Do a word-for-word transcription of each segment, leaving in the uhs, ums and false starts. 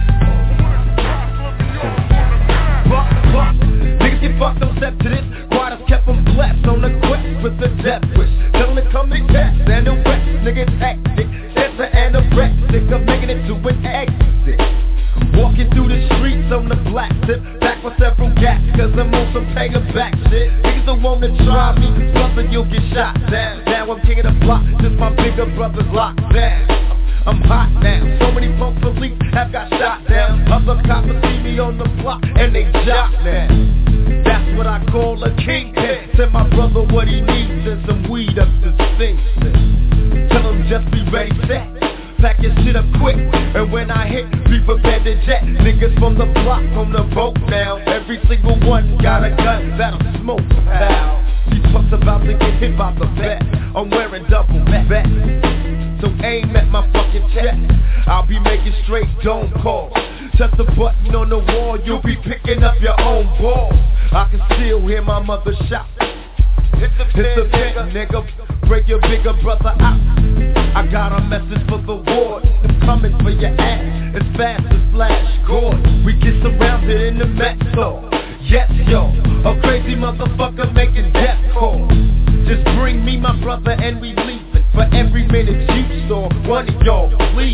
Buck, buck, niggas get fucked, don't step to this. Riders kept them blessed on the quest with the death wish. Tell them to come to cats and the rest, niggas hectic. Answer anorexic of making it to an exit. Walking through the streets on the black tip, back for several gaps, cause I'm on some pay and back shit. Niggas don't wanna try me, brother, you'll get shot down. Now I'm king of the block, since my bigger brother's locked down. I'm hot now, so many punks police have got shot down. Other coppers see me on the block and they jock now. That's what I call a kingpin. Send my brother what he needs and some weed up to sing. Tell him just be ready, set. Pack your shit up quick, and when I hit, be prepared to jet. Niggas from the block on the boat now. Every single one got a gun that'll smoke now. These fucks about to get hit by the vet. I'm wearing double vest, so aim at my fucking chest. I'll be making straight dome calls. Touch the button on the wall, you'll be picking up your own balls. I can still hear my mother shout. Hit the pin, nigga, break your bigger brother out. I got a message for the ward. I'm coming for your ass as fast as Flash Gordon. We get surrounded in the Metro. Yes, yo, a crazy motherfucker making death calls. Just bring me my brother and we leave it. For every minute you saw, one of y'all please.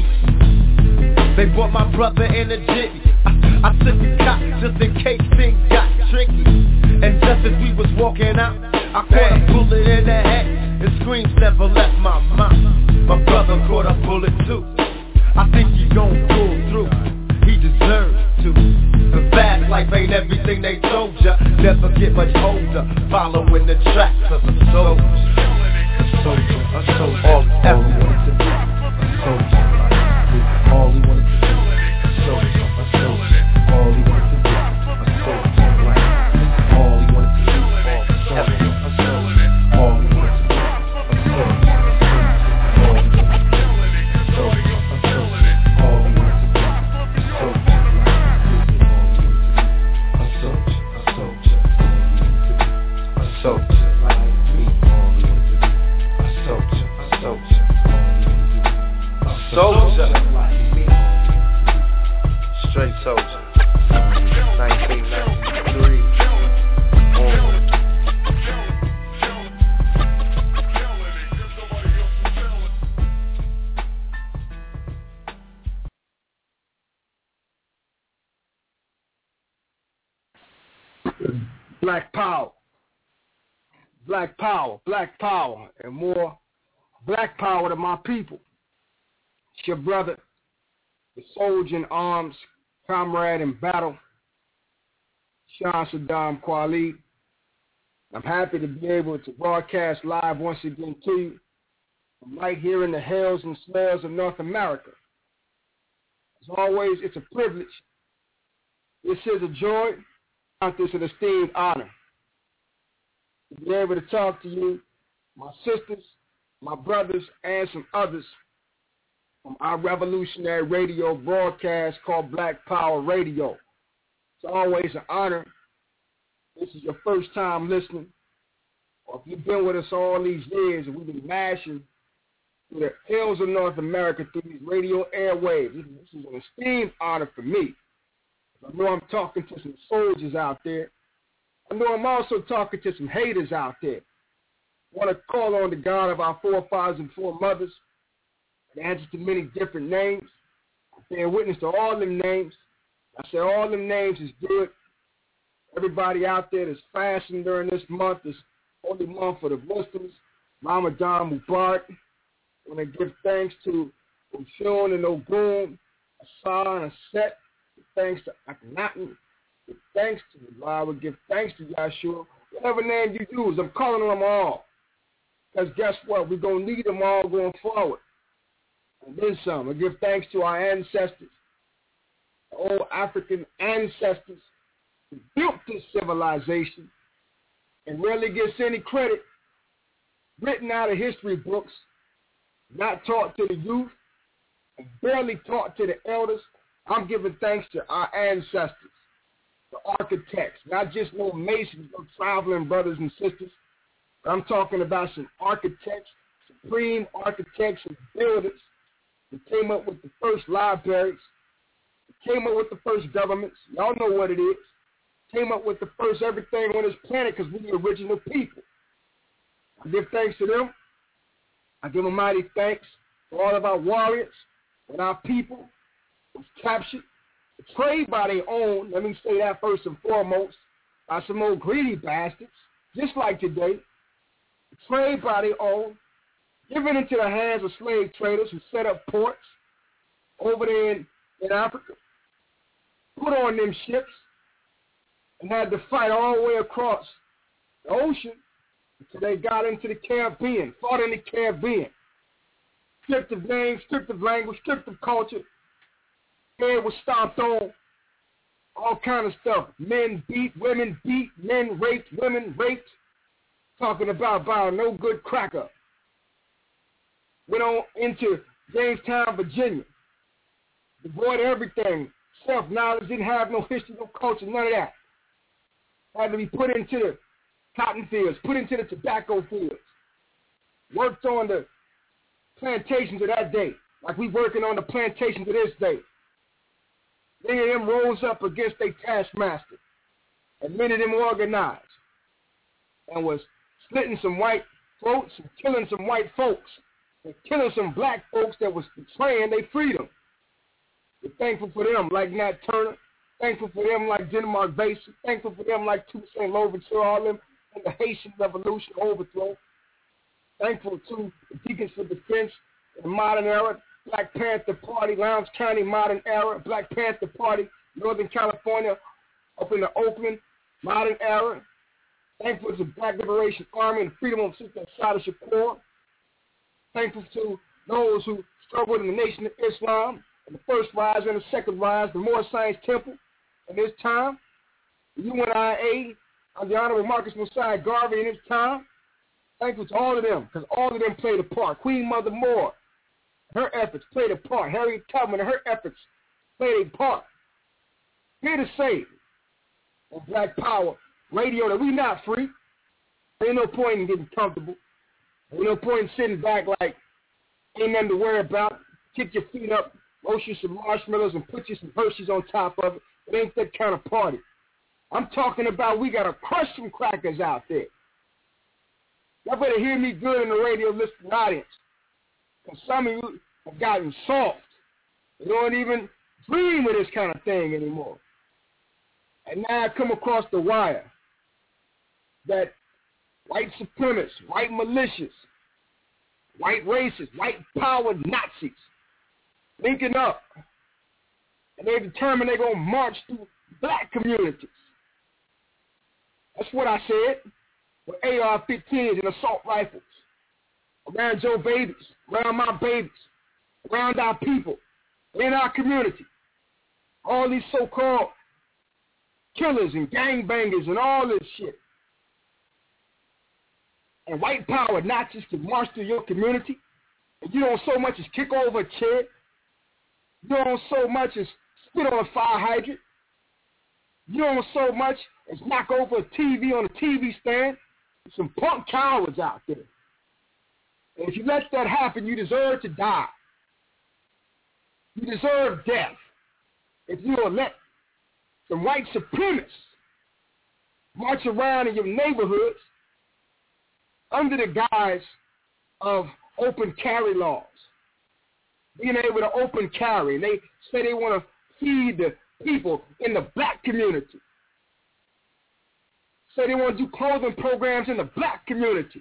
They brought my brother in a jitty. I, I took the cop just in case things got tricky. And just as we was walking out, I caught a bullet in the head, and screams never left my mouth. My brother caught a bullet too. I think he gon' pull through. He deserves to. The fast life ain't everything they told ya. Never get much older, following the tracks of a soldier. A soldier, a soldier, all he wanted to be. A soldier, all he wanted to be. A soldier, a soldier, all he wanted to be. A soldier, all he wanted to be. A soldier. Black power. Black power, black power, and more black power to my people. It's your brother, the soldier in arms, comrade in battle, Sean Saddam Kweli. I'm happy to be able to broadcast live once again to you from right here in the hills and swells of North America. As always, it's a privilege. This is a joy. This is an esteemed honor to be able to talk to you, my sisters, my brothers, and some others from our revolutionary radio broadcast called Black Power Radio. It's always an honor. This is your first time listening, or if you've been with us all these years and we've been mashing through the hills of North America through these radio airwaves, this is an esteemed honor for me. I know I'm talking to some soldiers out there. I know I'm also talking to some haters out there. I want to call on the God of our forefathers and foremothers that answers to many different names. I bear witness to all them names. I say all them names is good. Everybody out there that's fasting during this month, this holy month for the Muslims, Ramadan Mubarak. I want to give thanks to Oshun and Ogun, Hassan and Set. Thanks to Akhenaten. Give thanks to Allah. I would give thanks to Yahshua. Whatever name you use, I'm calling on them all. Because guess what? We're going to need them all going forward. And then some. I give thanks to our ancestors, the old African ancestors who built this civilization and rarely gets any credit, written out of history books, not taught to the youth, and barely taught to the elders. I'm giving thanks to our ancestors, the architects, not just no masons, no traveling brothers and sisters. I'm talking about some architects, supreme architects and builders that came up with the first libraries, that came up with the first governments. Y'all know what it is. Came up with the first everything on this planet because we're the original people. I give thanks to them. I give a mighty thanks to all of our warriors and our people was captured, betrayed by their own, let me say that first and foremost, by some old greedy bastards, just like today, betrayed by their own, given into the hands of slave traders who set up ports over there in, in Africa, put on them ships, and had to fight all the way across the ocean until they got into the Caribbean, fought in the Caribbean, stripped of names, stripped of language, stripped of culture. Head was stomped on, all kind of stuff. Men beat, women beat, men raped, women raped. Talking about by a no good cracker. Went on into Jamestown, Virginia. Devoid of everything. Self-knowledge, didn't have no history, no culture, none of that. Had to be put into the cotton fields, put into the tobacco fields. Worked on the plantations of that day, like we working on the plantations of this day. Many of them rose up against their taskmaster, and many of them organized, and was slitting some white throats and killing some white folks, and killing some black folks that was betraying their freedom. We're thankful for them like Nat Turner, thankful for them like Denmark Basin, thankful for them like Toussaint Louverture, all them in the Haitian Revolution overthrow. Thankful to the Deacons for Defense in the modern era, Black Panther Party, Lowndes County modern era, Black Panther Party, Northern California, up in the Oakland modern era. Thankful to the Black Liberation Army and Freedom of Sister Assata Shakur. Thankful to those who struggled in the Nation of Islam, and the first rise and the second rise, the Moore Science Temple. In this time, the U N I A, under the Honorable Marcus Mosiah Garvey in his time. Thankful to all of them, because all of them played a part. Queen Mother Moore, her efforts played a part. Harriet Tubman and her efforts played a part. Here to say, on Black Power Radio, that we not free. Ain't no point in getting comfortable. Ain't no point in sitting back like ain't nothing to worry about. Kick your feet up, roast you some marshmallows, and put you some Hershey's on top of it. It ain't that kind of party. I'm talking about we got to crush some crackers out there. Y'all better hear me good in the radio listening audience. Because some of you have gotten soft. You don't even dream of this kind of thing anymore. And now I come across the wire. that white supremacists, white militias, white racists, white power Nazis linking up, and they determined they're going to march through black communities. That's what I said, with A R fifteens and assault rifles, around your babies, around my babies, around our people, in our community. All these so-called killers and gangbangers and all this shit. And white power Nazis can march through your community, and you don't so much as kick over a chair. You don't so much as spit on a fire hydrant. You don't so much as knock over a T V on a T V stand. There's some punk cowards out there. And if you let that happen, you deserve to die. You deserve death. If you don't let some white supremacists march around in your neighborhoods under the guise of open carry laws, being able to open carry. And they say they want to feed the people in the black community. Say they want to do clothing programs in the black community.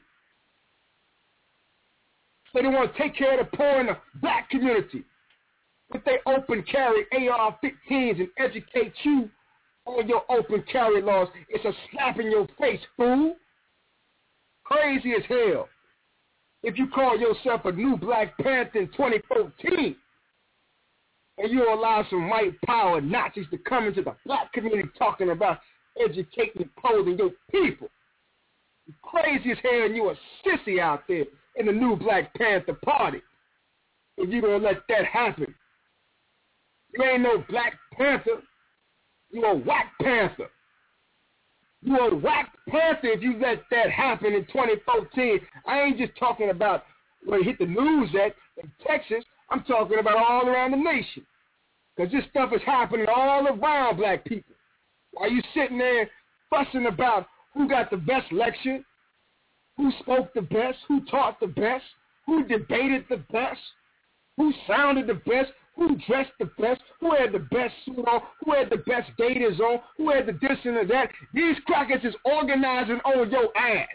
Say they want to take care of the poor in the black community. If they open carry A R fifteens and educate you on your open carry laws, it's a slap in your face, fool. Crazy as hell. If you call yourself a new Black Panther in twenty fourteen and you allow some white power Nazis to come into the black community talking about educating and clothing your people, you're crazy as hell and you're a sissy out there in the new Black Panther Party. If you're going to let that happen, you ain't no Black Panther. You're a whack Panther. You're a whack Panther if you let that happen in twenty fourteen. I ain't just talking about when it hit the news at in Texas. I'm talking about all around the nation. Because this stuff is happening all around black people. While you sitting there fussing about who got the best lecture, who spoke the best, who taught the best, who debated the best, who sounded the best, who dressed the best, who had the best suit on, who had the best gators on, who had the this and that. These crackers is organizing on your ass.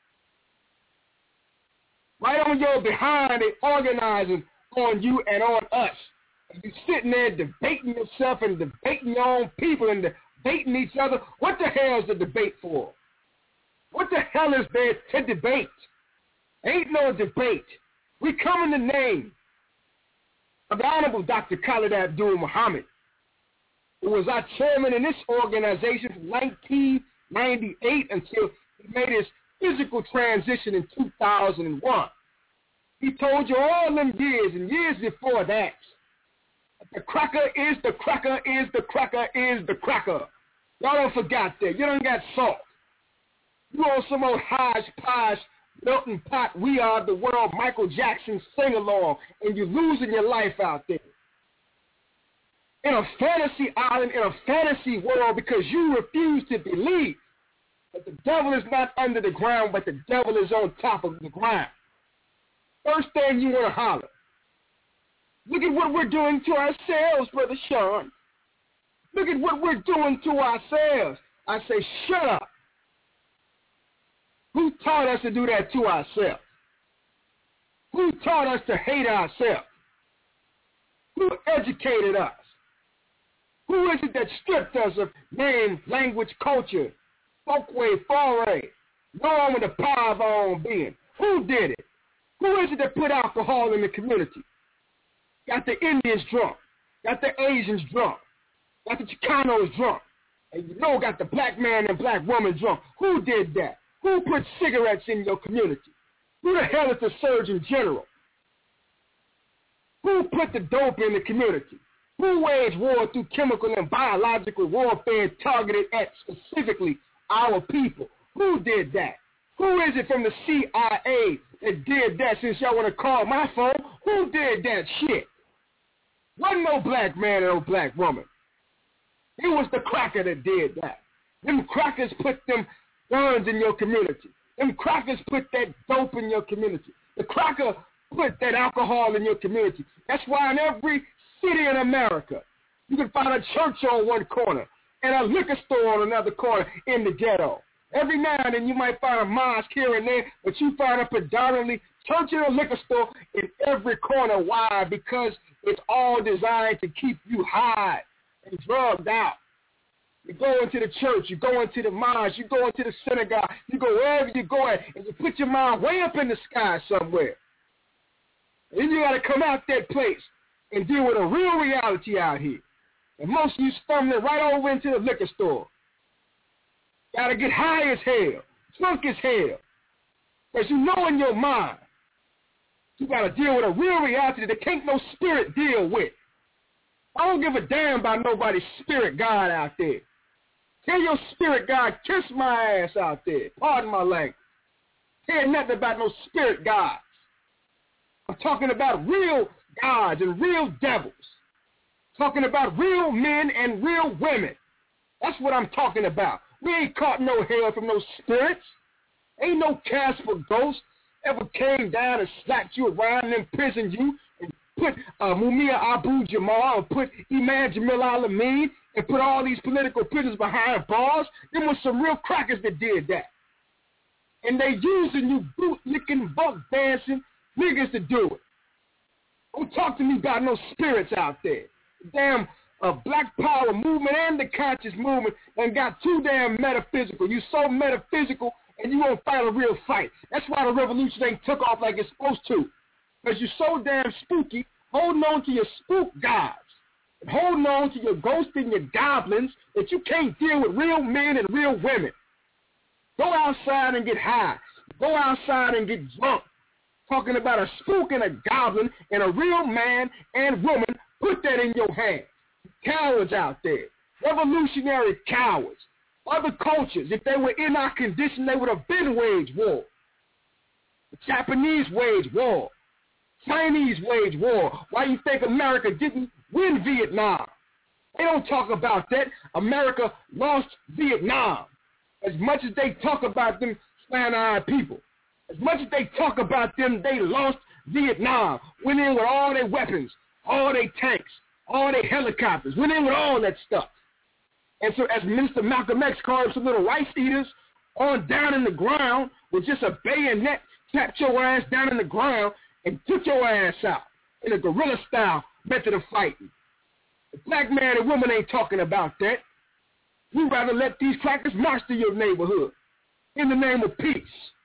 Right on your behind, they organizing on you and on us. And you sitting there debating yourself and debating your own people and debating each other. What the hell is the debate for? What the hell is there to debate? Ain't no debate. We come in the name of the Honorable Doctor Khalid Abdul Muhammad, who was our chairman in this organization from nineteen ninety-eight until he made his physical transition in two thousand one. He told you all them years and years before that, the cracker is the cracker is the cracker is the cracker. Y'all don't forget that. You don't got salt. You on some old hodgepodge melting pot, We Are the World, Michael Jackson sing-along, and you're losing your life out there. In a fantasy island, in a fantasy world, because you refuse to believe that the devil is not under the ground, but the devil is on top of the ground. First thing you want to holler. Look at what we're doing to ourselves, Brother Sean. Look at what we're doing to ourselves. I say, shut up. Who taught us to do that to ourselves? Who taught us to hate ourselves? Who educated us? Who is it that stripped us of name, language, culture, folkway, foray, knowing the power of our own being? Who did it? Who is it that put alcohol in the community? Got the Indians drunk. Got the Asians drunk. Got the Chicanos drunk. And you know got the black man and black woman drunk. Who did that? Who put cigarettes in your community? Who the hell is the Surgeon General? Who put the dope in the community? Who waged war through chemical and biological warfare targeted at specifically our people? Who did that? Who is it from the C I A that did that, since y'all want to call my phone? Who did that shit? Wasn't no black man or no black woman. It was the cracker that did that. Them crackers put them guns in your community. Them crackers put that dope in your community. The cracker put that alcohol in your community. That's why in every city in America, you can find a church on one corner and a liquor store on another corner in the ghetto. Every now and then you might find a mosque here and there, but you find a predominantly church and a liquor store in every corner. Why? Because it's all designed to keep you high and drugged out. You go into the church, you go into the mosque, you go into the synagogue, you go wherever you go at, and you put your mind way up in the sky somewhere. And then you got to come out that place and deal with a real reality out here. And most of you stumbling right over into the liquor store. Got to get high as hell, drunk as hell. Because you know in your mind, you got to deal with a real reality that can't no spirit deal with. I don't give a damn about nobody's spirit God out there. Tell your spirit God, kiss my ass out there. Pardon my language. Care nothing about no spirit gods. I'm talking about real gods and real devils. Talking about real men and real women. That's what I'm talking about. We ain't caught no hell from no spirits. Ain't no Casper ghost ever came down and slapped you around and imprisoned you and put uh, Mumia Abu Jamal and put Imam Jamil Al-Amin and put all these political prisoners behind bars. There was some real crackers that did that. And they using you boot-licking, buck-dancing niggas to do it. Don't talk to me about no spirits out there. Damn uh, Black Power movement and the conscious movement and got too damn metaphysical. You so metaphysical and you won't fight a real fight. That's why the revolution ain't took off like it's supposed to. Because you're so damn spooky, holding on to your spook gods, and holding on to your ghosts and your goblins that you can't deal with real men and real women. Go outside and get high. Go outside and get drunk. Talking about a spook and a goblin and a real man and woman, put that in your hand. Cowards out there. Revolutionary cowards. Other cultures, if they were in our condition, they would have been waged war. The Japanese waged war. Chinese waged war. Why do you think America didn't win Vietnam? They don't talk about that. America lost Vietnam. As much as they talk about them slant-eyed people, as much as they talk about them, they lost Vietnam. Went in with all their weapons, all their tanks, all their helicopters. Went in with all that stuff. And so as Minister Malcolm X called them some little rice eaters on down in the ground with just a bayonet, slapped your ass down in the ground and took your ass out in a guerrilla style method of fighting. The black man and woman ain't talking about that. We'd rather let these crackers march to your neighborhood in the name of peace.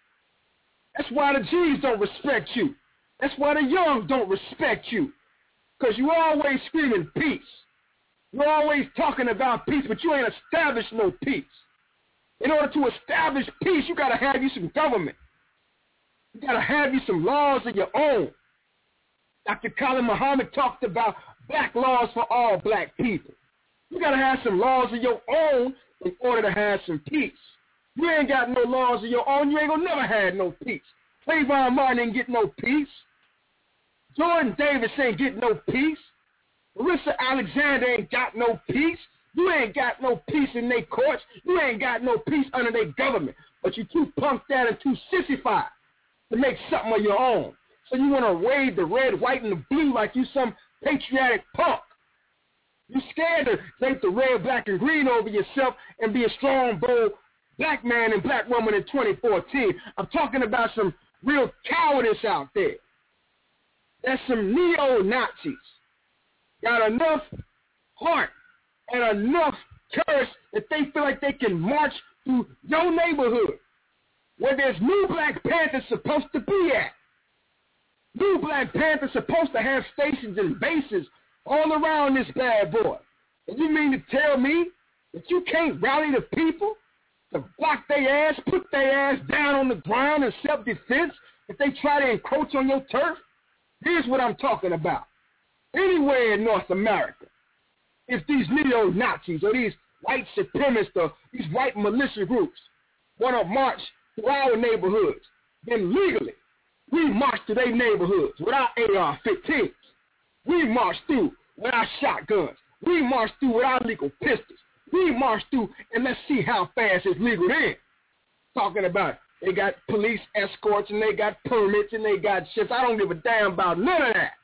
That's why the G's don't respect you. That's why the young don't respect you. Because you always screaming peace. You're always talking about peace, but you ain't established no peace. In order to establish peace, you got to have you some government. You got to have you some laws of your own. Doctor Khalid Muhammad talked about black laws for all black people. You got to have some laws of your own in order to have some peace. You ain't got no laws of your own, you ain't gonna never have no peace. Trayvon Martin ain't get no peace. Jordan Davis ain't get no peace. Marissa Alexander ain't got no peace. You ain't got no peace in their courts. You ain't got no peace under their government. But you too punked out and too sissified to make something of your own. So you want to wave the red, white, and the blue like you some patriotic punk. You scared to drape the red, black, and green over yourself and be a strong, bold black man and black woman in twenty fourteen. I'm talking about some real cowardice out there. There's some neo-Nazis. Got enough heart and enough courage that they feel like they can march through your neighborhood where there's new Black Panthers supposed to be at. New Black Panthers supposed to have stations and bases all around this bad boy. And you mean to tell me that you can't rally the people to block their ass, put their ass down on the ground in self-defense if they try to encroach on your turf? Here's what I'm talking about. Anywhere in North America, if these neo-Nazis or these white supremacists or these white militia groups want to march through our neighborhoods, then legally, we march to their neighborhoods with our A R fifteens. We march through with our shotguns. We march through with our legal pistols. We march through and let's see how fast it's legal then. Talking about they got police escorts and they got permits and they got shit. I don't give a damn about none of that.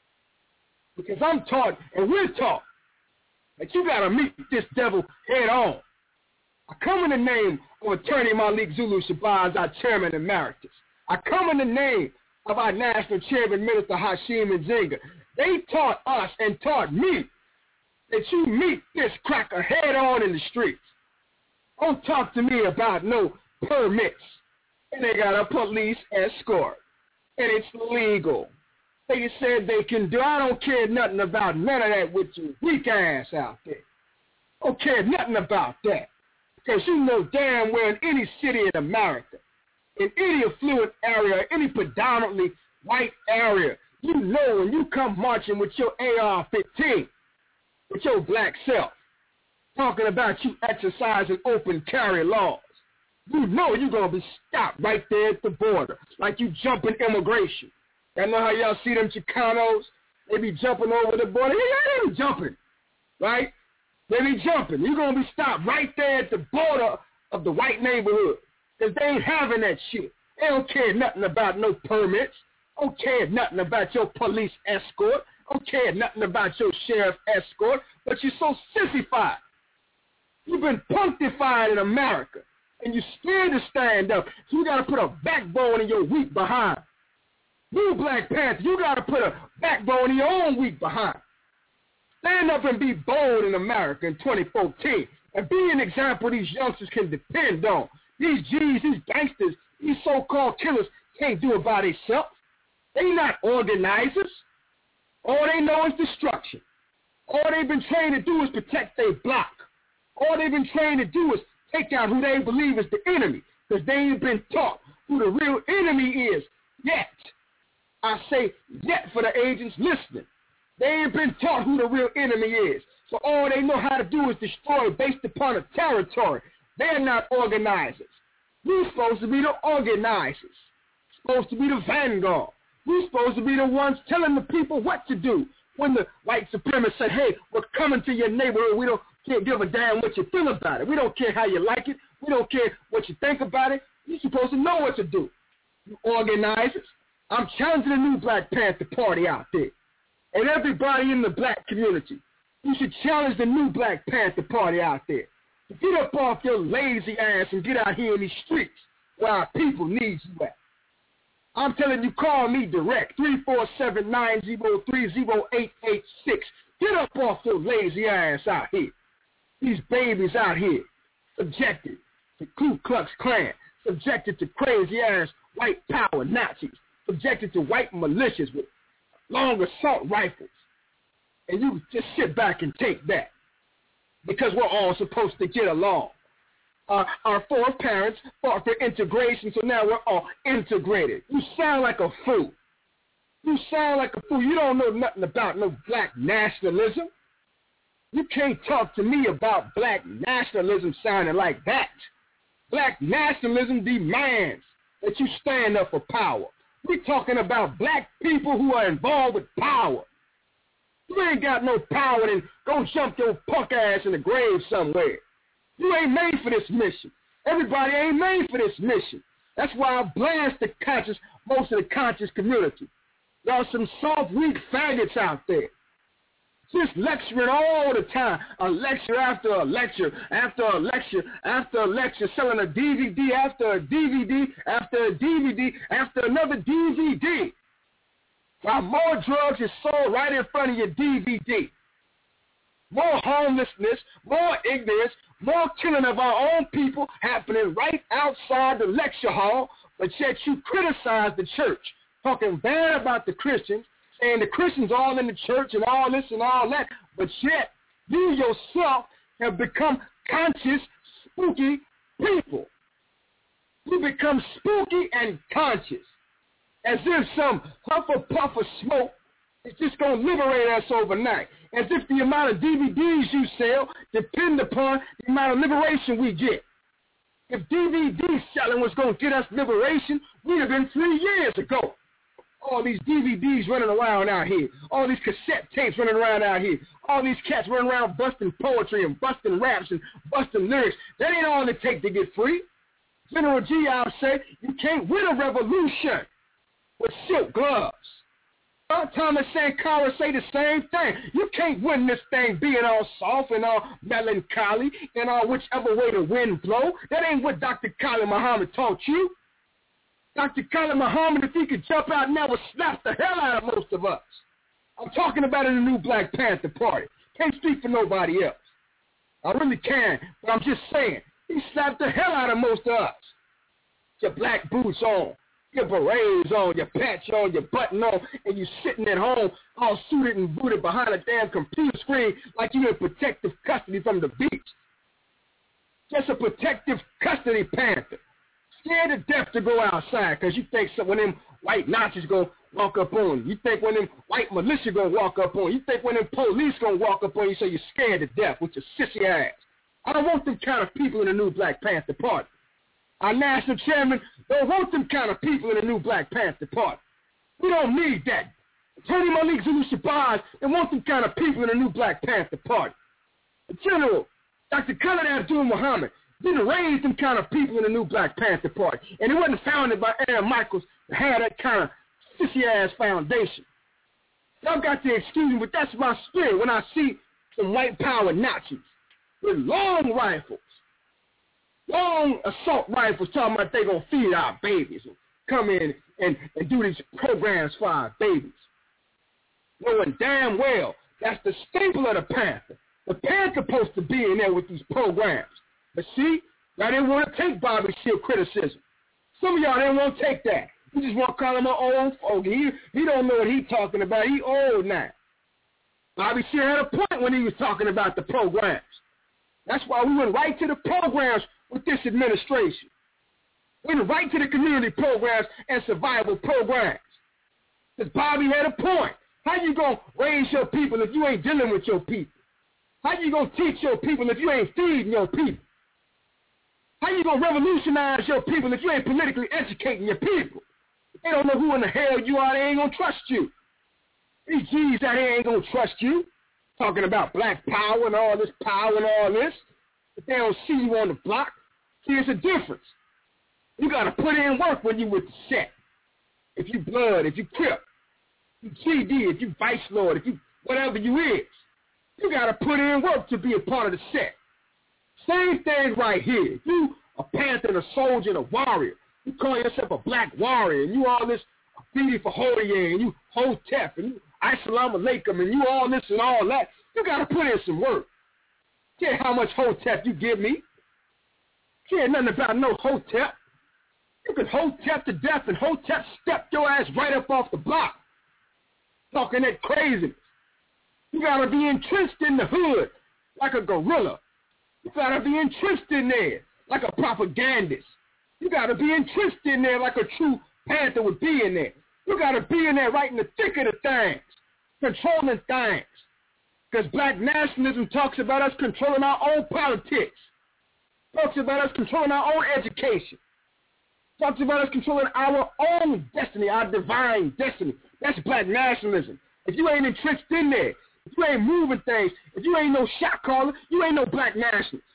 Because I'm taught and we're taught that you got to meet this devil head on. I come in the name I'm Attorney Malik Zulu Shabazz, our chairman emeritus. I come in the name of our national chairman, Minister Hashim Nzinga. They taught us and taught me that you meet this cracker head on in the streets. Don't talk to me about no permits. And they got a police escort. And it's legal. They said they can do. I don't care nothing about none of that with your weak ass out there. Don't care nothing about that. Because you know damn well in any city in America, in any affluent area, any predominantly white area, you know when you come marching with your A R fifteen, with your black self, talking about you exercising open carry laws, you know you're going to be stopped right there at the border, like you jumping immigration. Y'all know how y'all see them Chicanos? They be jumping over the border. Yeah, they be jumping, right? They be jumping. You're going to be stopped right there at the border of the white neighborhood because they ain't having that shit. They don't care nothing about no permits. Don't care nothing about your police escort. Don't care nothing about your sheriff escort. But you're so sissified. You've been punctified in America, and you're scared to stand up. So you got to put a backbone in your weak behind. You, Black Panther, you got to put a backbone in your own weak behind. Stand up and be bold in America in twenty fourteen and be an example these youngsters can depend on. These G's, these gangsters, these so-called killers can't do it by themselves. They not organizers. All they know is destruction. All they've been trained to do is protect their block. All they've been trained to do is take out who they believe is the enemy because they ain't been taught who the real enemy is yet. I say yet for the agents listening. They ain't been taught who the real enemy is. So all they know how to do is destroy based upon a territory. They're not organizers. You're supposed to be the organizers. Supposed to be the vanguard. You're supposed to be the ones telling the people what to do. When the white supremacists say, hey, we're coming to your neighborhood, we don't can't give a damn what you feel about it. We don't care how you like it. We don't care what you think about it. You're supposed to know what to do. You organizers. I'm challenging the new Black Panther Party out there. And everybody in the black community, you should challenge the new Black Panther Party out there. Get up off your lazy ass and get out here in these streets where our people need you at. I'm telling you, call me direct, three four seven, nine zero three, zero eight eight six. Get up off your lazy ass out here. These babies out here, subjected to Ku Klux Klan, subjected to crazy-ass white power Nazis, subjected to white militias with long assault rifles. And you just sit back and take that because we're all supposed to get along. Uh, our foreparents fought for integration, so now we're all integrated. You sound like a fool. You sound like a fool. You don't know nothing about no black nationalism. You can't talk to me about black nationalism sounding like that. Black nationalism demands that you stand up for power. We're talking about black people who are involved with power. You ain't got no power, then go jump your punk ass in the grave somewhere. You ain't made for this mission. Everybody ain't made for this mission. That's why I blast the conscious, most of the conscious community. Y'all some soft, weak faggots out there. Just lecturing all the time, a lecture after a lecture, after a lecture, after a lecture, selling a D V D after a D V D, after a D V D, after another D V D. While more drugs is sold right in front of your D V D. More homelessness, more ignorance, more killing of our own people happening right outside the lecture hall, but yet you criticize the church, talking bad about the Christians, saying the Christians all in the church and all this and all that, but yet you yourself have become conscious, spooky people. You become spooky and conscious, as if some puff or puff of smoke is just going to liberate us overnight, as if the amount of D V Ds you sell depend upon the amount of liberation we get. If D V D selling was going to get us liberation, we'd have been three years ago. All these D V Ds running around out here. All these cassette tapes running around out here. All these cats running around busting poetry and busting raps and busting lyrics. That ain't all it takes to get free. General G, I'll say, you can't win a revolution with silk gloves. Thomas Sankara say the same thing. You can't win this thing being all soft and all melancholy and all whichever way the wind blow. That ain't what Doctor Khalid Muhammad taught you. Doctor Khalid Muhammad, if he could jump out now, would slap the hell out of most of us. I'm talking about in the new Black Panther Party. Can't speak for nobody else. I really can, but I'm just saying, he slapped the hell out of most of us. Your black boots on, your berets on, your patch on, your button on, and you sitting at home all suited and booted behind a damn computer screen like you in protective custody from the beach. Just a protective custody panther. Scared to death to go outside because you think some, when them white Nazis going to walk up on you. You think when them white militia going to walk up on you. You think when them police going to walk up on you, so you're scared to death with your sissy ass. I don't want them kind of people in the new Black Panther Party. Our national chairman don't want them kind of people in the new Black Panther Party. We don't need that. Attorney Malik Zulu Shabazz don't want them kind of people in the new Black Panther Party. The General, Doctor Khalid Abdul Muhammad, didn't raise them kind of people in the new Black Panther Party. And it wasn't founded by Aaron Michaels to have that kind of sissy-ass foundation. Y'all got to excuse me, but that's my spirit when I see some white power Nazis with long rifles, long assault rifles talking about they going to feed our babies and come in and, and do these programs for our babies. Knowing damn well that's the staple of the Panther. The Panther supposed to be in there with these programs. But see, y'all didn't want to take Bobby Seale criticism. Some of y'all didn't want to take that. You just want to call him an old fogey. He, he don't know what he's talking about. He old now. Bobby Seale had a point when he was talking about the programs. That's why we went right to the programs with this administration. We went right to the community programs and survival programs. Because Bobby had a point. How you going to raise your people if you ain't dealing with your people? How you going to teach your people if you ain't feeding your people? How you going to revolutionize your people if you ain't politically educating your people? If they don't know who in the hell you are, they ain't going to trust you. These G's out here ain't going to trust you. Talking about black power and all this power and all this. If they don't see you on the block, see, it's a difference. You got to put in work when you with the set. If you blood, if you crip, if you G D, if you vice lord, if you whatever you is, you got to put in work to be a part of the set. Same thing right here. You a panther, and a soldier, and a warrior. You call yourself a black warrior, and you all this Afidi for Hodier, and you Hotep, and you Assalamu Alaikum, and you all this and all that. You got to put in some work. Care how much Hotep you give me. Care nothing about no Hotep. You can Hotep to death, and Hotep step your ass right up off the block. Talking that craziness. You got to be entrenched in the hood like a gorilla. You got to be entrenched in there like a propagandist. You got to be entrenched in there like a true panther would be in there. You got to be in there right in the thick of the things, controlling things. Because black nationalism talks about us controlling our own politics. Talks about us controlling our own education. Talks about us controlling our own destiny, our divine destiny. That's black nationalism. If you ain't entrenched in there, if you ain't moving things, if you ain't no shot caller, you ain't no black nationalist.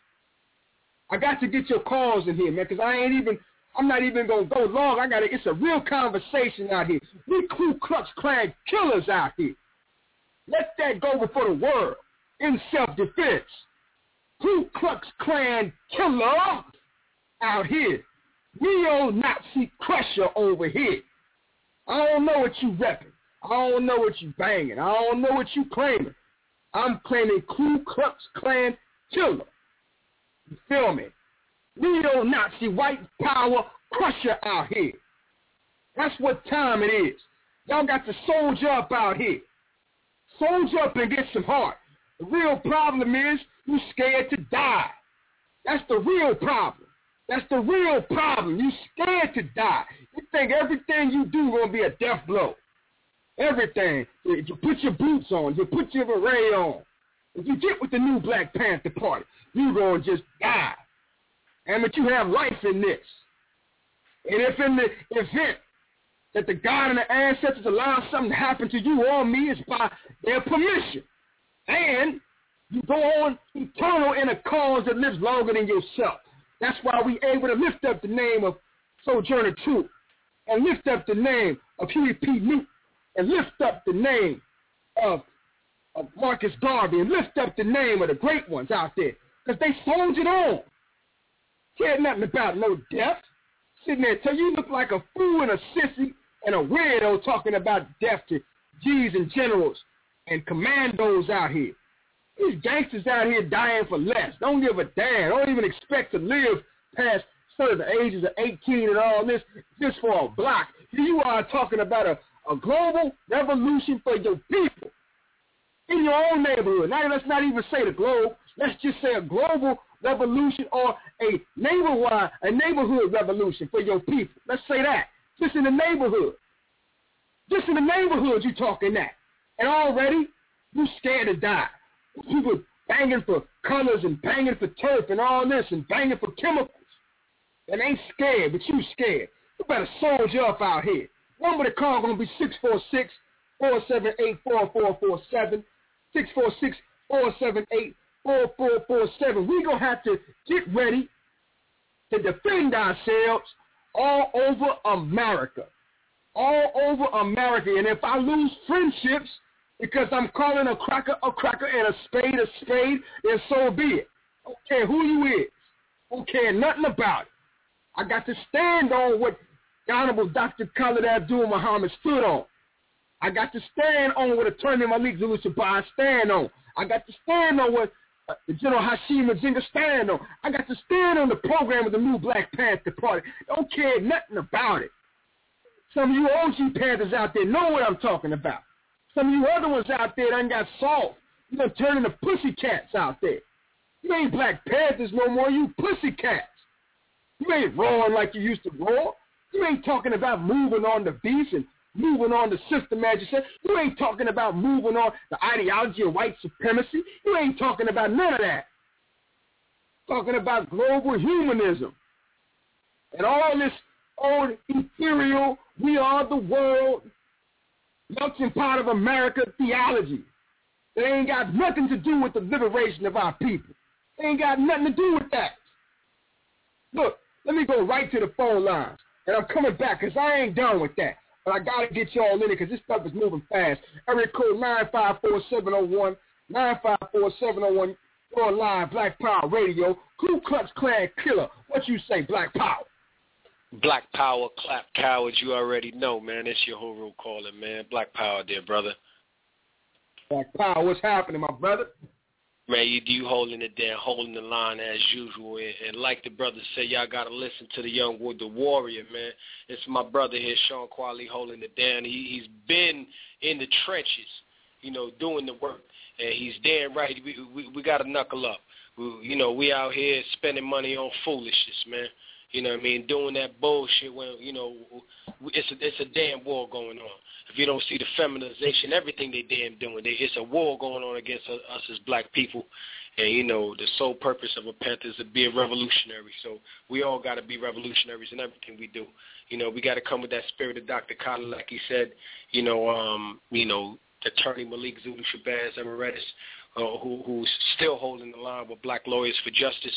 I got to get your calls in here, man, because I ain't even, I'm not even going to go long. I got to, it's a real conversation out here. We Ku Klux Klan killers out here. Let that go before the world in self-defense. Ku Klux Klan killer out here. Neo-Nazi crusher over here. I don't know what you repping. I don't know what you banging. I don't know what you claiming. I'm claiming Ku Klux Klan killer. You feel me? Neo-Nazi white power crusher out here. That's what time it is. Y'all got to soldier up out here. Soldier up and get some heart. The real problem is you scared to die. That's the real problem. That's the real problem. You scared to die. You think everything you do going to be a death blow. Everything. If you put your boots on, you put your beret on. If you get with the new Black Panther Party, you're going to just die. And but you have life in this. And if in the event that the God and the ancestors allow something to happen to you or me, it's by their permission. And you go on eternal in a cause that lives longer than yourself. That's why we able to lift up the name of Sojourner Truth and lift up the name of Huey P. Newton and lift up the name of, of Marcus Garvey and lift up the name of the great ones out there, because they soldiered on. Cared nothing about no death. Sitting there tell you, you look like a fool and a sissy and a weirdo talking about death to G's and generals and commandos out here. These gangsters out here dying for less. Don't give a damn. Don't even expect to live past sort of the ages of eighteen and all this just for a block. Here you are talking about a, a global revolution for your people in your own neighborhood. Now let's not even say the globe. Let's just say a global revolution or a neighborhood, a neighborhood revolution for your people. Let's say that. Just in the neighborhood. Just in the neighborhood you talking that. And already you scared to die. People banging for colors and banging for turf and all this and banging for chemicals. And ain't scared, but you scared. You better soldier up out here. Number the call going to be six four six, four seven eight, four four four seven, six four six, four seven eight, four four four seven. We're going to have to get ready to defend ourselves all over America. All over America. And if I lose friendships because I'm calling a cracker a cracker and a spade a spade, then so be it. Don't care who you is. Don't care nothing about it. I got to stand on what the Honorable Doctor Khalid Abdul Muhammad stood on. I got to stand on what Attorney Malik Zulu Shabai stand on. I got to stand on what uh, General Hashim Mazinga stand on. I got to stand on the program of the new Black Panther Party. Don't care nothing about it. Some of you O G Panthers out there know what I'm talking about. Some of you other ones out there done got soft. You done turned into pussycats out there. You ain't Black Panthers no more. You pussycats. You ain't roaring like you used to roar. You ain't talking about moving on the beast and moving on the system, as you said. You ain't talking about moving on the ideology of white supremacy. You ain't talking about none of that. Talking about global humanism and all this old ethereal, we are the world, melting pot of America theology. They ain't got nothing to do with the liberation of our people. They ain't got nothing to do with that. Look, let me go right to the phone lines. And I'm coming back because I ain't done with that. But I got to get y'all in it because this stuff is moving fast. Area code nine five four seven oh one, nine five four seven oh one. You're live, Black Power Radio. Ku Klux Klan killer. What you say, Black Power? Black Power, clap cowards, you already know, man. It's your Huru calling, man. Black Power there, brother. Black Power, what's happening, my brother? Man, you you holding it down, holding the line as usual. And, and like the brother said, y'all got to listen to the young the warrior, man. It's my brother here, Sean Qualley, holding it down. He, he's been in the trenches, you know, doing the work. And he's damn right. We, we, we got to knuckle up. We, you know, we out here spending money on foolishness, man. You know what I mean? Doing that bullshit when, you know, it's a, it's a damn war going on. If you don't see the feminization, everything they damn doing, they, it's a war going on against us, us as black people. And, you know, the sole purpose of a Panther is to be a revolutionary. So we all got to be revolutionaries in everything we do. You know, we got to come with that spirit of Doctor Khalid, like he said, you know, um, you know, Attorney Malik Zulu Shabazz Emeritus, uh, who, who's still holding the line with Black Lawyers for Justice.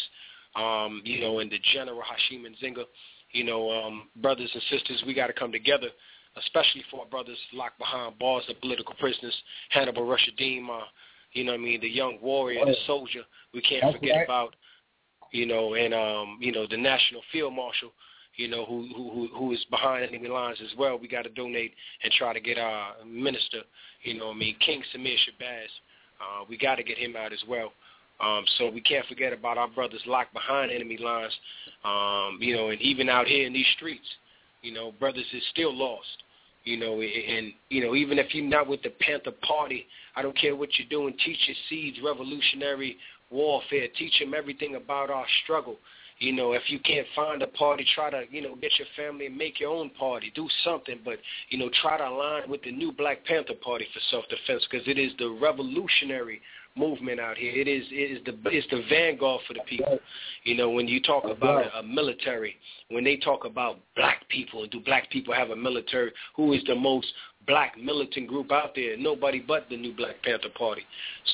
Um, you know, and the General Hashim Nzinga, you know, um, brothers and sisters, we got to come together, especially for our brothers locked behind bars of political prisoners, Hannibal Rushadim, uh, you know what I mean, the young warrior, the soldier, we can't That's forget right. about, you know, and, um, you know, the National Field Marshal, you know, who, who, who is behind enemy lines as well. We got to donate and try to get our minister, you know what I mean, King Samir Shabazz. Uh, we got to get him out as well. Um, so we can't forget about our brothers locked behind enemy lines, um, you know, and even out here in these streets, you know, brothers is still lost, you know, and, you know, even if you're not with the Panther Party, I don't care what you're doing, teach your seeds revolutionary warfare, teach them everything about our struggle. You know, if you can't find a party, try to, you know, get your family and make your own party. Do something, but, you know, try to align with the new Black Panther Party for self-defense because it is the revolutionary movement out here. It is it is the it's the vanguard for the people. You know, when you talk about a, a military, when they talk about black people, and do black people have a military? Who is the most black militant group out there? Nobody but the new Black Panther Party. So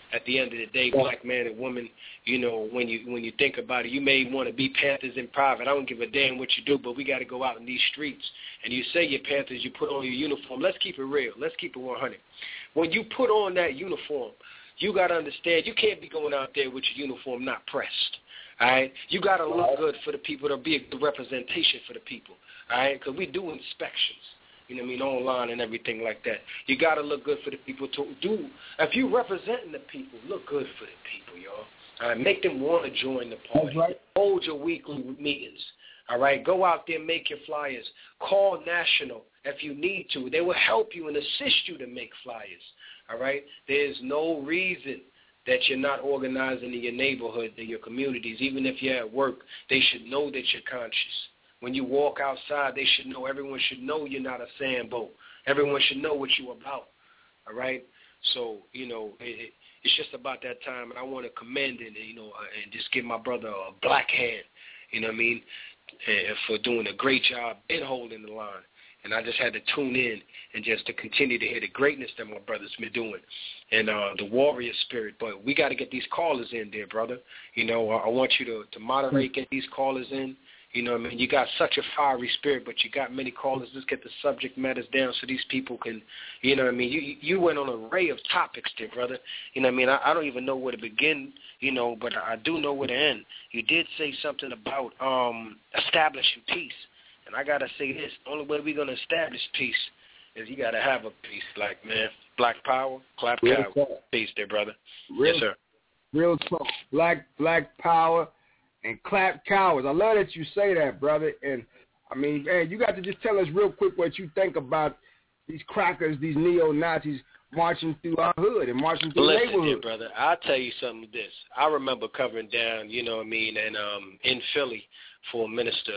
at the end of the day, black man and woman, you know, when you when you think about it, you may want to be Panthers in private. I don't give a damn what you do, but we got to go out in these streets. And you say you're Panthers, you put on your uniform. Let's keep it real. Let's keep it one hundred. When you put on that uniform, you got to understand you can't be going out there with your uniform not pressed. All right? You got to look good for the people to be a good representation for the people. All right? Because we do inspections. You know what I mean, online and everything like that. You got to look good for the people to do. If you representing the people, look good for the people, y'all. All right, make them want to join the party. Right. Hold your weekly meetings. All right, go out there, make your flyers. Call National if you need to. They will help you and assist you to make flyers. All right, there's no reason that you're not organizing in your neighborhood, in your communities. Even if you're at work, they should know that you're conscious. When you walk outside, they should know, everyone should know you're not a sandboat. Everyone should know what you're about, all right? So, you know, it, it's just about that time, and I want to commend it, you know, and just give my brother a black hand, you know what I mean, and for doing a great job in holding the line. And I just had to tune in and just to continue to hear the greatness that my brother's been doing and uh, the warrior spirit. But we got to get these callers in there, brother. You know, I want you to, to moderate, get these callers in. You know what I mean? You got such a fiery spirit, but you got many callers. Let's get the subject matters down so these people can, you know what I mean? You you went on an array of topics there, brother. You know what I mean? I, I don't even know where to begin, you know, but I do know where to end. You did say something about um, establishing peace. And I got to say this, the only way we're going to establish peace is you got to have a peace, like, man. Black power, clap cow. Peace there, brother. Real, yes, sir. Real talk. Black, black power. And clap cowards. I love that you say that, brother. And, I mean, man, you got to just tell us real quick what you think about these crackers, these neo-Nazis marching through our hood and marching through Listen, the neighborhood. Listen, brother, I'll tell you something with this. I remember covering down, you know what I mean, and um, in Philly for Minister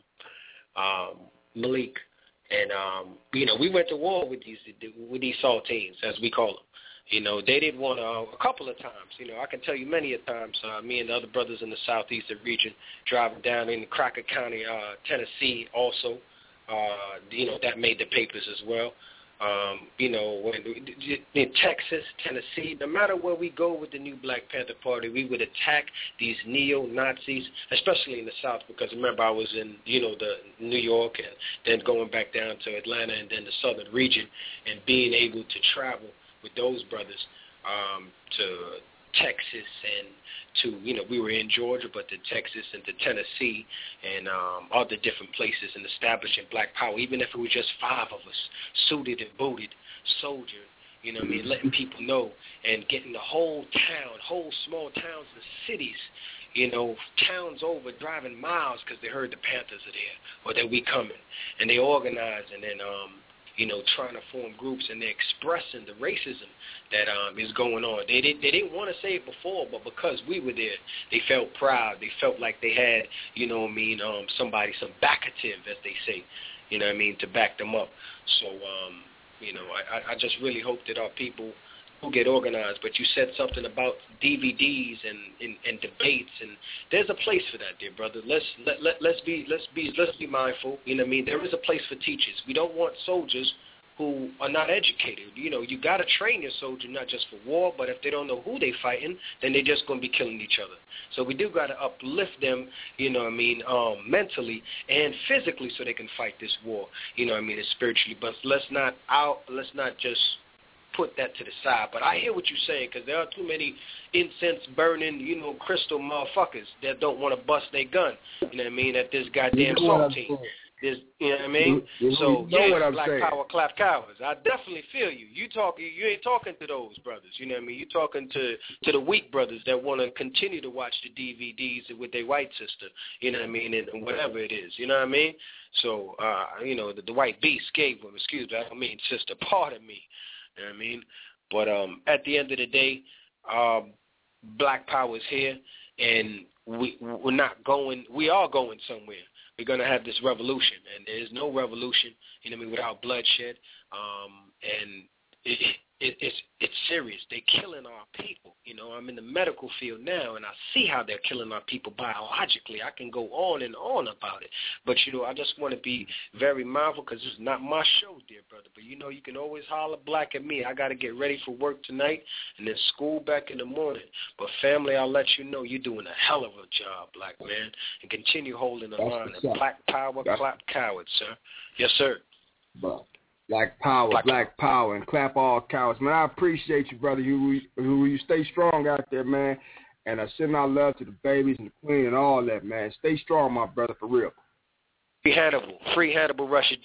um, um, Malik. And, um, you know, we went to war with these with these saltines, as we call them. You know, they did one uh, a couple of times. You know, I can tell you many a times, uh, me and the other brothers in the southeastern region driving down in Crockett County, uh, Tennessee also, uh, you know, that made the papers as well. Um, you know, when, in Texas, Tennessee, no matter where we go with the new Black Panther Party, we would attack these neo-Nazis, especially in the South, because remember I was in, you know, the New York and then going back down to Atlanta and then the southern region and being able to travel with those brothers um, to Texas and to, you know, we were in Georgia, but to Texas and to Tennessee and um, other different places and establishing black power, even if it was just five of us, suited and booted, soldier, you know what I mean, letting people know and getting the whole town, whole small towns and cities, you know, towns over driving miles because they heard the Panthers are there or that we coming. And they organize and then, um, you know, trying to form groups, and they're expressing the racism that um, is going on. They, they, they didn't want to say it before, but because we were there, they felt proud. They felt like they had, you know what I mean, um, somebody, some backative, as they say, you know what I mean, to back them up. So, um, you know, I, I just really hope that our people will get organized. But you said something about D V Ds and, and, and debates, and there's a place for that, dear brother. Let's let, let let's be let's be let's be mindful. You know what I mean? There is a place for teachers. We don't want soldiers who are not educated. You know, you got to train your soldier not just for war, but if they don't know who they fighting, then they're just going to be killing each other. So we do got to uplift them, you know what I mean, um, mentally and physically so they can fight this war, you know what I mean, and spiritually. But let's not out, let's not just put that to the side. But I hear what you're saying, because there are too many incense-burning, you know, crystal motherfuckers that don't want to bust their gun, you know what I mean, at this goddamn saltine. This, you know what I mean? You, so, you know yeah, what I'm black saying. power, clap cowards. I definitely feel you. You talk, you ain't talking to those brothers, you know what I mean? You're talking to, to the weak brothers that want to continue to watch the D V Ds with their white sister, you know what I mean, and, and whatever it is, you know what I mean? So, uh, you know, the, the white beast gave them, excuse me, I don't mean sister, pardon me. You know what I mean? But um, at the end of the day, um, black power is here, and we, we're not going, we are going somewhere. We're going to have this revolution, and there's no revolution, you know what I mean, without bloodshed. Um, and it, it, it's it's serious. They're killing our people. You know, I'm in the medical field now, and I see how they're killing our people biologically. I can go on and on about it. But, you know, I just want to be very mindful because this is not my show, dear brother. But, you know, you can always holler black at me. I got to get ready for work tonight and then school back in the morning. But, family, I'll let you know you're doing a hell of a job, black man, and continue holding the That's line. what's And up. black power, That's clap cowards, sir. Yes, sir. But Black power, black, black power, and clap all cowards. Man, I appreciate you, brother. You, you, you stay strong out there, man. And I send our love to the babies and the queen and all that, man. Stay strong, my brother, for real. Free Hannibal. Free Hannibal Rashid.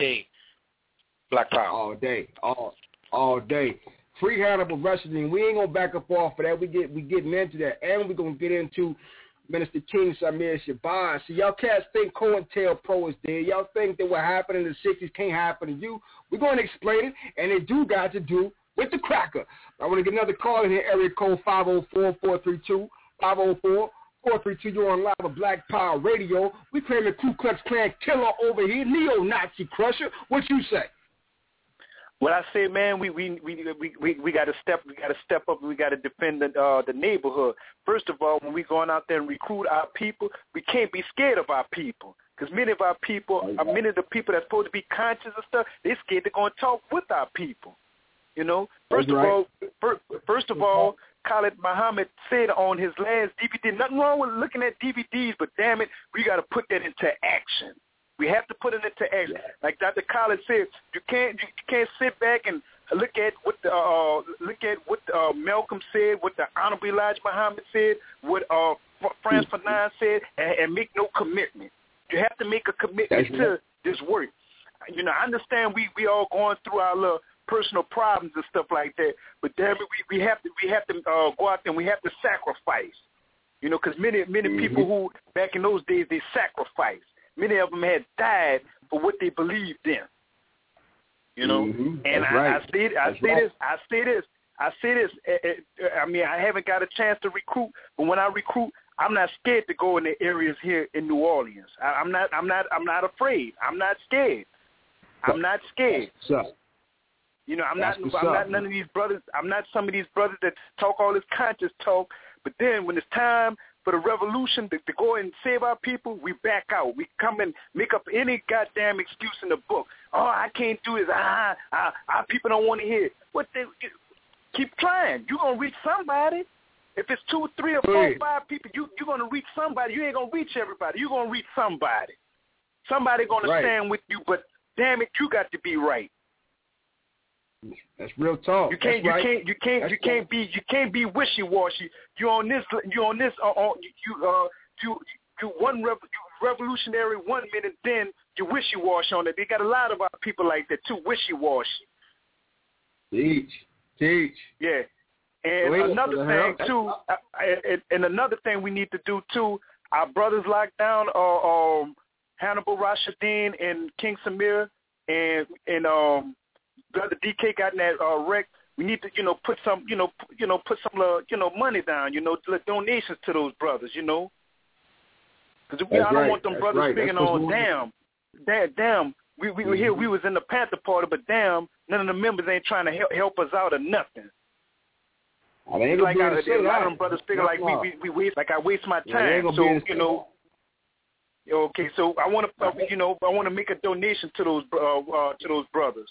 Black power. All day. All all day. Free Hannibal Rashid. We ain't going to back up off of that. We get, we getting into that. And we're going to get into Minister King Samir Shabazz. See, y'all cats think COINTELPRO is dead. Y'all think that what happened in the sixties can't happen to you. We're going to explain it, and it do got to do with the cracker. I want to get another call in here, area code five oh four, four three two, five oh four, four three two. You're on live with Black Power Radio. We claim the Ku Klux Klan killer over here, neo-Nazi crusher. What you say? What I say, man, we we we we we, we got to step we got to step up and we got to defend the uh, the neighborhood. First of all, when we going out there and recruit our people, we can't be scared of our people because many of our people, uh, many of the people that's supposed to be conscious of stuff, they're scared to go and talk with our people. You know, first That's of right. all, first, first of all, Khalid Muhammad said on his last D V D, nothing wrong with looking at D V Ds, but damn it, we got to put that into action. We have to put it into action. Like Doctor Khalid said, you can't you can't sit back and look at what the, uh, look at what uh, Malcolm said, what the Honorable Elijah Muhammad said, what uh, Frantz Fanon said, and, and make no commitment. You have to make a commitment That's to right. this work. You know, I understand we we all going through our little personal problems and stuff like that, but damn it, we, we have to we have to uh, go out there and we have to sacrifice. You know, because many many Mm-hmm. people who back in those days they sacrificed. Many of them had died for what they believed in. You know, Mm-hmm. and That's I, right. I say, I That's say right. this, I say this, I say this. I mean, I haven't got a chance to recruit, but when I recruit, I'm not scared to go in the areas here in New Orleans. I, I'm not, I'm not, I'm not afraid. I'm not scared. I'm not scared. So, You know, I'm That's not, what's I'm up, not none of these brothers. I'm not some of these brothers that talk all this conscious talk. But then when it's time for the revolution to, to go and save our people, we back out. We come and make up any goddamn excuse in the book. Oh, I can't do this. Ah, ah, our people don't want to hear it. What they keep trying. You're gonna reach somebody. If it's two, three, or four, Right. five people, you you're gonna reach somebody. You ain't gonna reach everybody. You're gonna reach somebody. Somebody gonna Right. stand with you. But damn it, you got to be right. that's real talk. You can't, That's right. you can't, you can't, That's you can't right. be, you can't be wishy-washy. You on this, you on this, uh, uh, you, uh, you, you one rev, you revolutionary one minute, then you wishy-washy on it. They got a lot of our people like that too, wishy-washy. Teach, teach. Yeah. And Wait, another what the hell? thing too, uh, and, and another thing we need to do too. Our brothers locked down, uh, um, Hannibal Rashidin and King Samir, and and um. Brother D K got in that uh, wreck. We need to, you know, put some, you know, p- you know, put some, uh, you know, money down, you know, to donations to those brothers, you know, because I That's don't right. want them That's brothers right. speaking That's on, what's damn, damn, damn. We we were here, we was in the Panther Party, but damn, none of the members ain't trying to help help us out or nothing. I ain't It's gonna like be I, able to say a lot that. of them brothers figure No, like no. we, we we waste, like I waste my Yeah, they ain't time. gonna be So able to you say know. Okay, so I want to, uh, you know, I want to make a donation to those, uh, uh, to those brothers.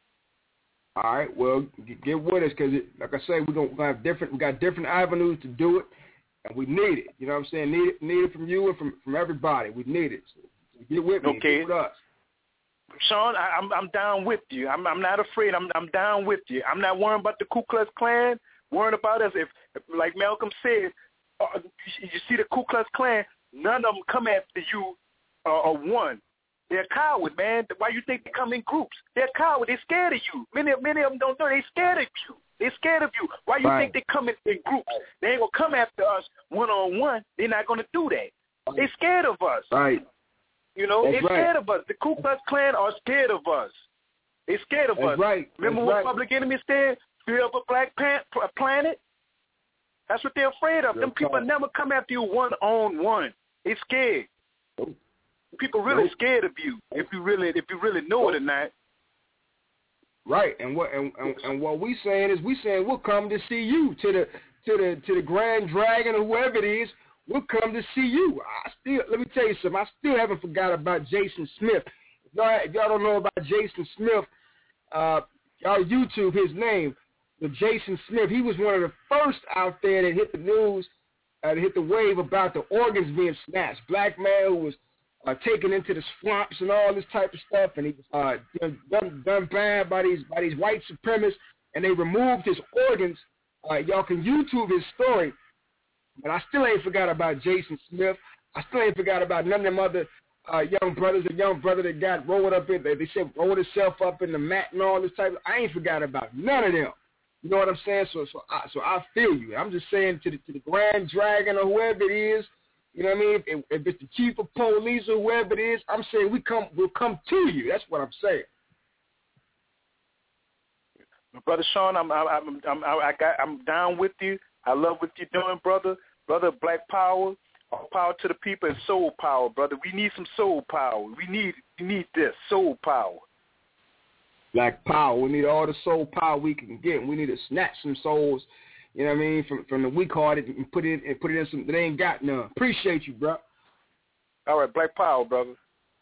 All right, well, get, get with us because, like I say, we're gonna have different. We got different avenues to do it, and we need it. You know what I'm saying? Need it, need it from you and from, from everybody. We need it. So get with me. Okay. Get with us. Sean, I, I'm I'm down with you. I'm I'm not afraid. I'm I'm down with you. I'm not worrying about the Ku Klux Klan. Worrying about us. If, if like Malcolm said, uh, you, you see the Ku Klux Klan, none of them come after you uh, or one. They're cowards, man. Why you think they come in groups? They're cowards. They're scared of you. Many many of them don't know. They're scared of you. They're scared of you. Why you Right. think they come in, in groups? They ain't gonna come after us one on one. They're not gonna do that. They're scared of us. Right. You know, That's they're right. scared of us. The Ku Klux Klan are scared of us. They're scared of That's us. right. Remember That's what right. Public Enemy said? Fear of a black pan- planet? That's what they're afraid of. Real Them people talk. never come after you one on one. They're scared. People really Nope. scared of you if you really if you really know it or not. Right, and what and, and, and what we saying is we saying we'll come to see you to the to the to the Grand Dragon or whoever it is. We'll come to see you. I still let me tell you something. I still haven't forgot about Jason Smith. If y'all, if y'all don't know about Jason Smith, uh, y'all YouTube his name. The Jason Smith. He was one of the first out there that hit the news, uh, to hit the wave about the organs being snatched. Black man who was uh, taken into the swamps and all this type of stuff, and he was uh, done, done bad by these by these white supremacists, and they removed his organs. Uh, y'all can YouTube his story, but I still ain't forgot about Jason Smith. I still ain't forgot about none of them other uh, young brothers. A young brother that got rolled up in, they said rolled himself up in the mat and all this type of. I ain't forgot about none of them. You know what I'm saying? So, so, I, so I feel you. I'm just saying to the to the Grand Dragon or whoever it is. You know what I mean? If, if it's the chief of police or whoever it is, I'm saying we come, we'll come to you. That's what I'm saying. Brother Sean, I'm, I'm, I'm, I got, I'm down with you. I love what you're doing, brother. Brother, Black Power, all power to the people, and soul power, brother. We need some soul power. We need, we need this soul power. Black power. We need all the soul power we can get. We need to snatch some souls. You know what I mean? From from the weak hearted and put it and put it in some that ain't got none. Appreciate you, bro. All right, Black Power, brother.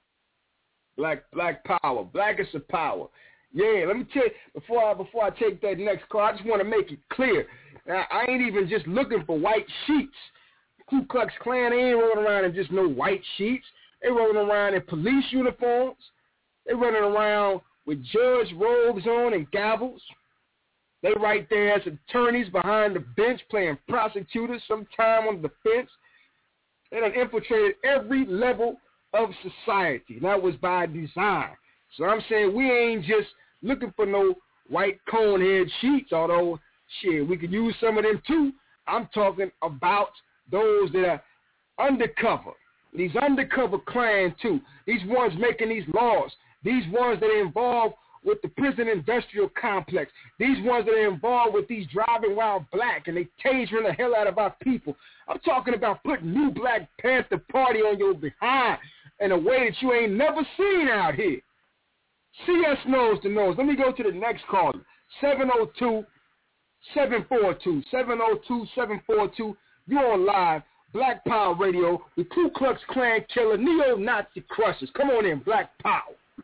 Black Black Power. Black is the power. Yeah, let me tell you, before I before I take that next call, I just want to make it clear. Now, I ain't even just looking for white sheets. Ku Klux Klan, they ain't rolling around in just no white sheets. They rolling around in police uniforms. They running around with judge robes on and gavels. They right there as attorneys behind the bench playing prosecutors, sometime on the fence. They done infiltrated every level of society. That was by design. So I'm saying we ain't just looking for no white cone-head sheets, although, shit, we could use some of them too. I'm talking about those that are undercover. These undercover Klan too. These ones making these laws. These ones that are involved with the prison industrial complex. These ones that are involved with these driving while black and they tasering the hell out of our people. I'm talking about putting new Black Panther Party on your behind in a way that you ain't never seen out here. C S knows the nose. Let me go to the next caller. seven oh two, seven four two. seven oh two, seven four two. You're on live. Black Power Radio. The Ku Klux Klan killer. Neo-Nazi crushers. Come on in. Black Power.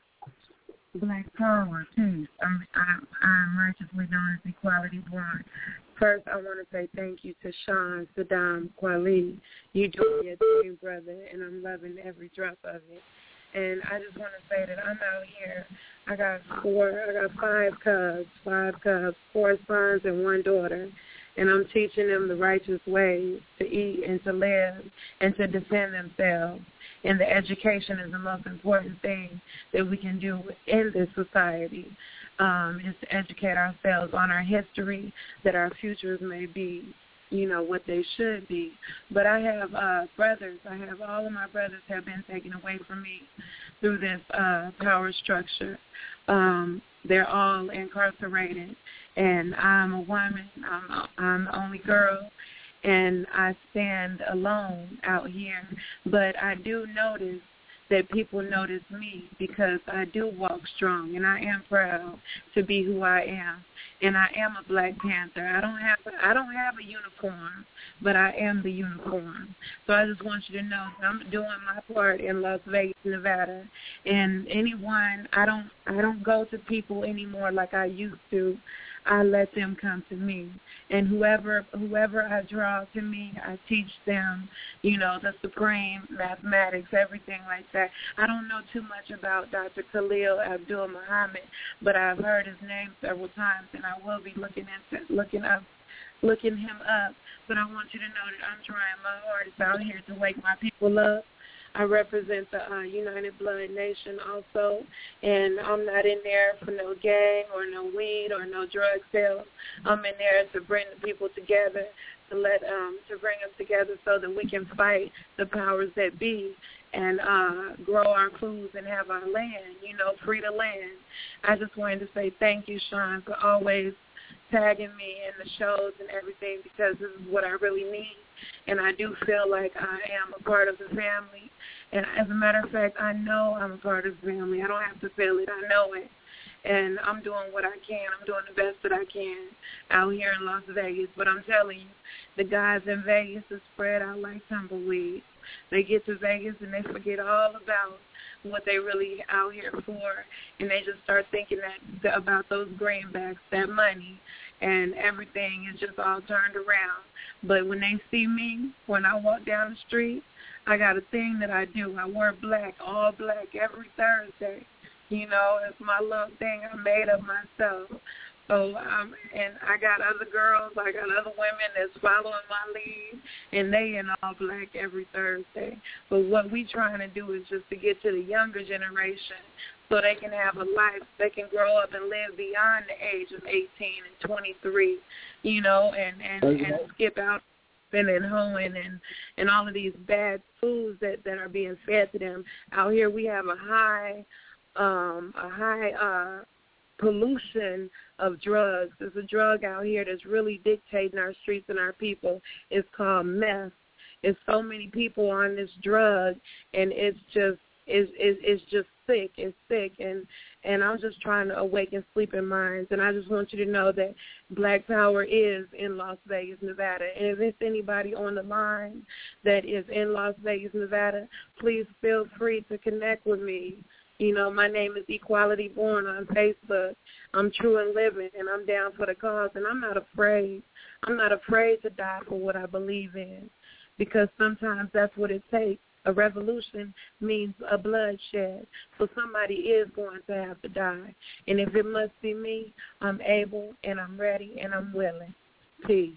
Black Power, too. I'm, I'm, I'm righteously known as Equality Blonde. First, I want to say thank you to Sean, Saddam, Kweli. You doing your thing, brother, and I'm loving every drop of it. And I just want to say that I'm out here. I got four, I got five cubs, five cubs, four sons and one daughter. And I'm teaching them the righteous ways to eat and to live and to defend themselves. And the education is the most important thing that we can do in this society, um, is to educate ourselves on our history, that our futures may be, you know, what they should be. But I have uh, brothers. I have all of my brothers have been taken away from me through this uh, power structure. Um, they're all incarcerated, and I'm a woman. I'm, I'm the only girl. And I stand alone out here. But I do notice that people notice me because I do walk strong, and I am proud to be who I am. And I am a Black Panther. I don't have I don't have a uniform, but I am the uniform. So I just want you to know that I'm doing my part in Las Vegas, Nevada. And anyone, I don't I don't go to people anymore like I used to. I let them come to me. And whoever whoever I draw to me, I teach them, you know, the supreme mathematics, everything like that. I don't know too much about Doctor Khalil Abdul Muhammad, but I've heard his name several times, and I will be looking into looking up looking him up. But I want you to know that I'm trying my hardest out here to wake my people up. I represent the uh, United Blood Nation also, and I'm not in there for no gang or no weed or no drug sales. I'm in there to bring the people together, to let um, to bring them together so that we can fight the powers that be and uh, grow our foods and have our land, you know, free the land. I just wanted to say thank you, Sean, for always tagging me in the shows and everything, because this is what I really need. And I do feel like I am a part of the family. And as a matter of fact, I know I'm a part of the family. I don't have to feel it. I know it. and I'm doing what I can. I'm doing the best that I can out here in Las Vegas. But I'm telling you, the guys in Vegas are spread out like tumbleweeds. They get to Vegas and they forget all about what they really out here for, and they just start thinking that about those greenbacks, that money, and everything is just all turned around. But when they see me, when I walk down the street, I got a thing that I do. I wear black, all black, every Thursday. You know, it's my little thing I made of myself. So, um, and I got other girls, I got other women that's following my lead, and they in all black every Thursday. But what we trying to do is just to get to the younger generation so they can have a life, they can grow up and live beyond the age of eighteen and twenty-three, you know, and, and, okay. and skip out and hoeing and, and all of these bad foods that, that are being fed to them. Out here we have a high, um, a high, uh, pollution of drugs. There's a drug out here that's really dictating our streets and our people. It's called meth. There's so many people on this drug, and it's just it's, it's, it's just sick. It's sick, and and I'm just trying to awaken sleeping minds. And I just want you to know that Black Power is in Las Vegas, Nevada. And if there's anybody on the line that is in Las Vegas, Nevada, please feel free to connect with me. You know, my name is Equality Born on Facebook. I'm true and living, and I'm down for the cause, and I'm not afraid. I'm not afraid to die for what I believe in, because sometimes that's what it takes. A revolution means a bloodshed, so somebody is going to have to die. And if it must be me, I'm able, and I'm ready, and I'm willing. Peace.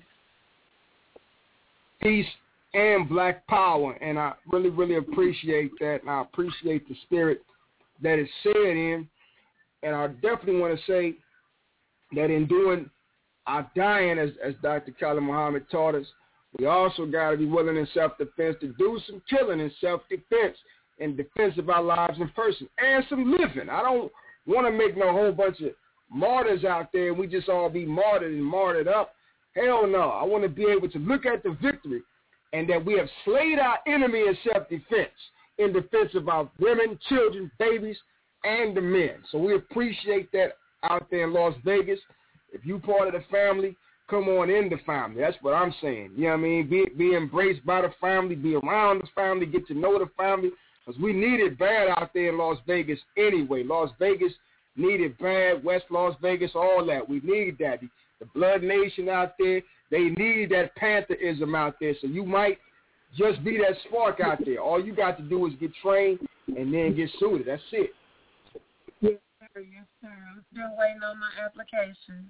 Peace and Black Power, and I really, really appreciate that, and I appreciate the spirit that is said in, and I definitely want to say that in doing our dying, as, as Doctor Khalid Muhammad taught us, we also got to be willing in self-defense to do some killing in self-defense, in defense of our lives in person, and some living. I don't want to make no whole bunch of martyrs out there and we just all be martyred and martyred up. Hell no. I want to be able to look at the victory and that we have slayed our enemy in self-defense, in defense of our women, children, babies, and the men. So we appreciate that out there in Las Vegas. If you part of the family, come on in the family. That's what I'm saying. You know what I mean? Be, be embraced by the family, be around the family, get to know the family, because we need it bad out there in Las Vegas anyway. Las Vegas need it bad, West Las Vegas, all that. We need that. The, the Blood Nation out there, they need that Pantherism out there. So you might just be that spark out there. All you got to do is get trained and then get suited. That's it. Yes, sir. Yes, sir. I'm still waiting on my application.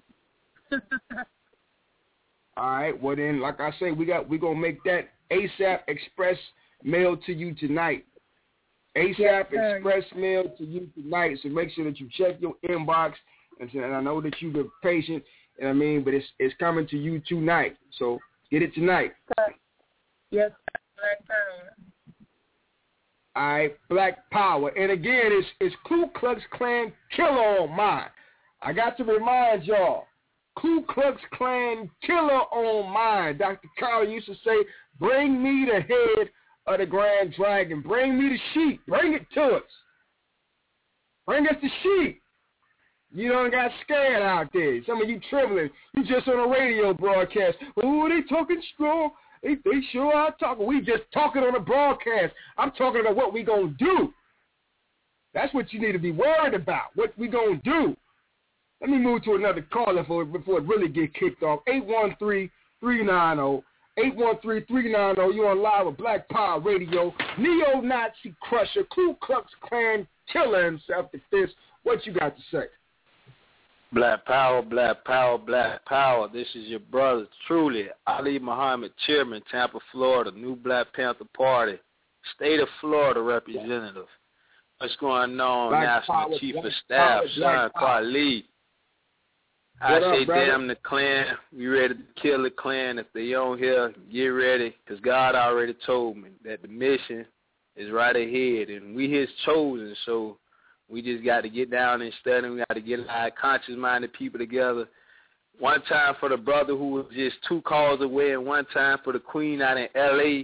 All right. Well, then, like I say, we got we're gonna make that ASAP Express mail to you tonight. ASAP yes, Express mail to you tonight. So make sure that you check your inbox. And, and I know that you've been patient. You know what I mean, but it's it's coming to you tonight. So get it tonight. Sir. Yes, Black Power. All right, Black Power. And again, it's, it's Ku Klux Klan Killer on mine. I got to remind y'all, Ku Klux Klan Killer on mine. Doctor Carter used to say, bring me the head of the Grand Dragon. Bring me the sheep. Bring it to us. Bring us the sheep. You done got scared out there. Some of you trembling. You just on a radio broadcast. Oh, they talking strong. They, they sure are talking. We just talking on a broadcast. I'm talking about what we going to do. That's what you need to be worried about, what we going to do. Let me move to another caller before, before it really get kicked off. eight one three, three nine zero. eight one three, three nine zero. You on live with Black Power Radio. Neo-Nazi crusher, Ku Klux Klan killer in self-defense. What you got to say? Black Power, Black Power, Black Power. This is your brother, truly, Ali Muhammad, Chairman, Tampa, Florida, New Black Panther Party, State of Florida representative. What's going on, Black National Power, Chief Black of Staff, Sean Kweli? I say, up, damn the Klan. We ready to kill the Klan. If they on here, get ready, because God already told me that the mission is right ahead, and we his chosen, so we just got to get down and study. We got to get our conscious-minded people together. One time for the brother who was just two calls away, and one time for the queen out in L A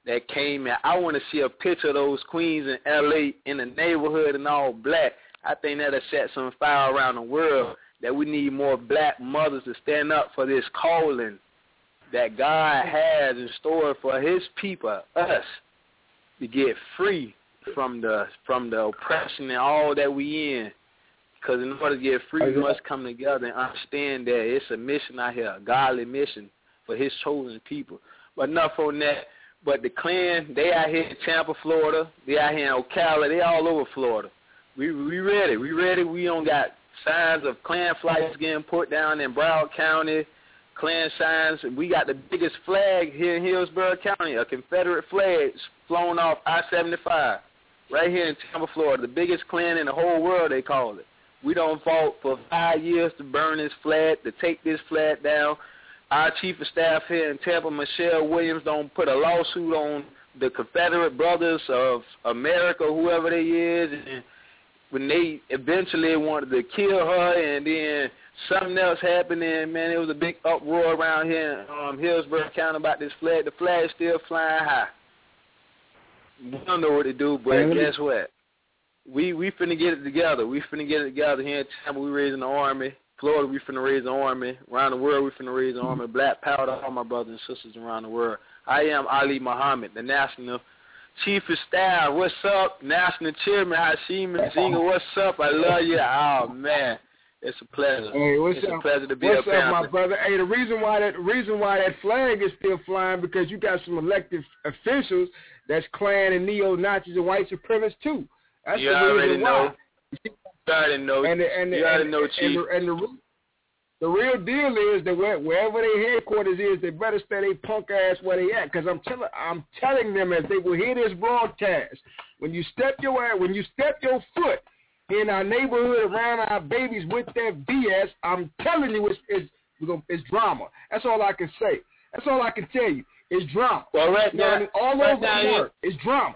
that came in. I want to see a picture of those queens in L A in the neighborhood and all black. I think that'll set some fire around the world, that we need more black mothers to stand up for this calling that God has in store for his people, us, to get free from the from the oppression and all that we in. Because in order to get free, we must come together and understand that it's a mission out here, a godly mission for his chosen people. But enough on that. But the Klan, they out here in Tampa, Florida. They out here in Ocala. They all over Florida. We we ready. We ready. We don't got signs of Klan flags getting put down in Broward County. Klan signs. We got the biggest flag here in Hillsborough County, a Confederate flag flown off I seventy-five right here in Tampa, Florida. The biggest Klan in the whole world, they call it. We don't fought for five years to burn this flag, to take this flag down. Our chief of staff here in Tampa, Michelle Williams, don't put a lawsuit on the Confederate Brothers of America, whoever they is, and when they eventually wanted to kill her, and then something else happened, and, man, it was a big uproar around here in um, Hillsborough County about this flag. The flag's still flying high. We don't know what to do, but mm-hmm. guess what? We we finna get it together. We finna get it together here in Tampa. We raising the army. Florida, we finna raise the army. Around the world, we finna raise the army. Black power to all my brothers and sisters around the world. I am Ali Muhammad, the National Chief of Staff. What's up? National Chairman Hashim Nzinga. What's up? I love you. Oh, man. It's a pleasure. Hey, what's it's up? a pleasure to be what's a up, my brother? Hey, the reason why that reason why that flag is still flying because you got some elected officials that's Klan and neo-Nazis and white supremacists too. That's you the already reason know. why. You already know. And the, and the, you already and, know, Chief. And the, and the, the real deal is that where, wherever their headquarters is, they better stay their punk ass where they at. Because I'm telling I'm telling them as they will hear this broadcast, when you step your ass, when you step your foot in our neighborhood around our babies with that B S, I'm telling you, it's it's, it's drama. That's all I can say. That's all I can tell you. It's drama. Well, right now, you know, all right over now, the world, it's drama.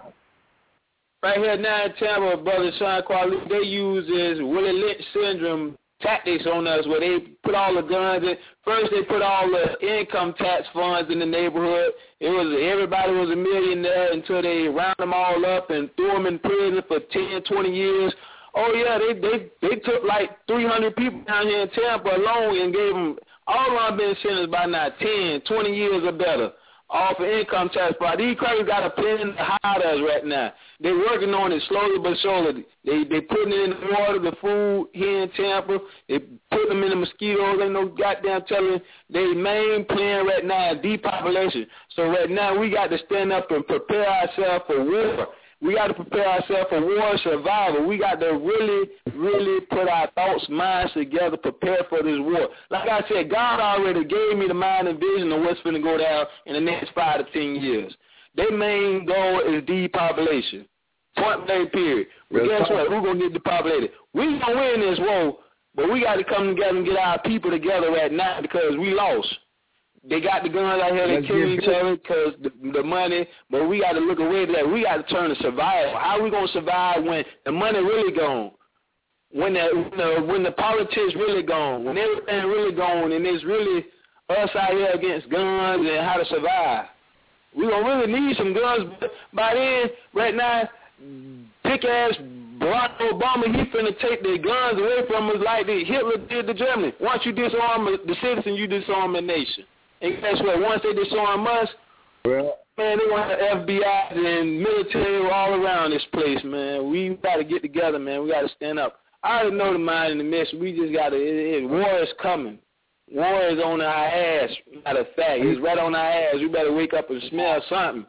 Right here now in Tampa, Brother Sean Quali, they use this Willie Lynch syndrome tactics on us where they put all the guns in. First, they put all the income tax funds in the neighborhood. It was everybody was a millionaire until they round them all up and threw them in prison for ten, twenty years. Oh, yeah, they they they took like three hundred people down here in Tampa alone and gave them, all of them been sentenced by now ten, twenty years or better. All for income tax fraud. These crackers got a plan to hide us right now. They're working on it slowly but surely. They they putting it in the water, the food here in Tampa. They put them in the mosquitoes. Ain't no goddamn telling. Their main plan right now is depopulation. So right now we got to stand up and prepare ourselves for war. We got to prepare ourselves for war and survival. We got to really, really put our thoughts, minds together, prepare for this war. Like I said, God already gave me the mind and vision of what's going to go down in the next five to ten years. Their main goal is depopulation. Point blank period. But Real guess time. what? We're going to get depopulated. We going to win this war, but we got to come together and get our people together right now because we lost. They got the guns out here to kill each other because the, the money, but we got to look away to that. We got to turn to survival. How are we going to survive when the money really gone? When the, when the when the politics really gone? When everything really gone and it's really us out here against guns and how to survive? We're going to really need some guns. But by then, right now, thick-ass Barack Obama, he finna take their guns away from us like the Hitler did to Germany. Once you disarm the citizen, you disarm the nation. And guess what? Once they disarm us, well, man, they want the F B I and military all around this place, man. We got to get together, man. We got to stand up. I already know the mind and the mission. We just got to, it, it, war is coming. War is on our ass. Matter of fact, it's right on our ass. We better wake up and smell something.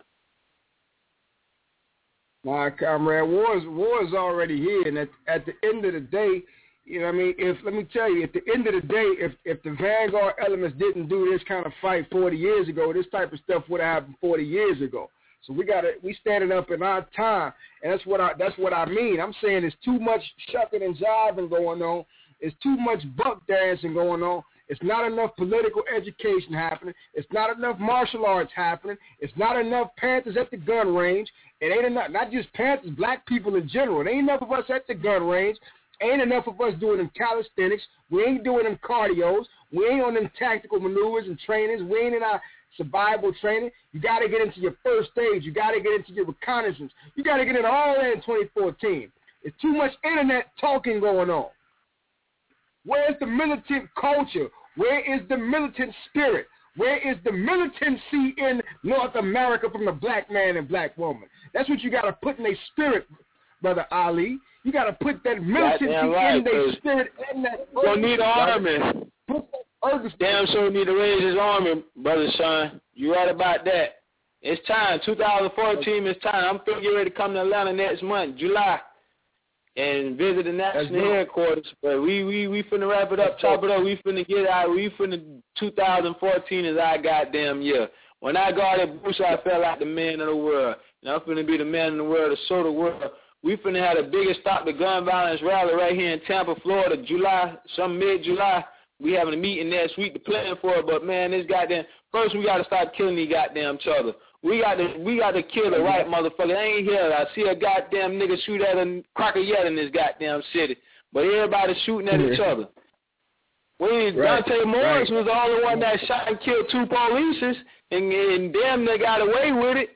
My comrade, war is, war is already here. And at, at the end of the day, you know what I mean? If let me tell you, at the end of the day, if if the Vanguard elements didn't do this kind of fight forty years ago, this type of stuff would have happened forty years ago. So we got to we standing up in our time, and that's what I that's what I mean. I'm saying there's too much shucking and jiving going on. It's too much buck dancing going on. It's not enough political education happening. It's not enough martial arts happening. It's not enough Panthers at the gun range. It ain't enough, not just Panthers, black people in general. It ain't enough of us at the gun range. Ain't enough of us doing them calisthenics. We ain't doing them cardios. We ain't on them tactical maneuvers and trainings. We ain't in our survival training. You got to get into your first stage. You got to get into your reconnaissance. You got to get into all that in twenty fourteen. There's too much internet talking going on. Where's the militant culture? Where is the militant spirit? Where is the militancy in North America from the black man and black woman? That's what you got to put in their spirit, Brother Ali. You got to put that militancy right, in their spirit. In that don't need an army. Damn sure need to raise his army, Brother Sean. You right about that. It's time. two thousand fourteen is time. I'm getting ready to come to Atlanta next month, July, and visit the national headquarters. But we we we finna wrap it up, chop it up. We finna get out. We finna two thousand fourteen is our goddamn year. When I got at Bush, I felt like the man of the world. And I'm finna be the man in the world to show the world. We finna have the biggest Stop the Gun Violence rally right here in Tampa, Florida, July, some mid-July. We having a meeting next week to plan for it. But man, this goddamn first we gotta start killing these goddamn each other. We got to we got to kill the right motherfucker. I ain't here. I see a goddamn nigga shoot at a cracker yet in this goddamn city. But everybody's shooting at each other. We right. Dante Morris right. was the only one that shot and killed two polices, and, and damn they got away with it.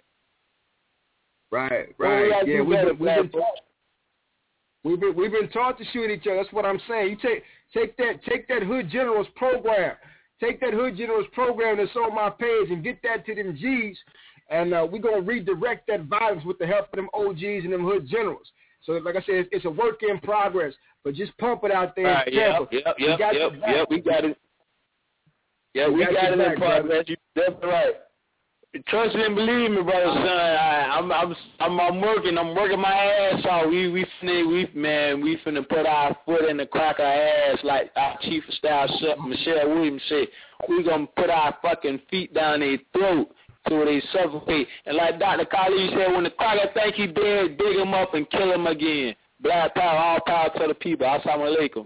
Right, right. Yeah, we've been, we've, been taught, we've been we've been taught to shoot each other. That's what I'm saying. You take take that take that Hood Generals program. Take that Hood Generals program that's on my page and get that to them G's, and uh, we're going to redirect that violence with the help of them O Gs and them Hood Generals. So, like I said, it's, it's a work in progress, but just pump it out there. Right, yep, yep, yep, yep, yep, we got it. Yeah, we, we got, got it back, in progress. You're definitely right. Trust me and believe me, brother, son. I, I'm, I'm, I'm, I'm working. I'm working my ass off. We, we finna, we, man, we finna put our foot in the crack of our ass, like our chief of staff, Michelle Williams said. We gonna put our fucking feet down their throat till they suffocate. And like Doctor Khalid said, when the cracker think he dead, dig him up and kill him again. Black power, all power to the people. Assalamu alaikum.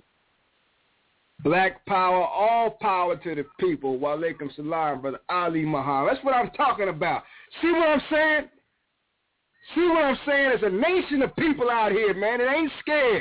Black power, all power to the people. Wa alaikum salam, Brother Ali Muhammad. That's what I'm talking about. See what I'm saying? See what I'm saying? There's a nation of people out here, man. It ain't scared.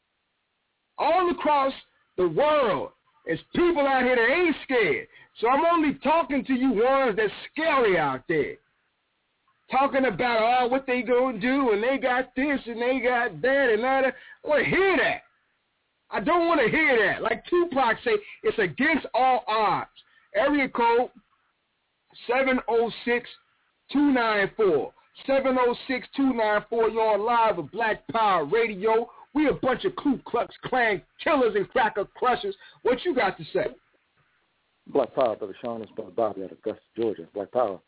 All across the world, there's people out here that ain't scared. So I'm only talking to you ones that's scary out there. Talking about, oh, what they gonna do, and they got this, and they got that, and that. I want to hear that. I don't want to hear that. Like Tupac say, it's against all odds. Area code seven oh six, two nine four. seven oh six, two nine four. You're on live with Black Power Radio. We a bunch of Ku Klux Klan killers and cracker crushers. What you got to say? Black Power, Brother Sean. It's Brother Bobby out of Augusta, Georgia. Black Power.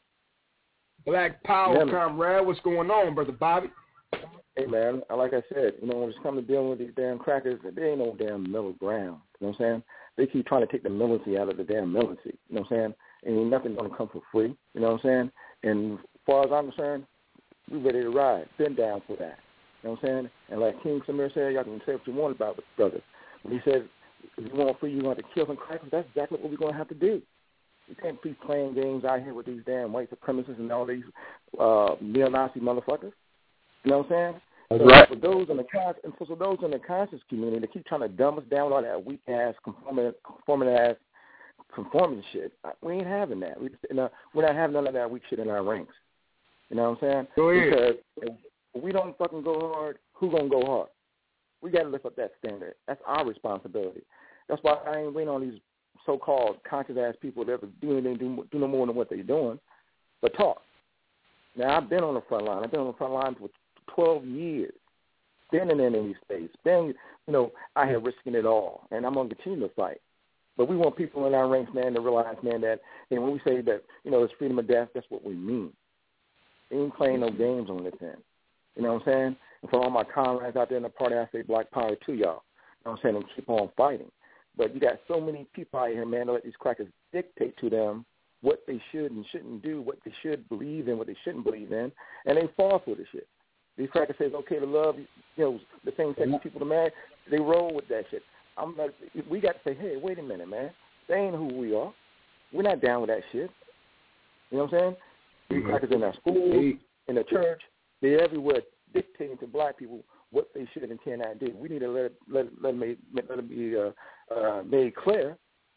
Black Power, yeah, comrade. What's going on, Brother Bobby? Hey, man, like I said, you know, when it's come to dealing with these damn crackers, there ain't no damn middle ground. You know what I'm saying? They keep trying to take the militancy out of the damn militancy. You know what I'm saying? And ain't nothing going to come for free. You know what I'm saying? And as far as I'm concerned, we ready to ride. Been down for that. You know what I'm saying? And like King Samir said, y'all can say what you want about it, brother. When he said, if you want free, you're going to kill some crackers, that's exactly what we're going to have to do. You can't be playing games out here with these damn white supremacists and all these uh, neo-Nazi motherfuckers. You know what I'm saying? So right. For those in the con- and for those in the conscious community, they keep trying to dumb us down with all that weak ass, conforming, conforming ass, conforming shit. We ain't having that. We, you know, we're not having none of that weak shit in our ranks. You know what I'm saying? Go ahead. Because if we don't fucking go hard, who gonna go hard? We got to lift up that standard. That's our responsibility. That's why I ain't waiting on these so-called conscious ass people that ever do anything, do, do no more than what they're doing, but talk. Now I've been on the front line. I've been on the front line for twelve years, been in any space, been, you know, I have risking it all, and I'm going to continue to fight. But we want people in our ranks, man, to realize, man, that, and when we say that, you know, it's freedom of death, that's what we mean. We ain't playing no games on this end. You know what I'm saying? And for all my comrades out there in the party, I say Black Power to y'all. You know what I'm saying? And keep on fighting. But you got so many people out here, man, to let these crackers dictate to them what they should and shouldn't do, what they should believe in, what they shouldn't believe in, and they fall for this shit. These crackers say it's okay to love, you know, the same sex people to marry. They roll with that shit. I'm not, we got to say, hey, wait a minute, man. They ain't who we are. We're not down with that shit. You know what I'm saying? These mm-hmm. crackers in our schools, in the church, they're everywhere dictating to black people what they should and cannot do. We need to let it, let, let, it, let it be uh, uh, made clear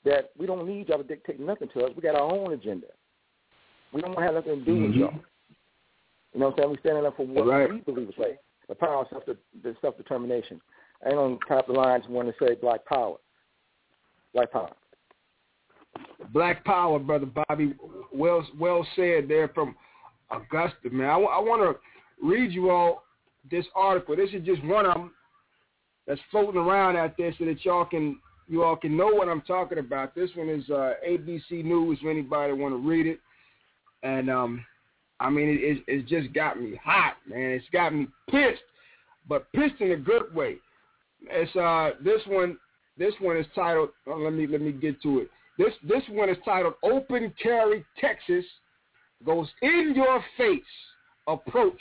that we don't need y'all to dictate nothing to us. We got our own agenda. We don't want to have nothing to do mm-hmm. with y'all. You know what I'm saying? We're standing up for what right. we believe is right. The power of self the self-determination. I ain't on top of the lines want to say black power. Black power. Black power, Brother Bobby. Well well said there from Augusta, man. I, w- I want to read you all this article. This is just one of them that's floating around out there so that y'all can you all can know what I'm talking about. This one is uh, A B C News for anybody want to read it. And, um, I mean, it, it, it's just got me hot, man. It's got me pissed, but pissed in a good way. It's uh, this one. This one is titled. Oh, let me let me get to it. This this one is titled "Open Carry Texas Goes in Your Face Approach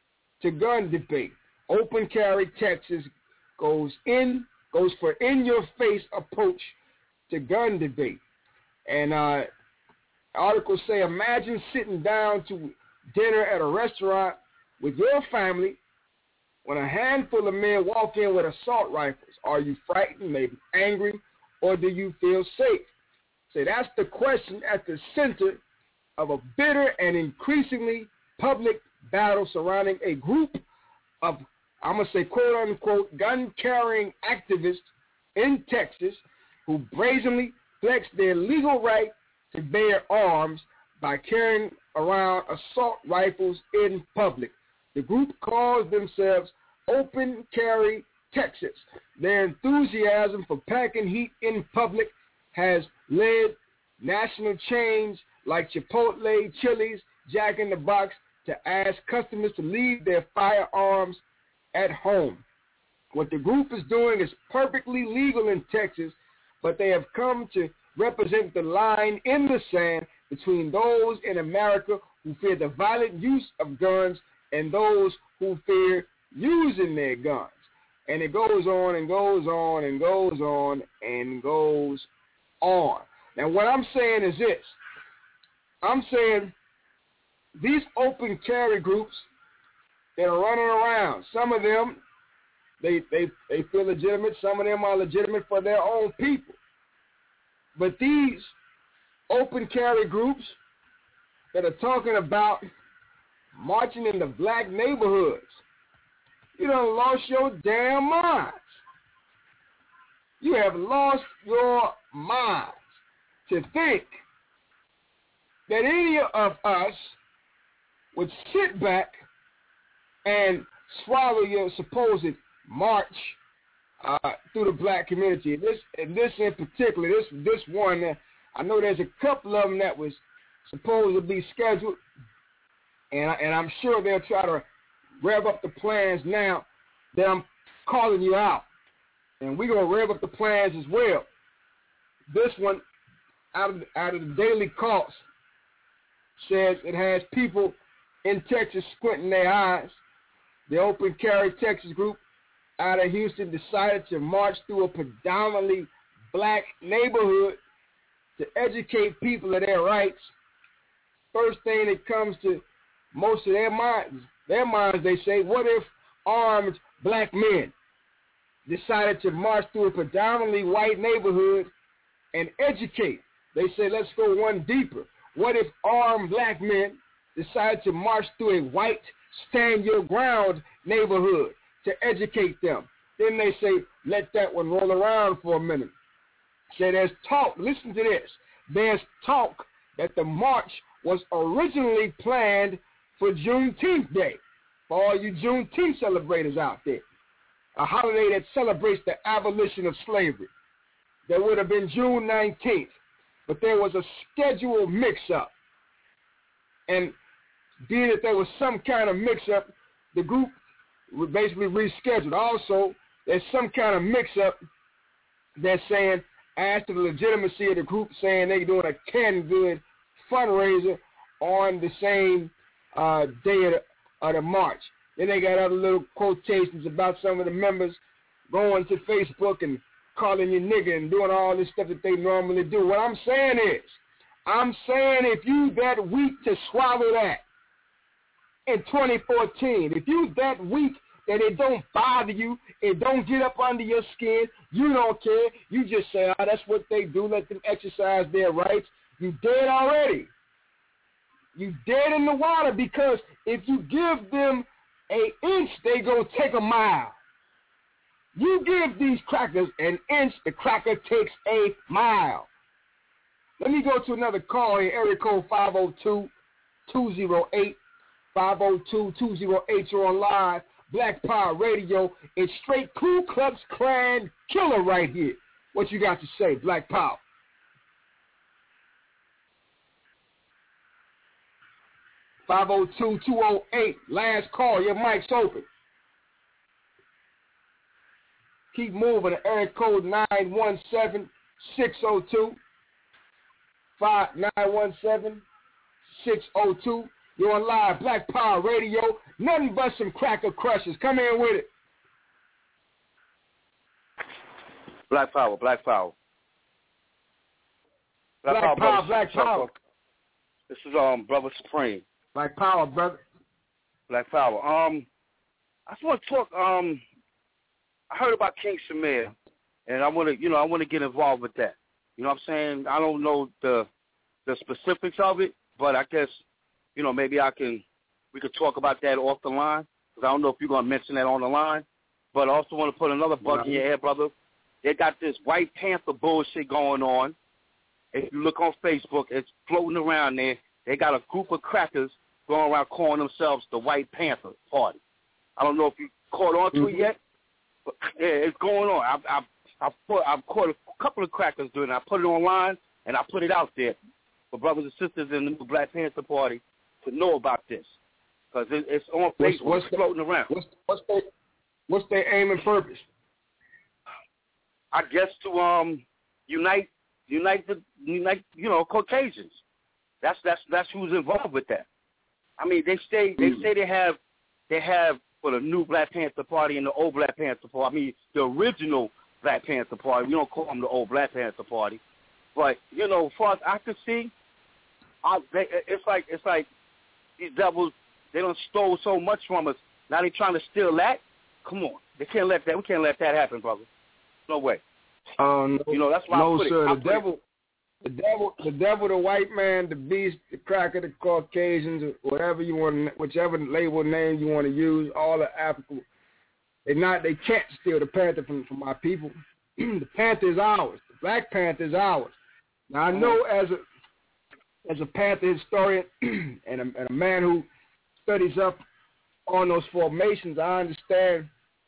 to Gun Debate." Open Carry Texas goes in goes for in your face approach to gun debate, and uh, articles say, imagine sitting down to dinner at a restaurant with your family when a handful of men walk in with assault rifles. Are you frightened, maybe angry, or do you feel safe? So that's the question at the center of a bitter and increasingly public battle surrounding a group of, I'm going to say, quote-unquote, gun-carrying activists in Texas who brazenly flex their legal right to bear arms by carrying around assault rifles in public. The group calls themselves Open Carry Texas. Their enthusiasm for packing heat in public has led national chains like Chipotle, Chili's, Jack in the Box to ask customers to leave their firearms at home. What the group is doing is perfectly legal in Texas, but they have come to represent the line in the sand between those in America who fear the violent use of guns and those who fear using their guns. And it goes on and goes on and goes on and goes on. Now, what I'm saying is this. I'm saying these open carry groups that are running around, some of them, they, they, they feel legitimate. Some of them are legitimate for their own people. But these open carry groups that are talking about marching in the black neighborhoods, you done lost your damn minds. You have lost your minds to think that any of us would sit back and swallow your supposed march uh, through the black community. And this, and this in particular, this this one, uh, I know there's a couple of them that was supposed to be scheduled, and, I, and I'm sure they'll try to rev up the plans now that I'm calling you out. And we're going to rev up the plans as well. This one, out of, out of the Daily Cost, says it has people in Texas squinting their eyes. The Open Carry Texas group out of Houston decided to march through a predominantly black neighborhood to educate people of their rights. First thing that comes to most of their minds, their minds, they say, what if armed black men decided to march through a predominantly white neighborhood and educate? They say, let's go one deeper. What if armed black men decided to march through a white stand-your-ground neighborhood to educate them? Then they say, let that one roll around for a minute. Say there's talk, listen to this, there's talk that the march was originally planned for Juneteenth Day, for all you Juneteenth celebrators out there, a holiday that celebrates the abolition of slavery. There would have been June nineteenth, but there was a schedule mix-up. And being that there was some kind of mix-up, the group was basically rescheduled. Also, there's some kind of mix-up that's saying, as to the legitimacy of the group, saying they're doing a canned good fundraiser on the same uh, day of the, of the march. Then they got other little quotations about some of the members going to Facebook and calling you nigga and doing all this stuff that they normally do. What I'm saying is, I'm saying if you that weak to swallow that in twenty fourteen, if you that weak that it don't bother you. It don't get up under your skin. You don't care. You just say, oh, that's what they do. Let them exercise their rights. You dead already. You dead in the water, because if you give them an inch, they go take a mile. You give these crackers an inch, the cracker takes a mile. Let me go to another call here, area code five oh two, two oh eight, five oh two, two oh eight. You're on live, Black Power Radio. It's straight Ku Klux Klan killer right here. What you got to say, Black Power? five oh two, two oh eight, last call. Your mic's open. Keep moving. Area code nine one seven, six oh two. Five nine one seven six oh two. You're on live, Black Power Radio. Nothing but some cracker crushers. Come in with it. Black Power, Black Power. Black, Black Power, Power Black Power. This is um Brother Supreme. Black Power, brother. Black Power. Um, I just want to talk. Um, I heard about King Shamir, and I want to, you know, I want to get involved with that. You know what I'm saying? I don't know the the specifics of it, but I guess, you know, maybe I can, we could talk about that off the line, because I don't know if you're going to mention that on the line. But I also want to put another bug in your head, brother. They got this White Panther bullshit going on. If you look on Facebook, it's floating around there. They got a group of crackers going around calling themselves the White Panther Party. I don't know if you caught on to mm-hmm. it yet, but yeah, it's going on. I've, I've, I've, put, I've caught a couple of crackers doing it. I put it online, and I put it out there for brothers and sisters in the new Black Panther Party to know about this, because it, it's on Facebook, what's, what's it's floating the, around. What's, what's, their, what's their aim and purpose? I guess to um unite, unite the, unite, you know, Caucasians. That's that's that's who's involved with that. I mean, they say they say they have they have for the new Black Panther Party and the old Black Panther Party. I mean, the original Black Panther Party. We don't call them the old Black Panther Party, but you know, as far as I can see, I, they, it's like it's like these devils. They done stole so much from us. Now they trying to steal that. Come on, they can't let that. We can't let that happen, brother. No way. Um, no, you know, that's why no, I put sir. it. The devil, it. the devil, the devil, the white man, the beast, the cracker, the Caucasians, whatever you want, whichever label name you want to use, all the applicable. They not, they can't steal the Panther from, from my people. The Panther is ours. The Black Panther is ours. Now I know as a as a Panther historian and, a, and a man who studies up on those formations, I understand.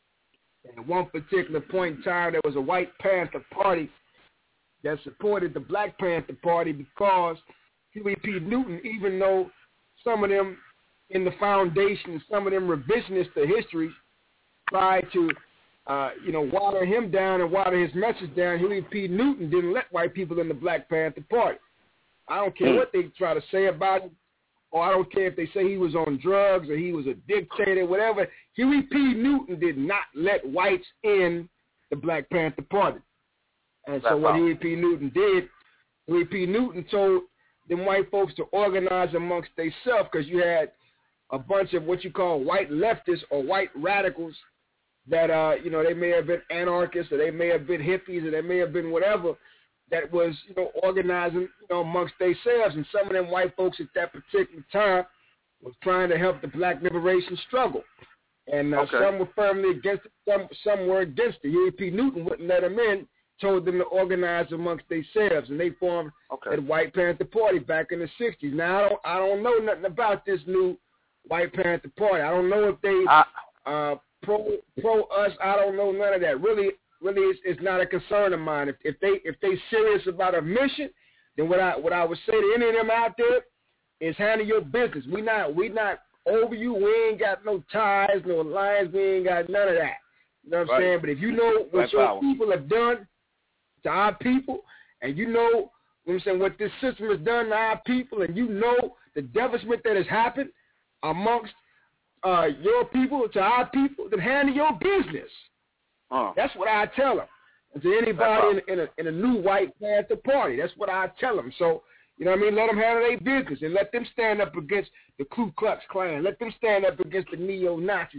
At one particular point in time, there was a White Panther Party that supported the Black Panther Party because Huey P. Newton, even though some of them in the foundation, some of them revisionists to history, tried to, uh, you know, water him down and water his message down, Huey P. Newton didn't let white people in the Black Panther Party. I don't care what they try to say about him, or I don't care if they say he was on drugs or he was a dictator, whatever. Huey P. Newton did not let whites in the Black Panther Party. And so what Huey P. Newton did, Huey P. Newton told them white folks to organize amongst themselves, because you had a bunch of what you call white leftists or white radicals that, uh, you know, they may have been anarchists or they may have been hippies or they may have been whatever, that was, you know, organizing, you know, amongst themselves. And some of them white folks at that particular time was trying to help the black liberation struggle. And uh, okay. some were firmly against it, some, some were against it. Huey P. Newton wouldn't let them in, told them to organize amongst themselves, and they formed okay. the White Panther Party back in the sixties. Now, I don't, I don't know nothing about this new White Panther Party. I don't know if they I, uh, pro pro us. I don't know none of that. Really, really, it's, it's not a concern of mine. If, if they if they serious about a mission, then what I what I would say to any of them out there is handle your business. We not we not over you. We ain't got no ties, no alliance. We ain't got none of that. You know what I'm right. saying? But if you know what right your power. people have done to our people, and you know, you know what I'm saying, what this system has done to our people, and you know the devilment that has happened amongst uh, your people to our people, then handle your business. Uh, that's what I tell them. And to anybody in, in, a, in a new White Panther Party, that's what I tell them. So, you know what I mean? Let them handle their business and let them stand up against the Ku Klux Klan. Let them stand up against the neo-Nazis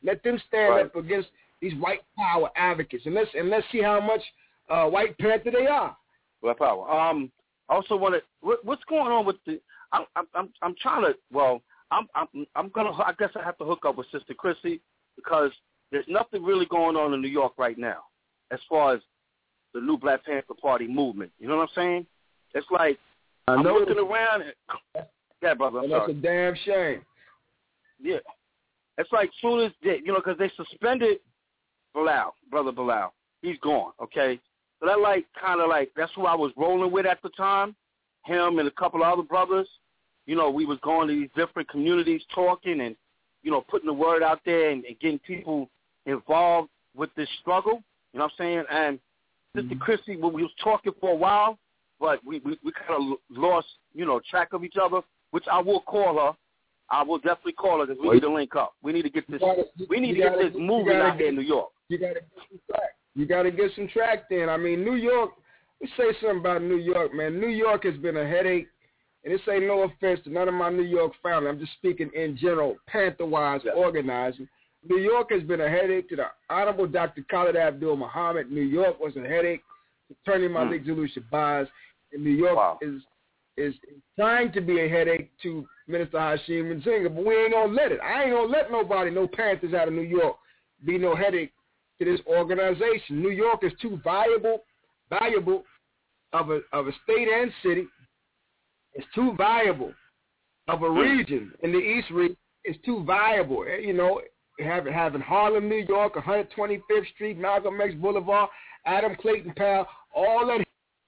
Let them stand right. up against these white power advocates, and let's and let's see how much uh, White Panther they are. Black power. Um, I also want to. What, what's going on with the? I'm I'm I'm, I'm trying to. Well, I'm I'm I'm gonna. I guess I have to hook up with Sister Chrissy because there's nothing really going on in New York right now as far as the new Black Panther Party movement. You know what I'm saying? It's like I I'm know. looking around. And, yeah, brother. I'm and sorry. That's a damn shame. Yeah, it's like soon as they, you know, because they suspended Bilal, brother Bilal. He's gone. Okay, so that like kind of like that's who I was rolling with at the time. Him and a couple of other brothers. You know, we was going to these different communities talking and you know putting the word out there and, and getting people involved with this struggle. You know what I'm saying? And Sister Chrissy, we was talking for a while, but we, we, we kind of lost, you know, track of each other, which I will call her. I will definitely call her because we need to link up. We need to get this gotta, we need to get this movement out here in New York. You got to get some track. You got to get some track then. I mean, New York, let's say something about New York, man. New York has been a headache, and this ain't no offense to none of my New York family. I'm just speaking in general, Panther-wise, yeah. organizing. New York has been a headache to the Honorable Doctor Khalid Abdul Muhammad. New York was a headache to Attorney Malik mm. Zulu Shabazz. And New York wow. is is trying to be a headache to Minister Hashim Nzinga, but we ain't going to let it. I ain't going to let nobody, no Panthers out of New York, be no headache to this organization. New York is too valuable, valuable of a of a state and city. It's too valuable of a region in the East region. It's too valuable. You know, having having Harlem, New York, one twenty-fifth Street, Malcolm X Boulevard, Adam Clayton Powell, all that.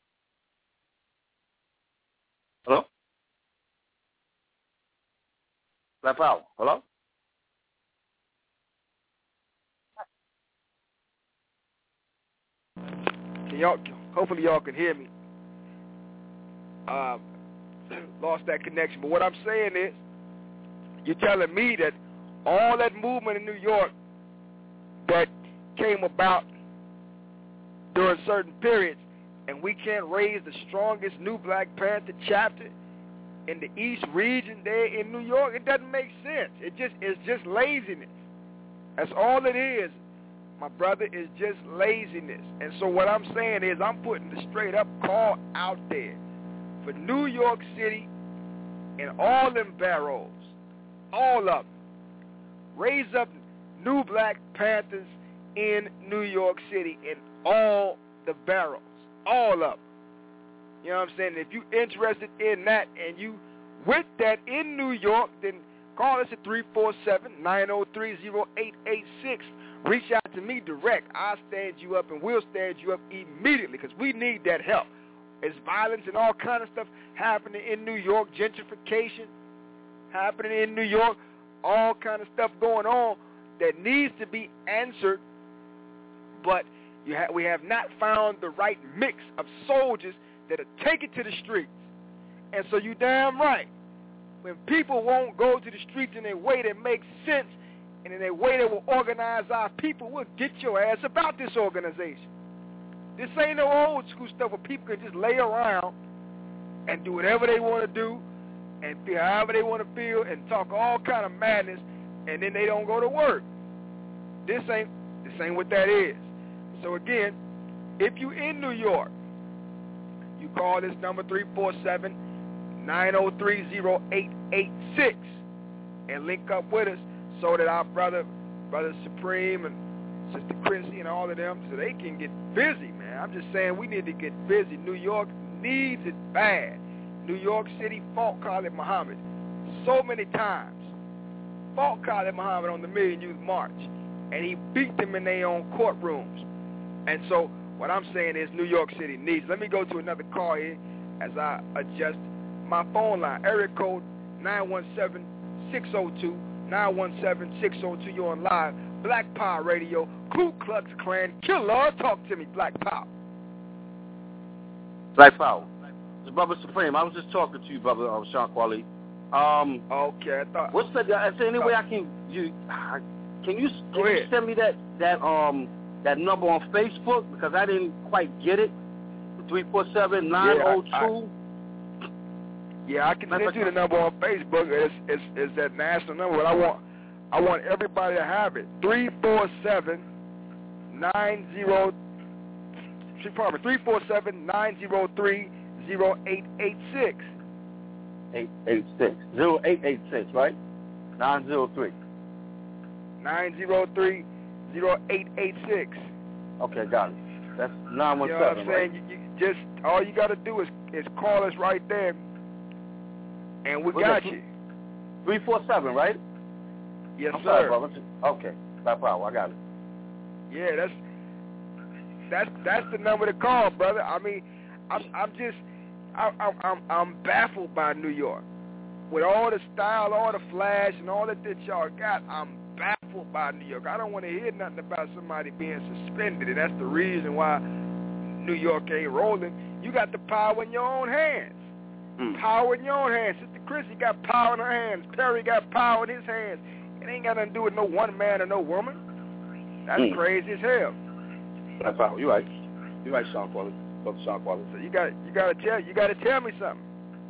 Hello? Black Power. Hello? Can y'all, hopefully y'all can hear me. Um, lost that connection. But what I'm saying is, you're telling me that all that movement in New York that came about during certain periods, and we can't raise the strongest new Black Panther chapter in the East region there in New York, it doesn't make sense. It just it's just laziness. That's all it is, my brother, is just laziness. And so what I'm saying is I'm putting the straight up call out there for New York City and all them barrows, all of them. Raise up new Black Panthers in New York City in all the barrows, all of them. You know what I'm saying? If you're interested in that and you with that in New York, then call us at three four seven, nine oh three, oh eight eight six. Reach out to me direct. I'll stand you up and we'll stand you up immediately because we need that help. There's violence and all kind of stuff happening in New York, gentrification happening in New York, all kind of stuff going on that needs to be answered, but you ha- we have not found the right mix of soldiers that'll take it to the streets. And so you damn right, when people won't go to the streets in a way that makes sense and in a way that will organize our people, we'll get your ass about this organization. This ain't no old school stuff where people can just lay around and do whatever they want to do and feel however they want to feel and talk all kind of madness, and then they don't go to work. This ain't this ain't what that is. So again, if you in New York, you call this number three four seven, nine oh three, oh eight eight six and link up with us so that our brother, Brother Supreme and Sister Chrissy and all of them, so they can get busy, man. I'm just saying we need to get busy. New York needs it bad. New York City fought Khalid Muhammad so many times. Fought Khalid Muhammad on the Million Youth March, and he beat them in their own courtrooms. And so what I'm saying is New York City needs. Let me go to another call here as I adjust my phone line. Area code nine one seven, six oh two, nine one seven, six oh two. You're on live. Black Power Radio, Ku Klux Klan killer. Talk to me, Black Power. Black Power. Brother Supreme, I was just talking to you, brother uh, Sean Quali. Um, okay, I thought. What's the? Is there any way I can you? Can you, can you send me that that um that number on Facebook because I didn't quite get it. Three four seven nine zero two. Yeah, I can send you the number on Facebook. It's it's, it's that national number, but I want I want everybody to have it. three four seven, nine zero three four seven, nine zero three, zero eight eight six. eight eight six. zero eight eight six, right? nine zero three. nine zero three, zero eight eight six. Okay, got it. That's nine one seven, you know what I'm right? saying? You, you just, all you got to do is, is call us right there, and we What's got that? you. three four seven, right? Yes, I'm sir. sorry, brother. Okay, Black Power, I got it. Yeah, that's that's that's the number to call, brother. I mean, I'm I'm just I'm I'm I'm baffled by New York with all the style, all the flash, and all that that y'all got. I'm baffled by New York. I don't want to hear nothing about somebody being suspended, and that's the reason why New York ain't rolling. You got the power in your own hands. Mm. Power in your own hands. Sister Chrissy got power in her hands. Perry got power in his hands. It ain't got nothing to do with no one man or no woman. That's mm. crazy as hell. That's how you're right. You're right, Sean Qualley. Brother Sean Qualley. So you got you got to tell you got to tell me something.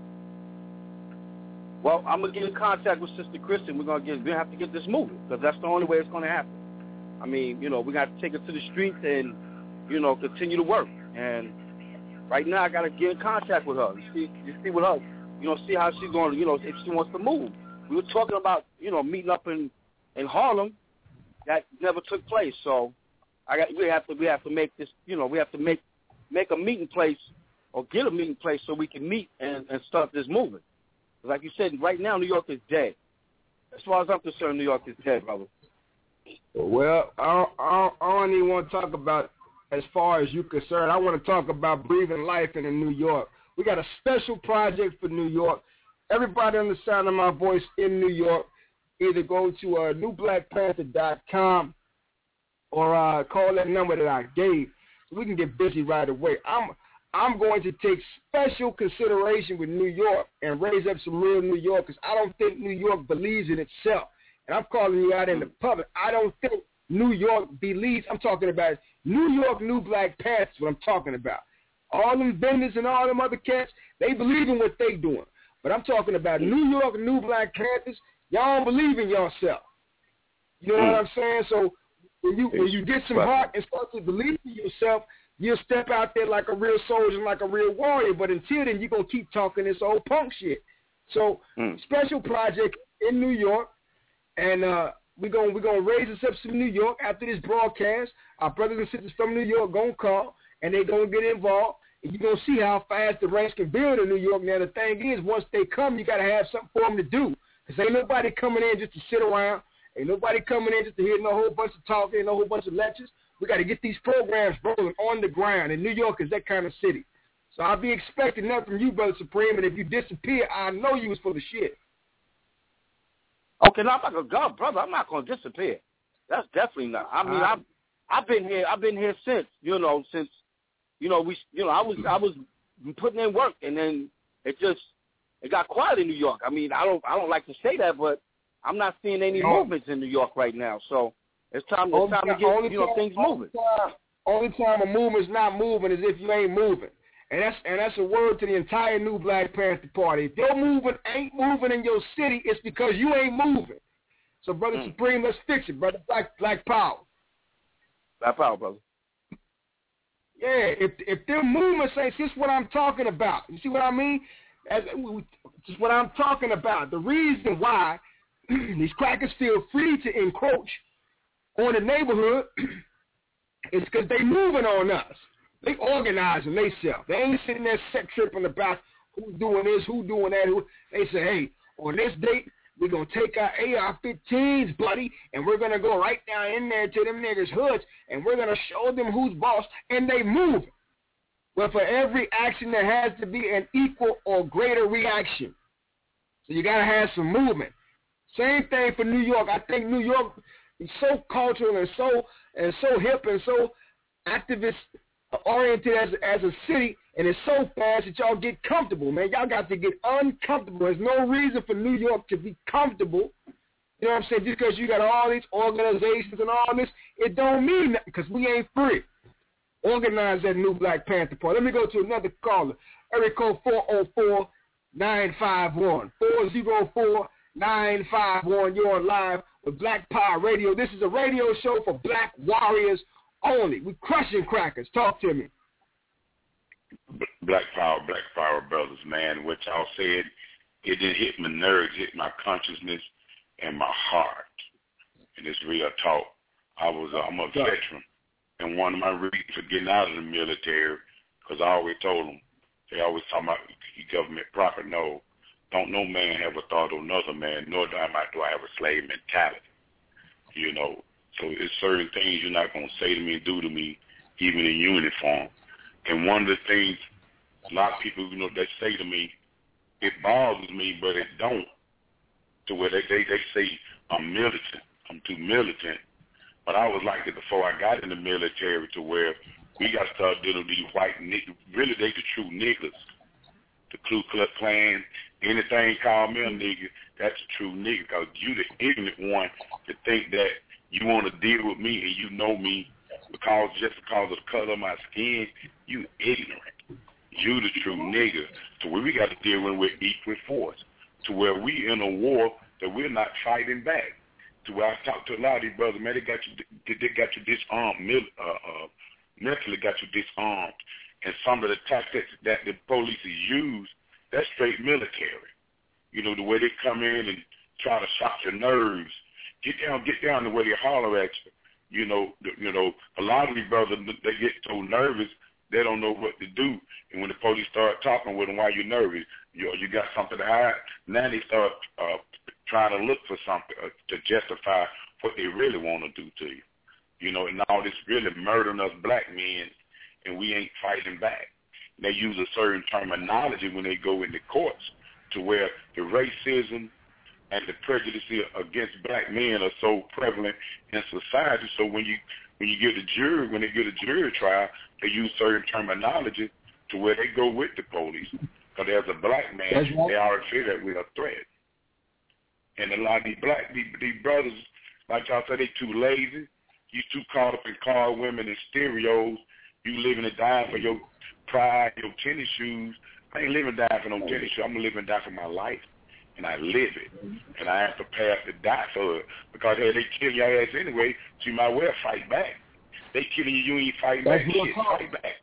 Well, I'm gonna get in contact with Sister Kristen. We're gonna get we have to get this moving because that's the only way it's gonna happen. I mean, you know, we got to take it to the streets and you know continue to work. And right now, I got to get in contact with her. You see, you see with her, you know, see how she's going. You know, if she wants to move. We were talking about, you know, meeting up in, in Harlem. That never took place. So I got we have to we have to make this, you know, we have to make make a meeting place or get a meeting place so we can meet and, and start this movement. Like you said, right now New York is dead. As far as I'm concerned, New York is dead, brother. Well, I don't, I don't, I don't even want to talk about as far as you're concerned. I want to talk about breathing life in New York. We got a special project for New York. Everybody on the sound of my voice in New York, either go to uh, new black panther dot com or uh, call that number that I gave so we can get busy right away. I'm I'm going to take special consideration with New York and raise up some real New Yorkers. I don't think New York believes in itself. And I'm calling you out in the public. I don't think New York believes. I'm talking about New York, New Black Panthers, what I'm talking about. All them vendors and all them other cats, they believe in what they doing. But I'm talking about New York, New Black Panthers. Y'all don't believe in yourself. You know what I'm saying? So when you when you get some heart and start to believe in yourself, you'll step out there like a real soldier and like a real warrior. But until then, you're going to keep talking this old punk shit. So mm. special project in New York, and uh, we're going we're gonna raise us up some New York after this broadcast. Our brothers and sisters from New York going to call, and they're going to get involved. And you're going to see how fast the ranks can build in New York. Now, the thing is, once they come, you got to have something for them to do. Because ain't nobody coming in just to sit around. Ain't nobody coming in just to hear no whole bunch of talking and no whole bunch of lectures. We got to get these programs rolling on the ground. And New York is that kind of city. So I'll be expecting nothing from you, Brother Supreme. And if you disappear, I know you was full of shit. Okay, now I'm not gonna go, brother. I'm not gonna disappear. That's definitely not. I mean, I've I've been here. I've been here since you know since you know we you know I was I was putting in work, and then it just it got quiet in New York. I mean, I don't I don't like to say that, but I'm not seeing any no. movements in New York right now. So it's time it's time to get you know time, things moving. Time, only time a movement's not moving is if you ain't moving. And that's and that's a word to the entire New Black Panther Party. If your movement ain't moving in your city, it's because you ain't moving. So, Brother mm. Supreme, let's fix it, brother. Black Black Power. Black Power, brother. Yeah, if if their movements ain't, this is what I'm talking about. You see what I mean? As, this is what I'm talking about. The reason why these crackers feel free to encroach on the neighborhood is because they moving on us. They organizing themselves. They ain't sitting there sex tripping about who's doing this, who doing that. Who. They say, hey, on this date, we're going to take our A R fifteens, buddy, and we're going to go right down in there to them niggas' hoods, and we're going to show them who's boss, and they move. Well, for every action, there has to be an equal or greater reaction. So you got to have some movement. Same thing for New York. I think New York is so cultural and so and so hip and so activist oriented as as a city, and it's so fast that y'all get comfortable, man. Y'all got to get uncomfortable. There's no reason for New York to be comfortable. You know what I'm saying? Just because you got all these organizations and all this, it don't mean nothing because we ain't free. Organize that New Black Panther Party. Let me go to another caller. Area code four oh four, nine five one. four oh four, nine five one. You're on live with Black Power Radio. This is a radio show for black warriors only. We crushing crackers. Talk to me. Black Power, Black Power brothers, man. What y'all said, it did hit my nerves, hit my consciousness and my heart. And it's real talk. I was, uh, I'm a veteran. And one of my reasons for getting out of the military, because I always told them, they always talk about government property. No, don't no man have a thought of another man, nor do I, do I have a slave mentality. You know, so it's certain things you're not going to say to me and do to me, even in uniform. And one of the things a lot of people, you know, they say to me, it bothers me, but it don't. To where they, they, they say I'm militant, I'm too militant. But I was like it before I got in the military, to where we got to start dealing with these white niggas. Really, they the true niggas. The Ku Klux Klan, anything called me a nigga, that's a true nigga, because you the ignorant one to think that you want to deal with me and you know me because just because of the color of my skin, you ignorant. You the true nigga. To where we got to deal with equal force. To where we in a war that we're not fighting back. To where I talk to a lot of these brothers, man, they got you, they got you disarmed, uh, uh, mentally got you disarmed. And some of the tactics that the police use, that's straight military. You know, the way they come in and try to shock your nerves. Get down, get down the way they holler at you. You know, the, you know, a lot of these brothers, they get so nervous, they don't know what to do. And when the police start talking with them, why you nervous? You you got something to hide. Now they start uh, trying to look for something uh, to justify what they really want to do to you. You know, and all this really murdering us black men, and we ain't fighting back. They use a certain terminology when they go into courts, to where the racism and the prejudice against black men are so prevalent in society. So when you when you get a jury, when they get a jury trial, they use certain terminology to where they go with the police. Because as a black man, right, they already feel that we're a threat. And a lot of these black, these, these brothers, like y'all said, they too lazy. You too caught up in car women and stereos. You living and dying for your pride, your tennis shoes. I ain't living and dying for no tennis shoes. I'm living and dying for my life. And I live it. And I am prepared to die for it. Because, hey, they kill your ass anyway, so you might well fight back. They killing you, you ain't fighting back. Shit, fight back.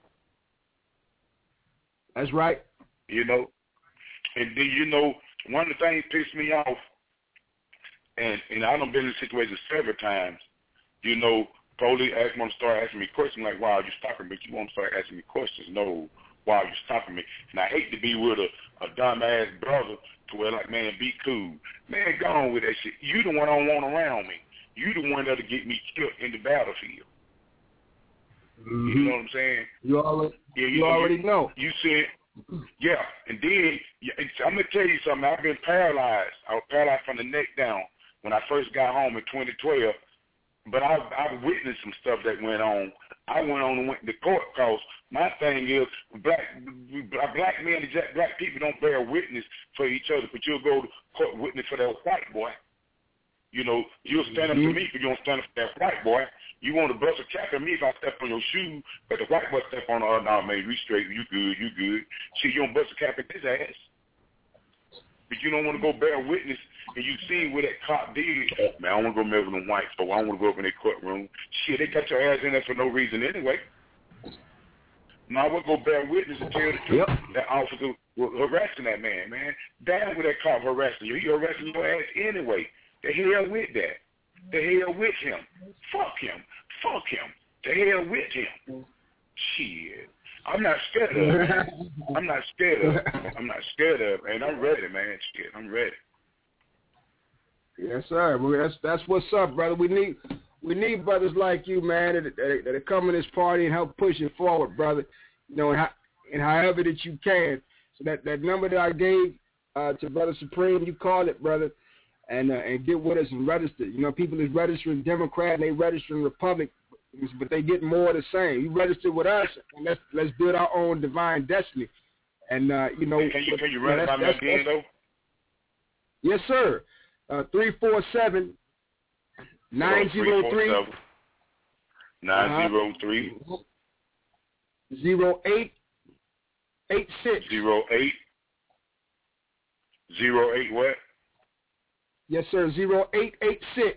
That's right. You know? And then, you know, one of the things pissed me off, and, and I done been in situations several times, you know, police ask me to start asking me questions like, why are you stopping me? You want to start asking me questions? No, why are you stopping me? And I hate to be with a, a dumb-ass brother to where, like, man, be cool. Man, go on with that shit. You the one I don't want around me. You the one that'll get me killed in the battlefield. Mm-hmm. You know what I'm saying? You already, yeah, you, you know, already you, know. You said, yeah. And then, I'm going to tell you something. I've been paralyzed. I was paralyzed from the neck down when I first got home in twenty twelve. But I've, I've witnessed some stuff that went on. I went on and went to court because my thing is black black men and black people don't bear witness for each other, but you'll go to court witness for that white boy. You know, you'll stand up to me, but you don't stand up for that white boy. You want to bust a cap at me if I step on your shoe, but the white boy step on the other, no, man, you straight, you good, you good. See, you don't bust a cap at his ass. But you don't want to go bear witness, and you see what that cop did. Man, I don't want to go mess with them whites, so I don't want to go up in their courtroom. Shit, they got your ass in there for no reason anyway. Now I would go bear witness and tell the truth. Yep. That officer was harassing that man, man. Damn with that cop harassing you. He harassing your ass anyway. The hell with that. The hell with him. Fuck him. Fuck him. The hell with him. Shit. I'm not scared of it, man. I'm not scared of it. I'm not scared of it, man. I'm ready, man. Shit, I'm ready. Yes, sir. Well, that's that's what's up, brother. We need we need brothers like you, man, that that, that come in this party and help push it forward, brother. You know, and, how, and however that you can. So that, that number that I gave uh, to Brother Supreme, you call it, brother, and uh, and get with us and register. You know, people is registering Democrat and they registering Republic, but they get more of the same. You register with us, and let's let's build our own divine destiny. And uh, you know, can you can you run it by me again though? Yes, sir. Uh, three four seven nine zero three nine zero three zero eight eight six zero eight zero eight what Yes, sir. Zero eight eight six.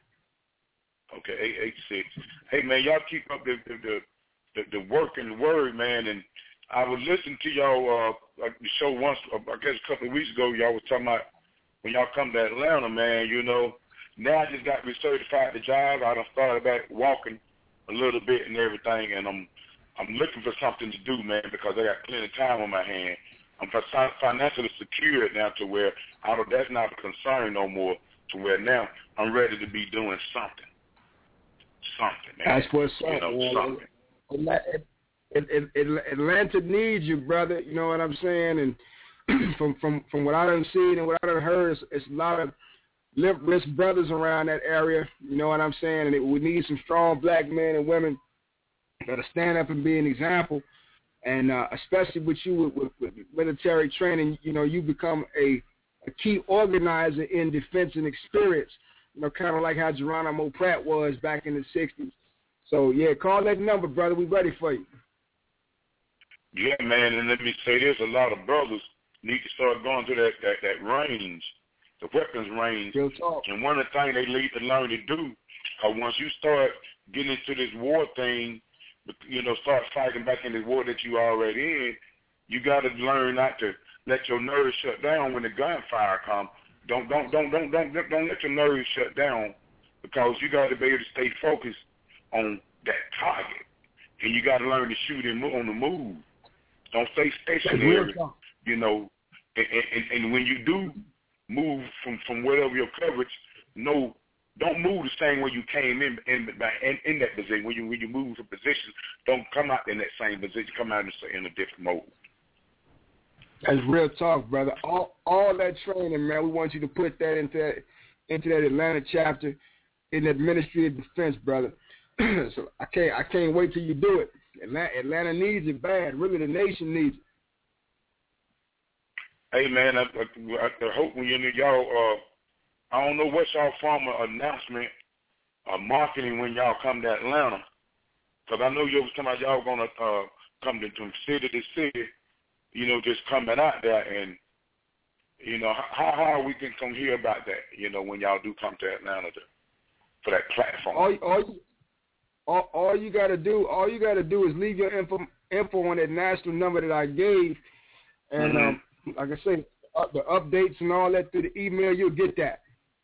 Okay, eight eight six. Hey, man, y'all keep up the the the, the, the work and the word, man. And I was listening to y'all uh, like the show once, I guess a couple of weeks ago. Y'all was talking about when y'all come to Atlanta, man. You know, now I just got recertified the job. I done started back walking a little bit and everything, and I'm I'm looking for something to do, man, because I got plenty of time on my hand. I'm financially secure now to where I don't, that's not a concern no more. To where now I'm ready to be doing something. Something, man. That's what's you up. know, something. Atlanta needs you, brother. You know what I'm saying? And from from from what I done seen and what I done heard, it's, it's a lot of lip-wrist brothers around that area. You know what I'm saying? And it, we need some strong black men and women that'll stand up and be an example. And uh, especially with you with, with, with military training, you know, you become a, a key organizer in defense and experience. You know, kind of like how Geronimo Pratt was back in the sixties. So, yeah, call that number, brother. We ready for you. Yeah, man, and let me say this. A lot of brothers need to start going to that, that, that range, the weapons range. Real talk. And one of the things they need to learn to do, because once you start getting into this war thing, you know, start fighting back in the war that you already in, you got to learn not to let your nerves shut down when the gunfire comes. Don't don't don't don't don't don't let your nerves shut down, because you got to be able to stay focused on that target, and you got to learn to shoot and move on the move. Don't stay stationary, you know. And, and, and when you do move from from whatever your coverage, no. Don't move the same way you came in in, in in that position. When you when you move from position, don't come out in that same position. Come out in a different mode. That's real talk, brother. All all that training, man. We want you to put that into that, into that Atlanta chapter in that Ministry of Defense, brother. So I can't I can't wait till you do it. Atlanta, Atlanta needs it bad. Really, the nation needs it. Hey, man. I, I, I hope when you y'all. Uh, I don't know what y'all form of announcement or marketing when y'all come to Atlanta, because I know you was talking about y'all going to uh, come to, from city to city, you know, just coming out there, and, you know, how how we can come hear about that, you know, when y'all do come to Atlanta to, for that platform. All, all, you, all, all you got to do, all you got to do is leave your info, info on that national number that I gave, and mm-hmm. um, like I say, uh, the updates and all that through the email, you'll get that.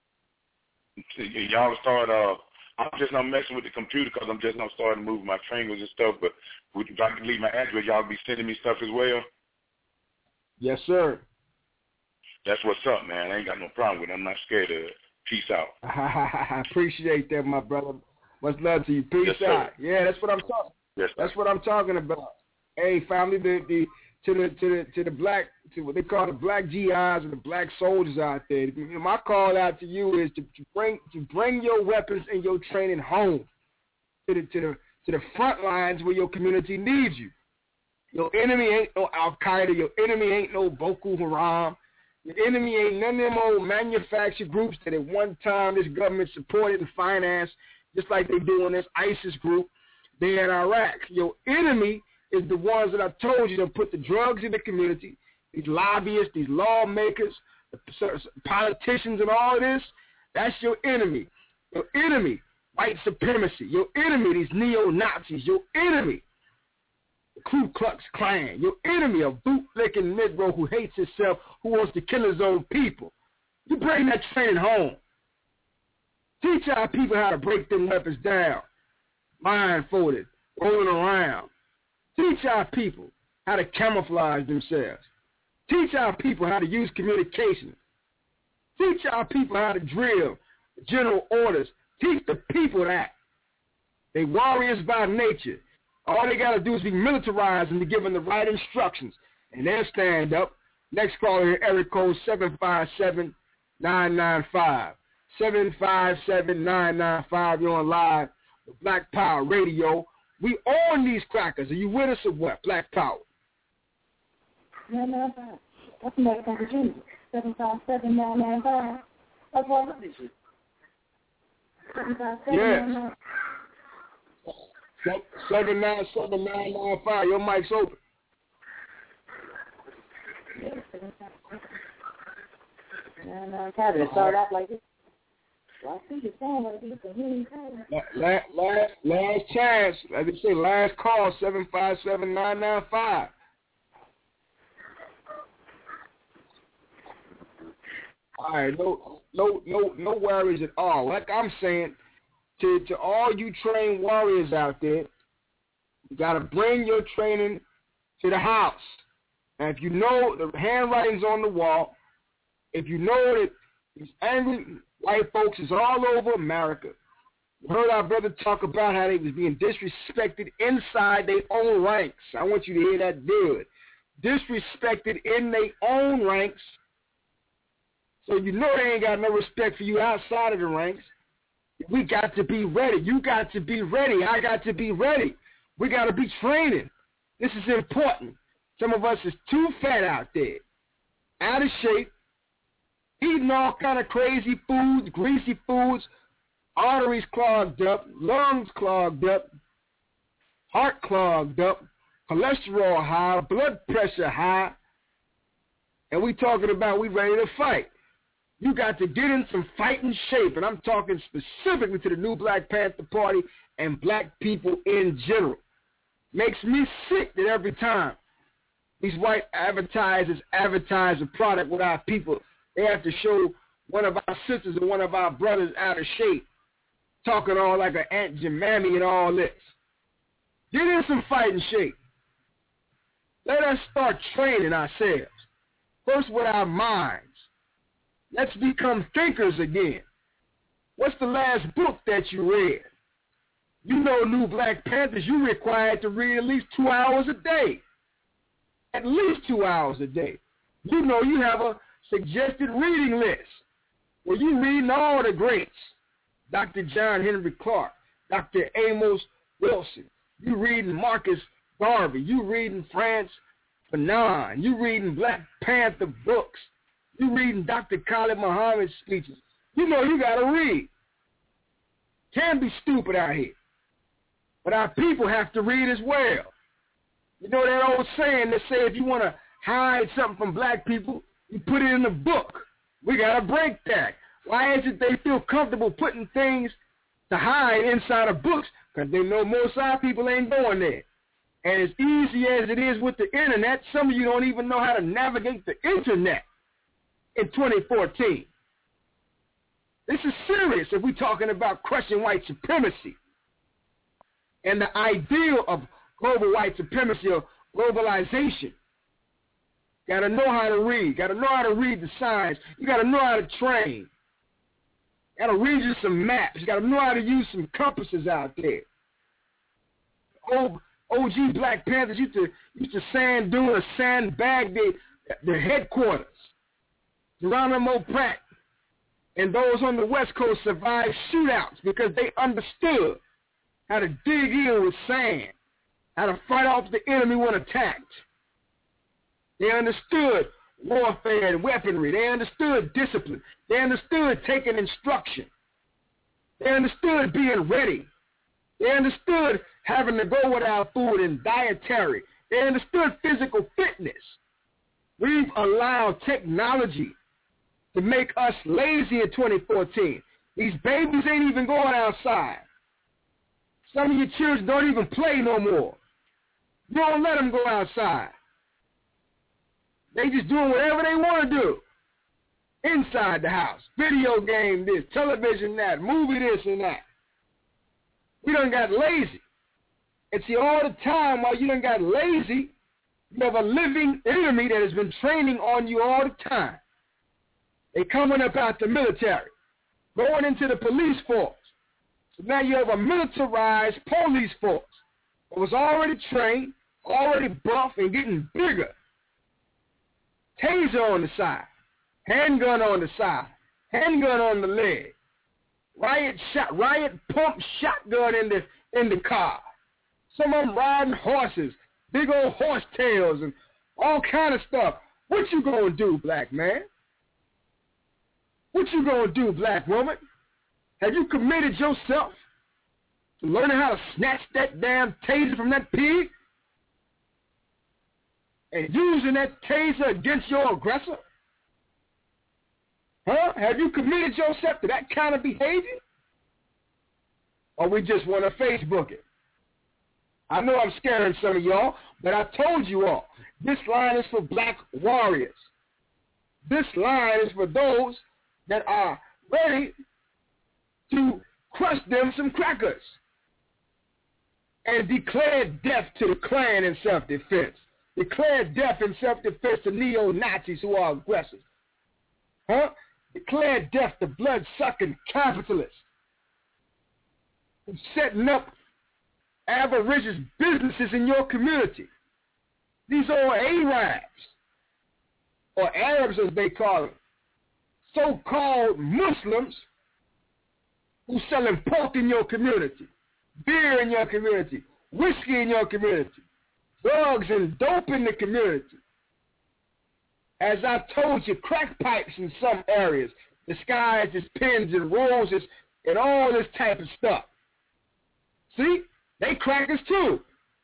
Y'all start, uh, I'm just not messing with the computer because I'm just not starting to move my fingers and stuff, but if I can leave my address, y'all be sending me stuff as well? Yes, sir. That's what's up, man. I ain't got no problem with it. I'm not scared of it. Peace out. I appreciate that, my brother. Much love to you. Peace yes, out. Yeah, that's what I'm talking yes, That's what I'm talking about. Hey, family, the, the to the to the to the black to what they call the black G Is and the black soldiers out there. My call out to you is to, to bring to bring your weapons and your training home to the to the to the front lines where your community needs you. Your enemy ain't no Al Qaeda. Your enemy ain't no Boko Haram. Your enemy ain't none of them old manufactured groups that at one time this government supported and financed, just like they do in this ISIS group there in Iraq. Your enemy is the ones that I told you that put the drugs in the community, these lobbyists, these lawmakers, the politicians and all of this. That's your enemy. Your enemy, white supremacy. Your enemy, these neo-Nazis. Your enemy, the Ku Klux Klan. Your enemy, a bootlicking Negro who hates himself, who wants to kill his own people. You bring that training home. Teach our people how to break them weapons down, blindfolded, rolling around. Teach our people how to camouflage themselves. Teach our people how to use communication. Teach our people how to drill general orders. Teach the people that. They warriors by nature. All they got to do is be militarized and be given the right instructions. And they'll stand up. Next caller here, area code seven five seven, nine nine five. seven five seven, nine nine five. You're on live with Black Power Radio. We own these crackers. Are you with us or what? Black Power. nine nine five. That's American Virginia. seven five seven, nine nine five. That's what I did. seven five seven, nine nine five. seven nine seven, nine nine five. Your mic's open. And uh, Kevin, it started off like this. Well, I see you saying what it is for him. Last, last, last chance. Like they say, last call, seven five seven, nine nine five. All right, no, no, no, no worries at all. Like I'm saying, to to all you trained warriors out there, you gotta bring your training to the house. And if you know the handwriting's on the wall, if you know that these angry white folks is all over America, you heard our brother talk about how they was being disrespected inside their own ranks. I want you to hear that good. Disrespected in their own ranks. So you know they ain't got no respect for you outside of the ranks. We got to be ready. You got to be ready. I got to be ready. We got to be training. This is important. Some of us is too fat out there, out of shape, eating all kind of crazy foods, greasy foods, arteries clogged up, lungs clogged up, heart clogged up, cholesterol high, blood pressure high, and we talking about we ready to fight. You got to get in some fighting shape, and I'm talking specifically to the new Black Panther Party and black people in general. Makes me sick that every time these white advertisers advertise a product with our people, they have to show one of our sisters and one of our brothers out of shape, talking all like an Aunt Jemima and all this. Get in some fighting shape. Let us start training ourselves. First with our minds. Let's become thinkers again. What's the last book that you read? You know, New Black Panthers, you're required to read at least two hours a day. At least two hours a day. You know you have a suggested reading list where you're reading all the greats. Doctor John Henry Clark, Doctor Amos Wilson. You're reading Marcus Garvey. You're reading France Fanon. You're reading Black Panther books. You're reading Doctor Khalid Muhammad's speeches. You know you got to read. Can't be stupid out here. But our people have to read as well. You know that old saying that say if you want to hide something from black people, you put it in a book. We got to break that. Why is it they feel comfortable putting things to hide inside of books? Because they know most of our people ain't going there. And as easy as it is with the internet, some of you don't even know how to navigate the internet in twenty fourteen. This is serious if we're talking about crushing white supremacy and the ideal of global white supremacy or globalization. Got to know how to read. Got to know how to read the signs. You got to know how to train. Got to read you some maps. You got to know how to use some compasses out there. Old O G Black Panthers used to used to sand dune or sandbag their, their headquarters. Geronimo Pratt and those on the West Coast survived shootouts because they understood how to dig in with sand, how to fight off the enemy when attacked. They understood warfare and weaponry. They understood discipline. They understood taking instruction. They understood being ready. They understood having to go without food and dietary. They understood physical fitness. We've allowed technology to make us lazy in twenty fourteen. These babies ain't even going outside. Some of your children don't even play no more. You don't let them go outside. They just doing whatever they want to do inside the house. Video game this, television that, movie this and that. We done got lazy. And see, all the time while you done got lazy, you have a living enemy that has been training on you all the time. They coming up out the military, going into the police force. So now you have a militarized police force that was already trained, already buff, and getting bigger. Taser on the side, handgun on the side, handgun on the leg, riot shot, riot pump shotgun in the in the car. Some of them riding horses, big old horse tails, and all kind of stuff. What you gonna do, black man? What you gonna do, black woman? Have you committed yourself to learning how to snatch that damn taser from that pig and using that taser against your aggressor? Huh? Have you committed yourself to that kind of behavior? Or we just want to Facebook it? I know I'm scaring some of y'all, but I told you all, this line is for black warriors. This line is for those that are ready to crush them some crackers and declare death to the Klan in self-defense. Declare death in self-defense to neo-Nazis who are aggressors. Huh? Declare death to blood-sucking capitalists who's setting up avaricious businesses in your community. These are Arabs, or Arabs as they call them, so-called Muslims who selling pork in your community, beer in your community, whiskey in your community, drugs and dope in the community. As I told you, crack pipes in some areas, disguised as pins and roses and all this type of stuff. See? They crackers too.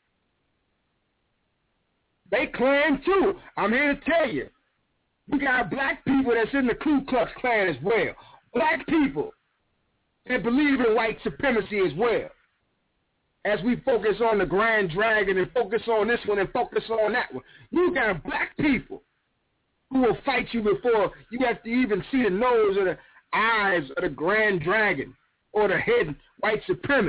They Klan too. I'm here to tell you. We got black people that's in the Ku Klux Klan as well. Black people that believe in white supremacy as well. As we focus on the Grand Dragon and focus on this one and focus on that one. You got black people who will fight you before you have to even see the nose or the eyes of the Grand Dragon or the hidden white supremacist.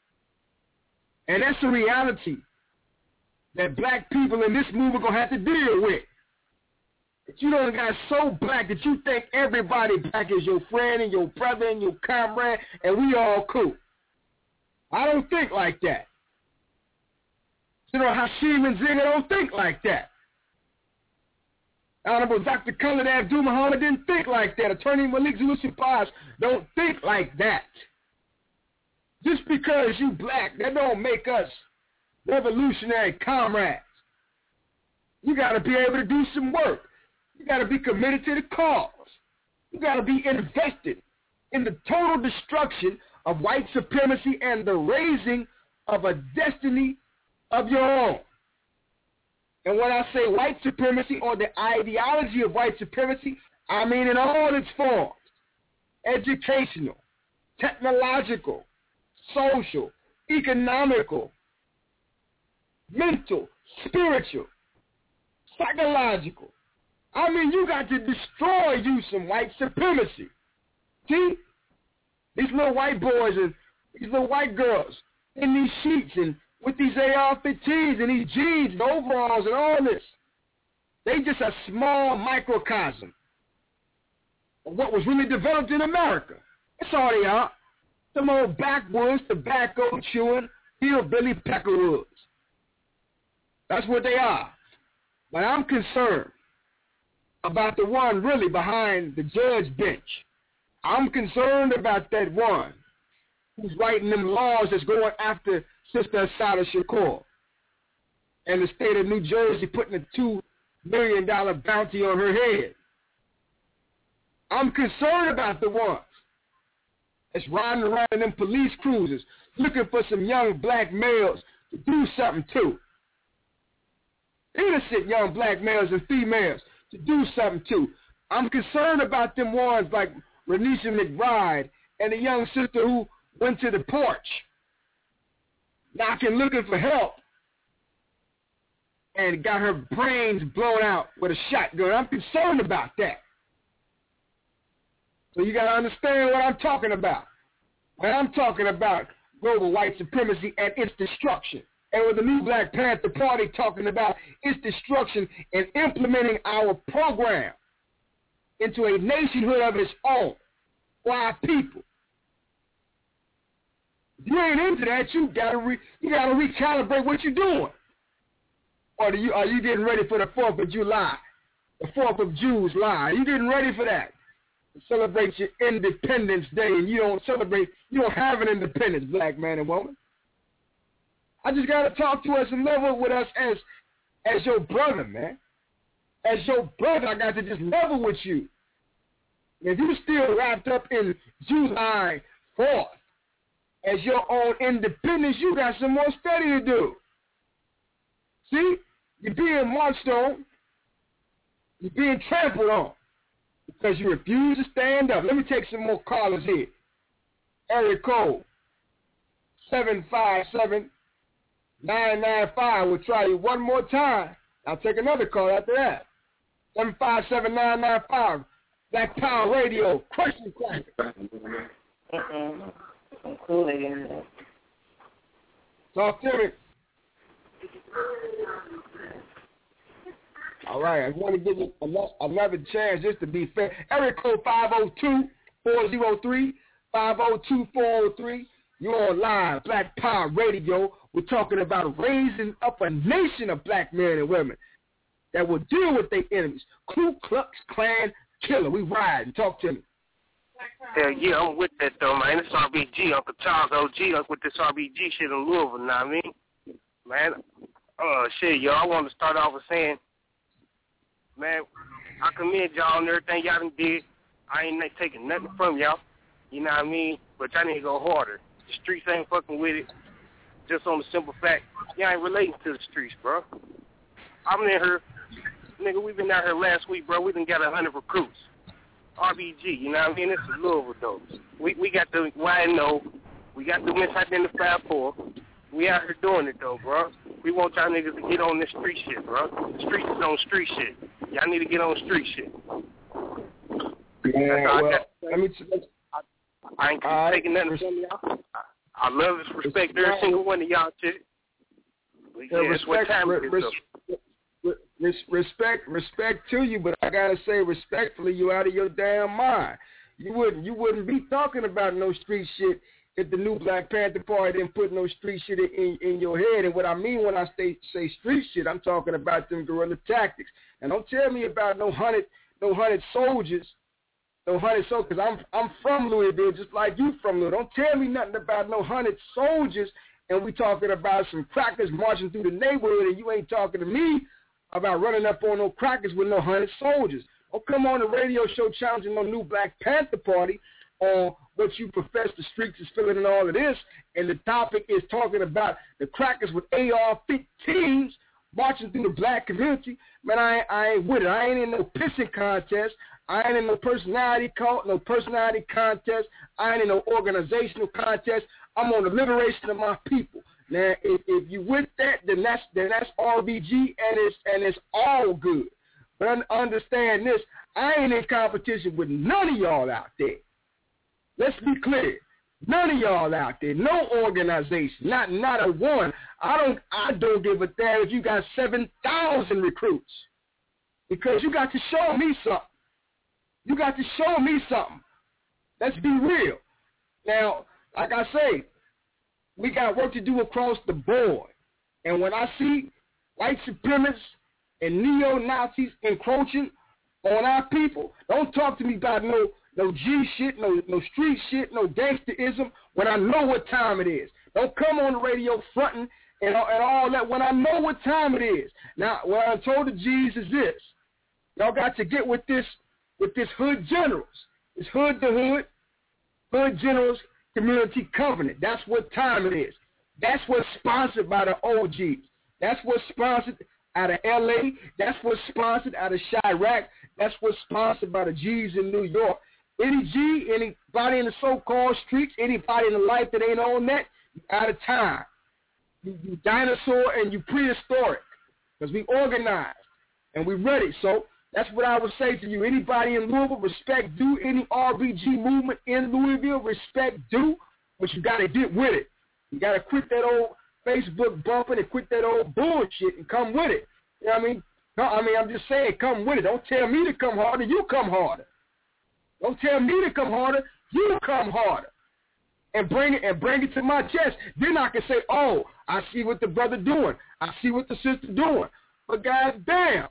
And that's the reality that black people in this movement are going to have to deal with. That you don't got so black that you think everybody black is your friend and your brother and your comrade and we all cool. I don't think like that. You know, Hashim and Zinga don't think like that. Honorable Doctor Khalid Abdul Muhammad didn't think like that. Attorney Malik Zulus Paz don't think like that. Just because you black, that don't make us revolutionary comrades. You got to be able to do some work. You got to be committed to the cause. You got to be invested in the total destruction of white supremacy and the raising of a destiny of your own. And when I say white supremacy or the ideology of white supremacy, I mean in all its forms: educational, technological, social, economical, mental, spiritual, psychological. I mean, you got to destroy you some white supremacy. See? These little white boys and these little white girls in these sheets and with these A R fifteens and these jeans and overalls and all this, they just a small microcosm of what was really developed in America. That's all they are. Some old backwoods, tobacco chewing, hillbilly peckerwoods. That's what they are. But I'm concerned about the one really behind the judge bench. I'm concerned about that one who's writing them laws that's going after Sister Assata Shakur and the state of New Jersey putting a two million dollars bounty on her head. I'm concerned about the ones that's riding around in them police cruisers looking for some young black males to do something to. Innocent young black males and females to do something to. I'm concerned about them ones like Renisha McBride and the young sister who went to the porch knocking, looking for help and got her brains blown out with a shotgun. I'm concerned about that. So you got to understand what I'm talking about. When I'm talking about global white supremacy and its destruction. And with the new Black Panther Party talking about its destruction and implementing our program into a nationhood of its own for our people. If you ain't into that, you gotta re, you gotta recalibrate what you're doing. Or do you are you getting ready for the Fourth of July, the Fourth of July? Are you getting ready for that? To celebrate your Independence Day, and you don't celebrate, you don't have an independence, black man and woman. I just gotta talk to us and level with us as as your brother, man. As your brother, I got to just level with you. If you're still wrapped up in July fourth as your own independence, you got some more study to do. See? You're being marched on. You're being trampled on. because you refuse to stand up. Let me take some more callers here. Area code seven five seven, nine nine five. We'll try you one more time. I'll take another call after that. seven five seven, nine nine five. Black Power Radio. Question question. Uh-uh. I'm cool again. Talk to me. All right, I want to give you another chance just to be fair. Area code five oh two, four oh three, five oh two, four oh three. You're on live, Black Power Radio. We're talking about raising up a nation of black men and women that will deal with their enemies. Ku Klux Klan killer. We ride and talk to me. Hell yeah, I'm with that though, man. It's R B G, Uncle Charles O G, up with this R B G shit in Louisville, know what I mean? Man, uh, shit, yo, I want to start off with saying, man, I commend y'all on everything y'all done did. I ain't taking nothing from y'all, you know what I mean? But y'all need to go harder. The streets ain't fucking with it. Just on the simple fact, y'all ain't relating to the streets, bro. I'm in here, nigga, we been out here last week, bro. We done got a hundred recruits. R B G, you know what I mean? This is Louisville, though. We we got the Y N O. We got the misidentified poor. We out here doing it, though, bro. We want y'all niggas to get on this street shit, bro. The streets is on street shit. Y'all need to get on street shit. Yeah, well, I, let me t- I, I ain't uh, taking nothing from y'all. I, I love and respect every single one of y'all, shit. Yeah, yeah, respect, what time re- res- re- respect, respect to you, but I gotta say respectfully, you out of your damn mind. You wouldn't, you wouldn't be talking about no street shit if the new Black Panther Party didn't put no street shit in, in your head. And what I mean when I say say street shit, I'm talking about them guerrilla tactics. And don't tell me about no hundred, no hundred soldiers, no hundred soldiers. Cause I'm I'm from Louisville, just like you from Louisville. Don't tell me nothing about no hundred soldiers. And we talking about some crackers marching through the neighborhood, and you ain't talking to me about running up on no crackers with no hundred soldiers. Don't come on the radio show challenging no new Black Panther Party on what you profess the streets is feeling and all of this, and the topic is talking about the crackers with A R fifteens marching through the black community. Man, I ain't, I ain't with it. I ain't in no pissing contest. I ain't in no personality cult, no personality contest. I ain't in no organizational contest. I'm on the liberation of my people. Now, if, if you with that, then that's then that's R B G, and it's and it's all good. But understand this: I ain't in competition with none of y'all out there. Let's be clear: none of y'all out there, no organization, not not a one. I don't I don't give a damn if you got seven thousand recruits, because you got to show me something. You got to show me something. Let's be real. Now, like I say, we got work to do across the board. And when I see white supremacists and neo-Nazis encroaching on our people, don't talk to me about no no G shit, no no street shit, no gangsterism when I know what time it is. Don't come on the radio fronting and, and all that when I know what time it is. Now, what I told the G's is this. Y'all got to get with this with this hood generals. It's hood to hood, hood generals community covenant. That's what time it is. That's what's sponsored by the O Gs. That's what's sponsored out of L A. That's what's sponsored out of Chirac. That's what's sponsored by the G's in New York. Any G, anybody in the so-called streets, anybody in the life that ain't on that, you out of time. You, you dinosaur and you prehistoric, because we organized and we ready. So that's what I would say to you. Anybody in Louisville, respect due. Any R B G movement in Louisville, respect due. But you got to get with it. You got to quit that old Facebook bumping and quit that old bullshit and come with it. You know what I mean? No, I mean, I'm just saying, come with it. Don't tell me to come harder. You come harder. Don't tell me to come harder. You come harder. And bring it and bring it to my chest. Then I can say, oh, I see what the brother doing. I see what the sister doing. But goddamn,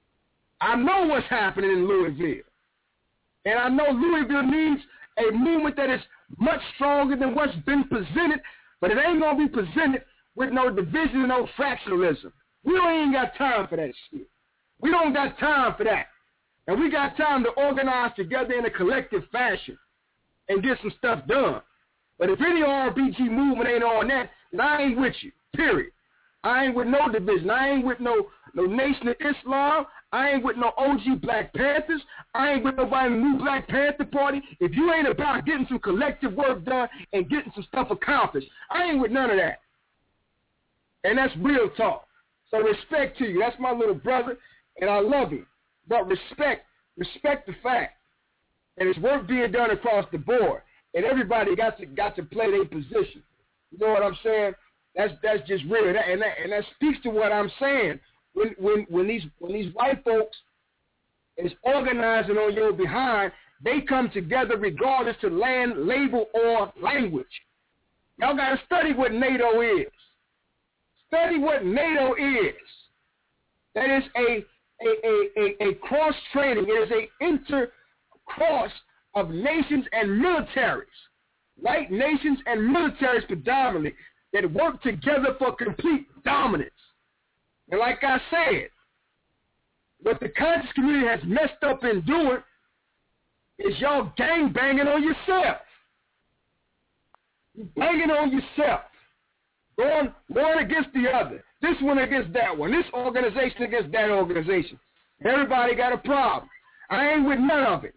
I know what's happening in Louisville. And I know Louisville needs a movement that is much stronger than what's been presented, but it ain't going to be presented with no division and no fractionalism. We don't ain't got time for that shit. We don't got time for that. And we got time to organize together in a collective fashion and get some stuff done. But if any R B G movement ain't on that, then I ain't with you, period. I ain't with no division. I ain't with no, no Nation of Islam. I ain't with no O G Black Panthers. I ain't with nobody in the new Black Panther Party. If you ain't about getting some collective work done and getting some stuff accomplished, I ain't with none of that. And that's real talk. So respect to you. That's my little brother, and I love him. But respect, respect the fact that it's work being done across the board, and everybody got to got to play their position. You know what I'm saying? That's that's just real, and that, and that, and that speaks to what I'm saying. When when when these when these white folks is organizing on your behind, they come together regardless to land, label, or language. Y'all got to study what NATO is. Study what NATO is. That is a a a, a, a cross training. It is a inter cross of nations and militaries, white nations and militaries predominantly, that work together for complete dominance. And like I said, what the conscious community has messed up in doing is y'all gang banging on yourself. You're banging on yourself. Going one against the other. This one against that one. This organization against that organization. Everybody got a problem. I ain't with none of it.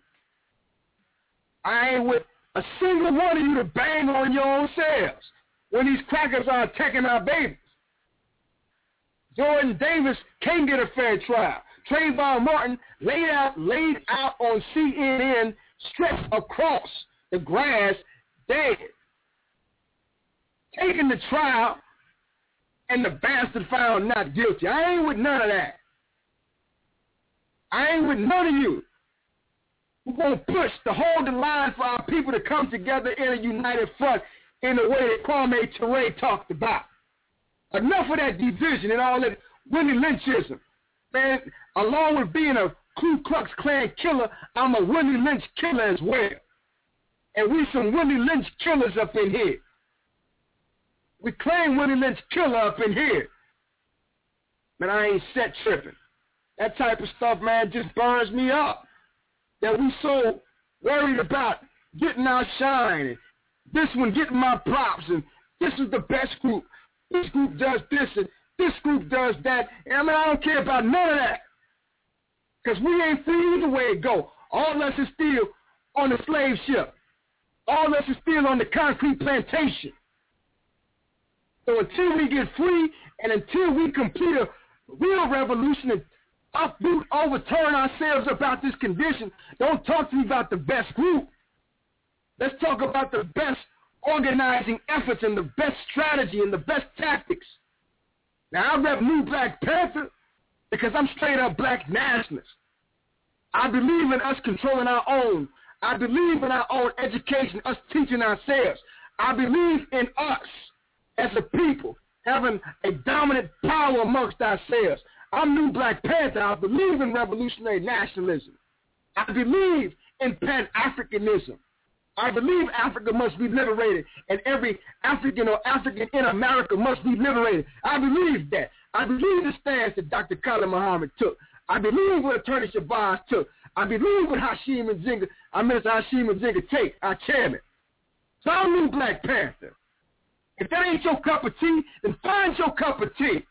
I ain't with a single one of you to bang on your own selves when these crackers are attacking our babies. Jordan Davis can't get a fair trial. Trayvon Martin laid out laid out on C N N, stretched across the grass, dead. Taking the trial, and the bastard found not guilty. I ain't with none of that. I ain't with none of you. We're going to push to hold the line for our people to come together in a united front in the way that Kwame Ture talked about. Enough of that division and all that Willie Lynchism. Man, along with being a Ku Klux Klan killer, I'm a Willie Lynch killer as well. And we some Willie Lynch killers up in here. We claim Willie Lynch killer up in here. Man, I ain't set tripping. That type of stuff, man, just burns me up. That we so worried about getting our shine, and this one getting my props, and this is the best group. This group does this, and this group does that. And I mean, I don't care about none of that. Because we ain't free either way it go. All of us is still on the slave ship. All of us is still on the concrete plantation. So until we get free and until we complete a real revolution and uproot, overturn ourselves about this condition, don't talk to me about the best group. Let's talk about the best organizing efforts and the best strategy and the best tactics. Now, I rep New Black Panther because I'm straight up black nationalist. I believe in us controlling our own. I believe in our own education, us teaching ourselves. I believe in us as a people having a dominant power amongst ourselves. I'm New Black Panther. I believe in revolutionary nationalism. I believe in Pan-Africanism. I believe Africa must be liberated, and every African or African in America must be liberated. I believe that. I believe the stance that Doctor Khalid Muhammad took. I believe what Attorney Shabazz took. I believe what Hashim Nzinga, our Minister Hashim Nzinga take, our chairman. So I'm New Black Panther. If that ain't your cup of tea, then find your cup of tea.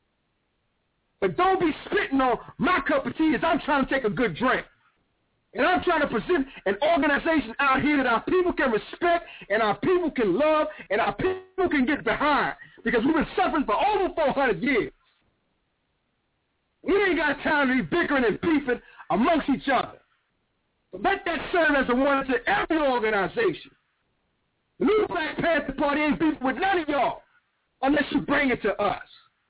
But don't be spitting on my cup of tea as I'm trying to take a good drink. And I'm trying to present an organization out here that our people can respect and our people can love and our people can get behind. Because we've been suffering for over four hundred years. We ain't got time to be bickering and beefing amongst each other. So let that serve as a warning to every organization. The New Black Panther Party ain't beefing with none of y'all unless you bring it to us.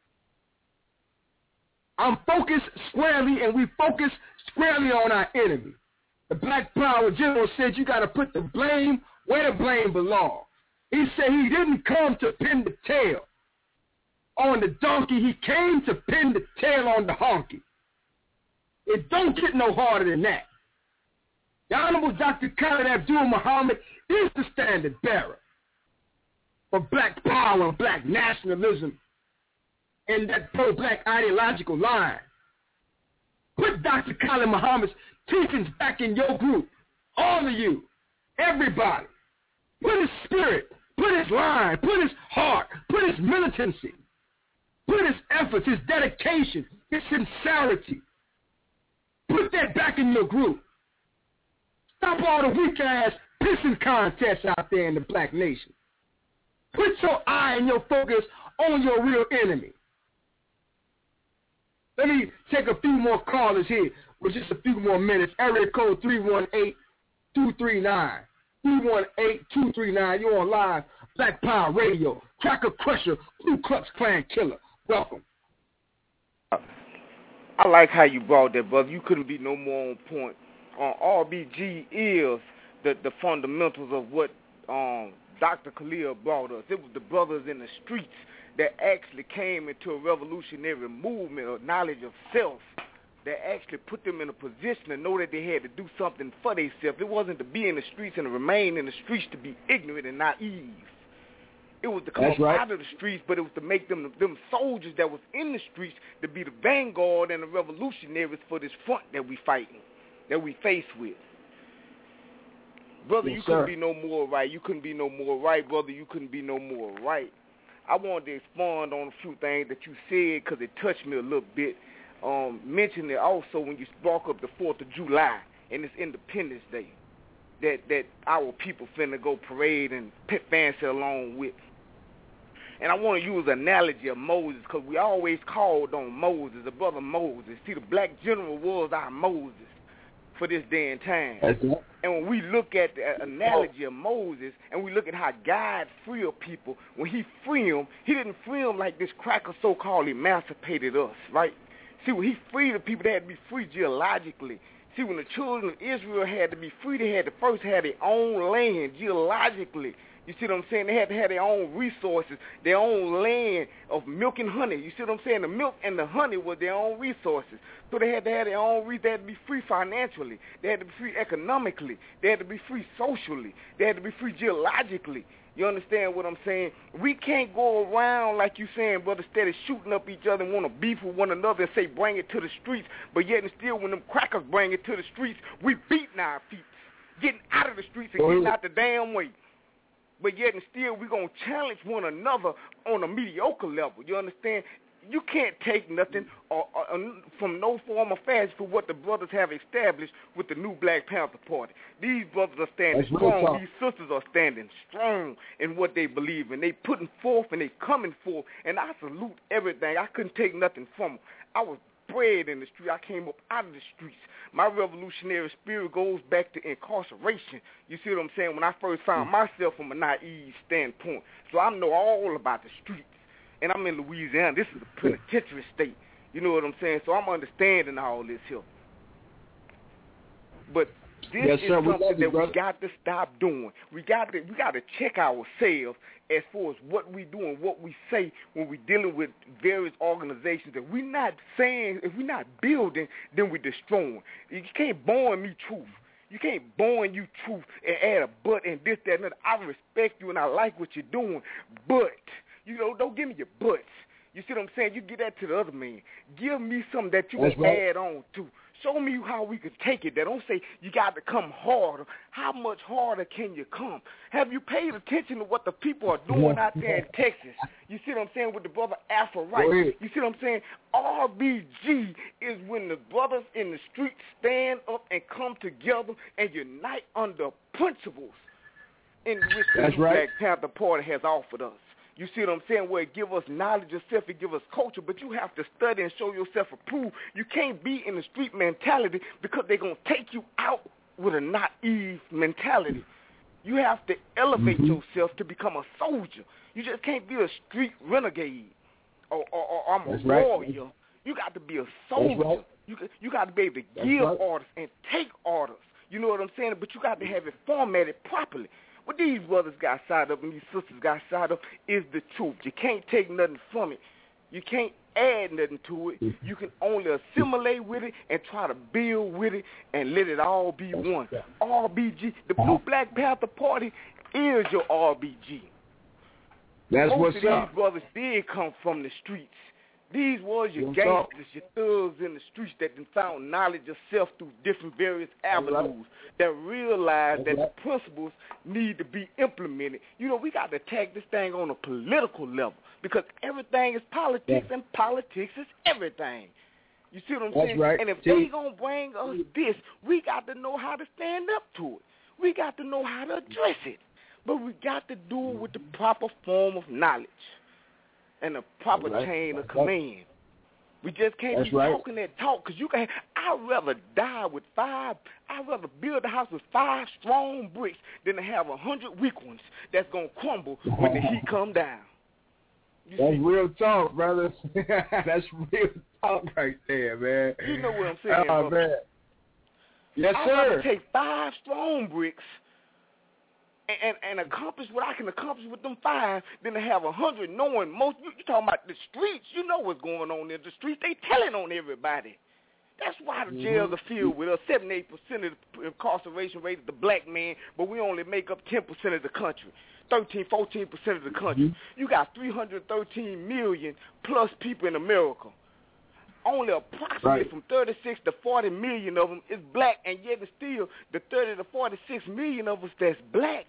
I'm focused squarely, and we focus squarely on our enemy. The Black Power General said you got to put the blame where the blame belongs. He said he didn't come to pin the tail on the donkey. He came to pin the tail on the honky. It don't get no harder than that. The Honorable Doctor Khalid Abdul Muhammad is the standard bearer for black power and black nationalism and that pro-black ideological line. Put Doctor Khalid Muhammad's teachings back in your group. All of you. Everybody. Put his spirit, put his line, put his heart, put his militancy, put his efforts, his dedication, his sincerity Put that back in your group. Stop all the weak-ass pissing contests out there in the black nation. Put your eye and your focus on your real enemy. Let me take a few more callers here with just a few more minutes. Area code three one eight, two three nine. three one eight, two three nine. You're on live Black Power Radio. Cracker Crusher, Ku Klux Klan Killer. Welcome. I like how you brought that, brother. You couldn't be no more on point. Uh, R B G is the, the fundamentals of what um, Doctor Khalil brought us. It was the brothers in the streets that actually came into a revolutionary movement of knowledge of self that actually put them in a position to know that they had to do something for themselves. It wasn't to be in the streets and to remain in the streets to be ignorant and naive. It was to come That's up right. out of the streets, but it was to make them them soldiers that was in the streets to be the vanguard and the revolutionaries for this front that we fighting, that we face with. Brother, Yes, you couldn't sir. be no more right. You couldn't be no more right, brother. You couldn't be no more right. I wanted to expand on a few things that you said because it touched me a little bit. Um, mention it also when you spoke up the fourth of July and it's Independence Day that, that our people finna go parade and pit fancy along with. And I want to use an analogy of Moses because we always called on Moses, the brother Moses. See, the black general was our Moses for this day and time. That's right. And when we look at the analogy of Moses and we look at how God freed people, when he freed them, he didn't free them like this cracker so-called emancipated us, right? See, when he freed the people, they had to be free geologically. See, when the children of Israel had to be free, they had to first have their own land geologically. You see what I'm saying? They had to have their own resources, their own land of milk and honey. You see what I'm saying? The milk and the honey were their own resources. So they had to have their own resources. They had to be free financially. They had to be free economically. They had to be free socially. They had to be free geologically. You understand what I'm saying? We can't go around, like you saying, brother, instead of shooting up each other and want to beef with one another and say bring it to the streets, but yet and still when them crackers bring it to the streets, we beating our feet, getting out of the streets and getting out the damn way. But yet and still we're going to challenge one another on a mediocre level. You understand? You can't take nothing or, or, or from no form of fashion for what the brothers have established with the new Black Panther Party. These brothers are standing That's strong. real talk. These sisters are standing strong in what they believe in. They putting forth and they coming forth. And I salute everything. I couldn't take nothing from them. I was bred in the street. I came up out of the streets. My revolutionary spirit goes back to incarceration. You see what I'm saying? When I first found myself from a naive standpoint. So I know all about the streets. And I'm in Louisiana. This is a penitentiary state. You know what I'm saying? So I'm understanding all this here. But this Yes, is sir. We love something you, that brother. we got to stop doing. We got to we got to check ourselves as far as what we do and what we say when we're dealing with various organizations. If we're not saying, if we're not building, then we're destroying. You can't born me truth. You can't born you truth and add a but and this, that, and that. I respect you and I like what you're doing, but you know, don't give me your butts. You see what I'm saying? You get that to the other man. Give me something that you That's can right. add on to. Show me how we can take it. That don't say you got to come harder. How much harder can you come? Have you paid attention to what the people are doing out there in Texas? You see what I'm saying with the brother Afro Go Right? ahead. You see what I'm saying? R B G is when the brothers in the street stand up and come together and unite under principles in which the That's new right. Black Panther Party has offered us. You see what I'm saying? Where it give us knowledge of self, it give us culture, but you have to study and show yourself approved. You can't be in the street mentality because they're going to take you out with a naive mentality. You have to elevate Mm-hmm. yourself to become a soldier. You just can't be a street renegade or, or, or I'm That's a right. warrior. You got to be a soldier. right. You got, you got to be able to That's give right. orders and take orders. You know what I'm saying? But you got to have it formatted properly. What these brothers got side up and these sisters got side up is the truth. You can't take nothing from it. You can't add nothing to it. You can only assimilate with it and try to build with it and let it all be one. R B G, the Blue Black Panther Party is your R B G. That's Most what's of these up. brothers did come from the streets. These was your What's up? gangsters, your thugs in the streets that done found knowledge of self through different various avenues that realized that the principles need to be implemented. You know, we got to attack this thing on a political level because everything is politics and politics is everything. You see what I'm That's saying? right. And if See? they gonna bring us this, we got to know how to stand up to it. We got to know how to address it. But we got to do it with the proper form of knowledge and the proper right. chain of That's command. right. We just can't That's be right. talking that talk because you can. I'd rather die with five. I'd rather build a house with five strong bricks than to have a hundred weak ones that's gonna crumble when the heat come down. You That's see? real talk, brother. That's real talk right there, man. You know what I'm saying, oh, brother. man. Yes, I'd sir. rather take five strong bricks and, and, and accomplish what I can accomplish with them five than to have a hundred knowing most. You, you talking about the streets. You know what's going on in the streets. They telling on everybody. That's why the jails mm-hmm. are filled with us. seventy-eight percent of the incarceration rate is the black man, but we only make up ten percent of the country. thirteen, fourteen percent of the country. Mm-hmm. You got three hundred thirteen million plus people in America. Only approximately right. from thirty-six to forty million of them is black, and yet it's still the thirty to forty-six million of us that's black.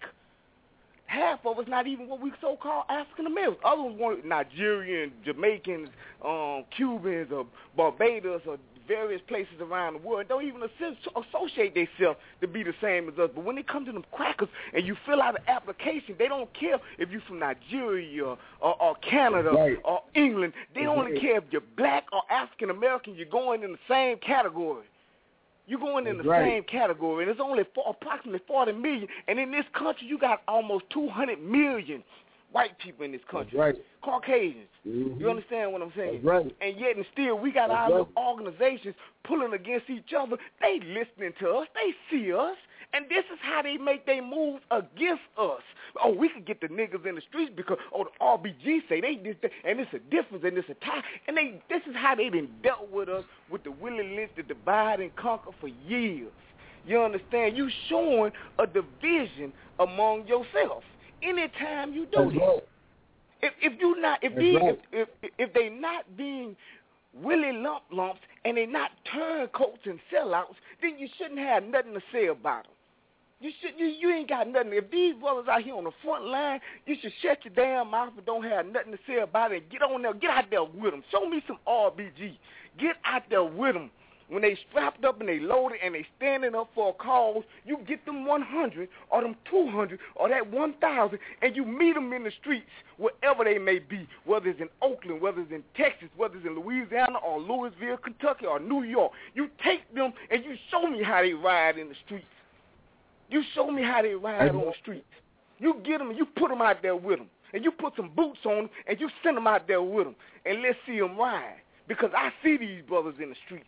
Half of us not even what we so-called African Americans. Others want Nigerians, Jamaicans, um, Cubans, or Barbados, or various places around the world. Don't even associate themselves to be the same as us. But when it comes to them crackers and you fill out an application, they don't care if you're from Nigeria or, or, or Canada right. or England. They right. only care if you're black or African American. You're going in the same category. You're going in the right. same category, and it's only for approximately forty million. And in this country, you got almost two hundred million white people in this country, right. Caucasians. Mm-hmm. You understand what I'm saying? That's right. And yet and still, we got That's our right. little organizations pulling against each other. They listening to us. They see us. And this is how they make their moves against us. Oh, we could get the niggas in the streets because, oh, the R B G say they did that, and it's a difference, and it's a tie. And they, this is how they been dealt with us with the Willie Lynch to divide and conquer for years. You understand? You showing a division among yourself. Anytime you do That's this, right. if if you not if That's they right. if, if if they not being Willie lump lumps and they not turncoats and sellouts, then you shouldn't have nothing to say about them. You should you, you ain't got nothing. If these brothers out here on the front line, you should shut your damn mouth and don't have nothing to say about it. And get on there, get out there with them. Show me some R B G. Get out there with them. When they strapped up and they loaded and they standing up for a cause, you get them one hundred or them two hundred or that one thousand, and you meet them in the streets wherever they may be, whether it's in Oakland, whether it's in Texas, whether it's in Louisiana or Louisville, Kentucky or New York. You take them and you show me how they ride in the streets. You show me how they ride on the streets. You get them and you put them out there with them, and you put some boots on them and you send them out there with them, and let's see them ride, because I see these brothers in the streets.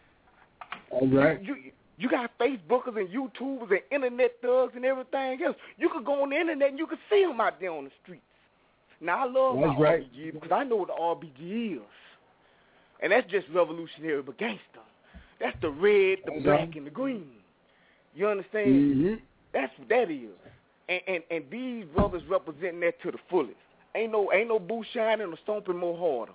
All right. You, you, you got Facebookers and YouTubers and internet thugs and everything else. You could go on the internet and you could see them out there on the streets. Now, I love That's my right. R B G because I know what the R B G is. And that's just revolutionary but gangster. That's the red, the That's black, right. and the green. You understand? Mm-hmm. That's what that is. And, and and these brothers representing that to the fullest. Ain't no ain't no boo shining or stomping more harder.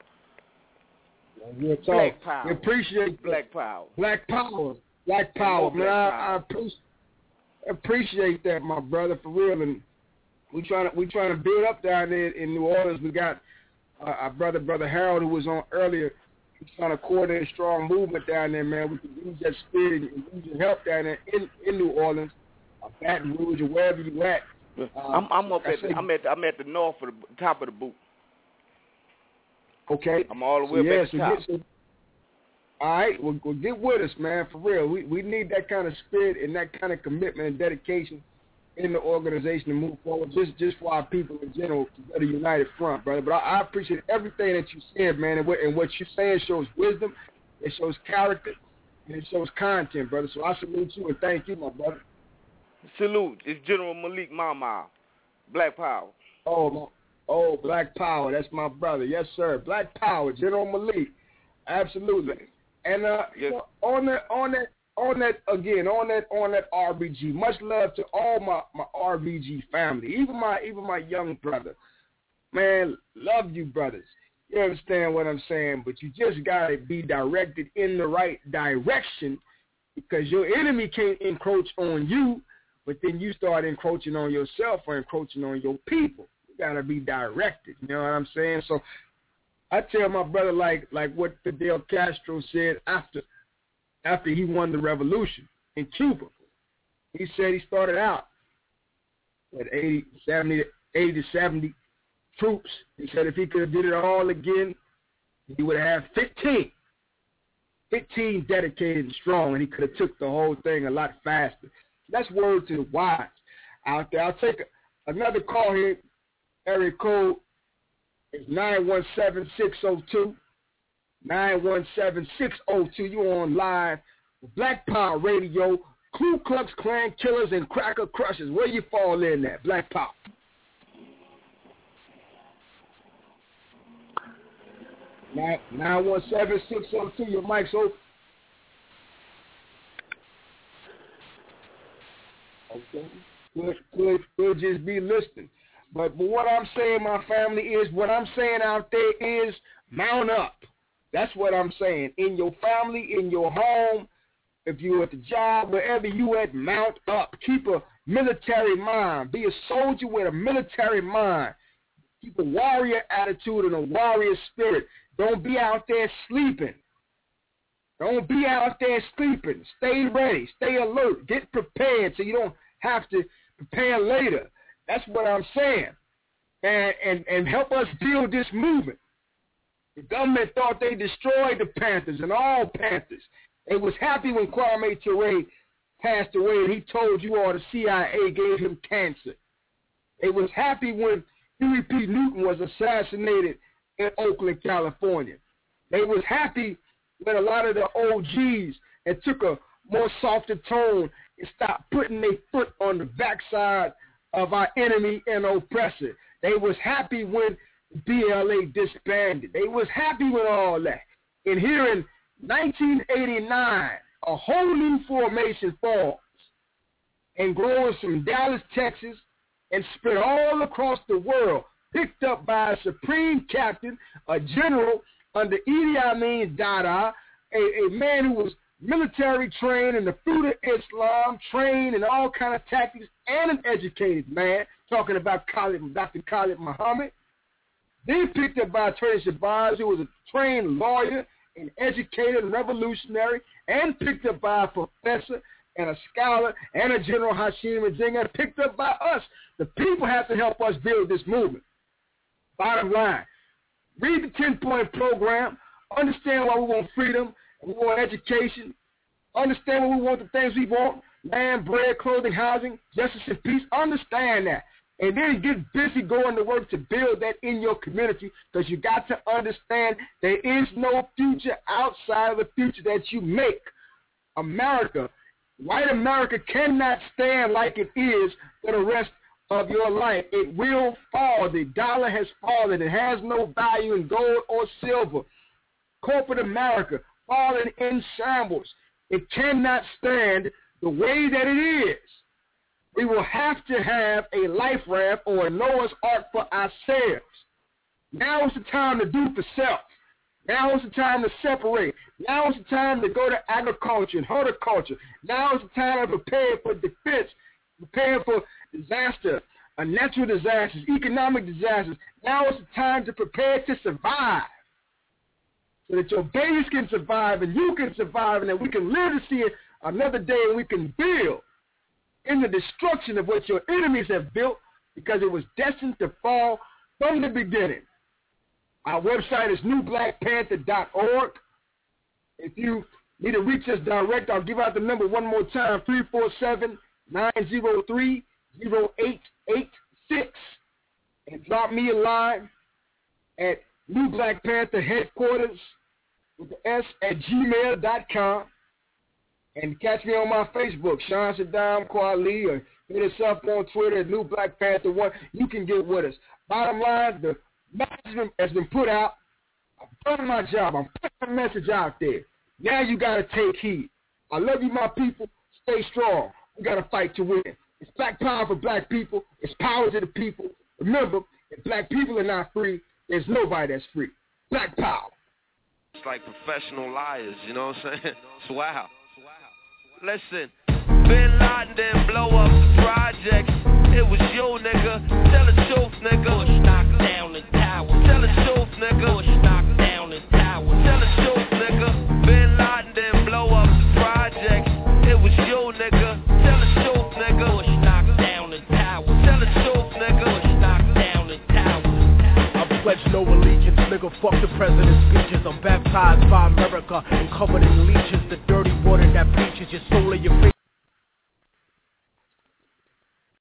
Real talk. Black power. We appreciate Black power. Black power. Black power, Yeah, man. black I, power. I appreciate, appreciate that, my brother, for real. And we trying to we trying to build up down there in New Orleans. We got uh, our brother, brother Harold, who was on earlier. We're trying to coordinate a strong movement down there, man. We can use that spirit and use your help down there in, in New Orleans, or Baton Rouge, or wherever you at. Uh, I'm I'm up I at the, say- I'm at the, I'm at the north of the top of the boot. Okay. I'm all the way So, up yeah, at the so top. get, so, all right, well, well, get with us, man, for real. We we need that kind of spirit and that kind of commitment and dedication in the organization to move forward, just just for our people in general, to get a united front, brother. But I, I appreciate everything that you said, man, and what, and what you're saying shows wisdom, it shows character, and it shows content, brother. So I salute you and thank you, my brother. Salute. It's General Malik Mama. Black Power. Oh, my, oh, Black Power, that's my brother. Yes, sir. Black Power, General Malik. Absolutely. And uh, Yes. on that, on that, on that again, on that, on that R B G. Much love to all my, my R B G family, even my even my young brother. Man, love you, brothers. You understand what I'm saying? But you just gotta be directed in the right direction, because your enemy can't encroach on you, but then you start encroaching on yourself or encroaching on your people. You gotta be directed. You know what I'm saying? So I tell my brother like like what Fidel Castro said after after he won the revolution in Cuba. He said he started out with eighty, seventy, eighty to seventy troops. He said if he could have did it all again, he would have fifteen. fifteen dedicated and strong, and he could have took the whole thing a lot faster. That's word to the wise out there. I'll take a, another call here. Area code is nine one seven, six oh two. nine one seven, six oh two. You on live with Black Power Radio. Ku Klux Klan killers and cracker crushers. Where you fall in that? Black Power. nine one seven, six oh two. Your mic's open. Okay. We'll, we'll, we'll just be listening. But, but what I'm saying, my family, is what I'm saying out there is mount up. That's what I'm saying. In your family, in your home, if you're at the job, wherever you at, mount up. Keep a military mind. Be a soldier with a military mind. Keep a warrior attitude and a warrior spirit. Don't be out there sleeping. Don't be out there sleeping. Stay ready. Stay alert. Get prepared so you don't have to prepare later. That's what I'm saying. And, and, and help us build this movement. The government thought they destroyed the Panthers and all Panthers. They was happy when Kwame Ture passed away and he told you all the C I A gave him cancer. They was happy when Huey P. Newton was assassinated in Oakland, California. They was happy when a lot of the O Gs and took a more softer tone and stopped putting their foot on the backside of our enemy and oppressor. They was happy when B L A disbanded. They was happy with all that. And here in nineteen eighty-nine, a whole new formation forms and grows from Dallas, Texas, and spread all across the world, picked up by a supreme captain, a general under Idi Amin Dada, a, a man who was military trained in the fruit of Islam, trained in all kind of tactics, and an educated man, talking about Khalid, Doctor Khalid Muhammad. Then picked up by Attorney Shabazz, who was a trained lawyer and educated and revolutionary, and picked up by a professor and a scholar and a General Hashim Nzinga, and picked up by us. The people have to help us build this movement. Bottom line, read the ten-point program, understand why we want freedom, we want education, understand what we want, the things we want, land, bread, clothing, housing, justice, and peace. Understand that. And then get busy going to work to build that in your community, because you got to understand there is no future outside of the future that you make. America, white America cannot stand like it is for the rest of your life. It will fall. The dollar has fallen. It has no value in gold or silver. Corporate America falling in shambles. It cannot stand the way that it is. We will have to have a life raft or a Noah's Ark for ourselves. Now is the time to do for self. Now is the time to separate. Now is the time to go to agriculture and horticulture. Now is the time to prepare for defense, prepare for disaster, uh, natural disasters, economic disasters. Now is the time to prepare to survive, so that your babies can survive and you can survive, and that we can live to see it another day, and we can build in the destruction of what your enemies have built, because it was destined to fall from the beginning. Our website is new black panther dot org. If you need to reach us direct, I'll give out the number one more time, three four seven, nine zero three, zero eight eight six. And drop me a line at New Black Panther Headquarters with the S at gmail dot com. And catch me on my Facebook, Sean Saddam Kweli, or hit us up on Twitter at New Black Panther one. You can get with us. Bottom line, the message has been put out. I've done my job. I'm putting the message out there. Now you got to take heed. I love you, my people. Stay strong. We got to fight to win. It's black power for black people. It's power to the people. Remember, if black people are not free, there's nobody that's free. Black power. It's like professional liars, you know what I'm saying? It's wow. Listen, Bin Laden didn't blow up the projects. it was you, nigga. Tell the truth, nigga. Bush knocked down the tower. Tell the truth, nigga. Bush knocked down the tower. Tell the truth, nigga. Bin Laden didn't blow up the projects. It was you, nigga. Tell the truth, nigga. Bush knocked down the tower. Tell the truth, nigga. Bush knocked down the tower. I pledge no allegiance, nigga. Fuck the president's speeches. I'm baptized by America and covered in leeches.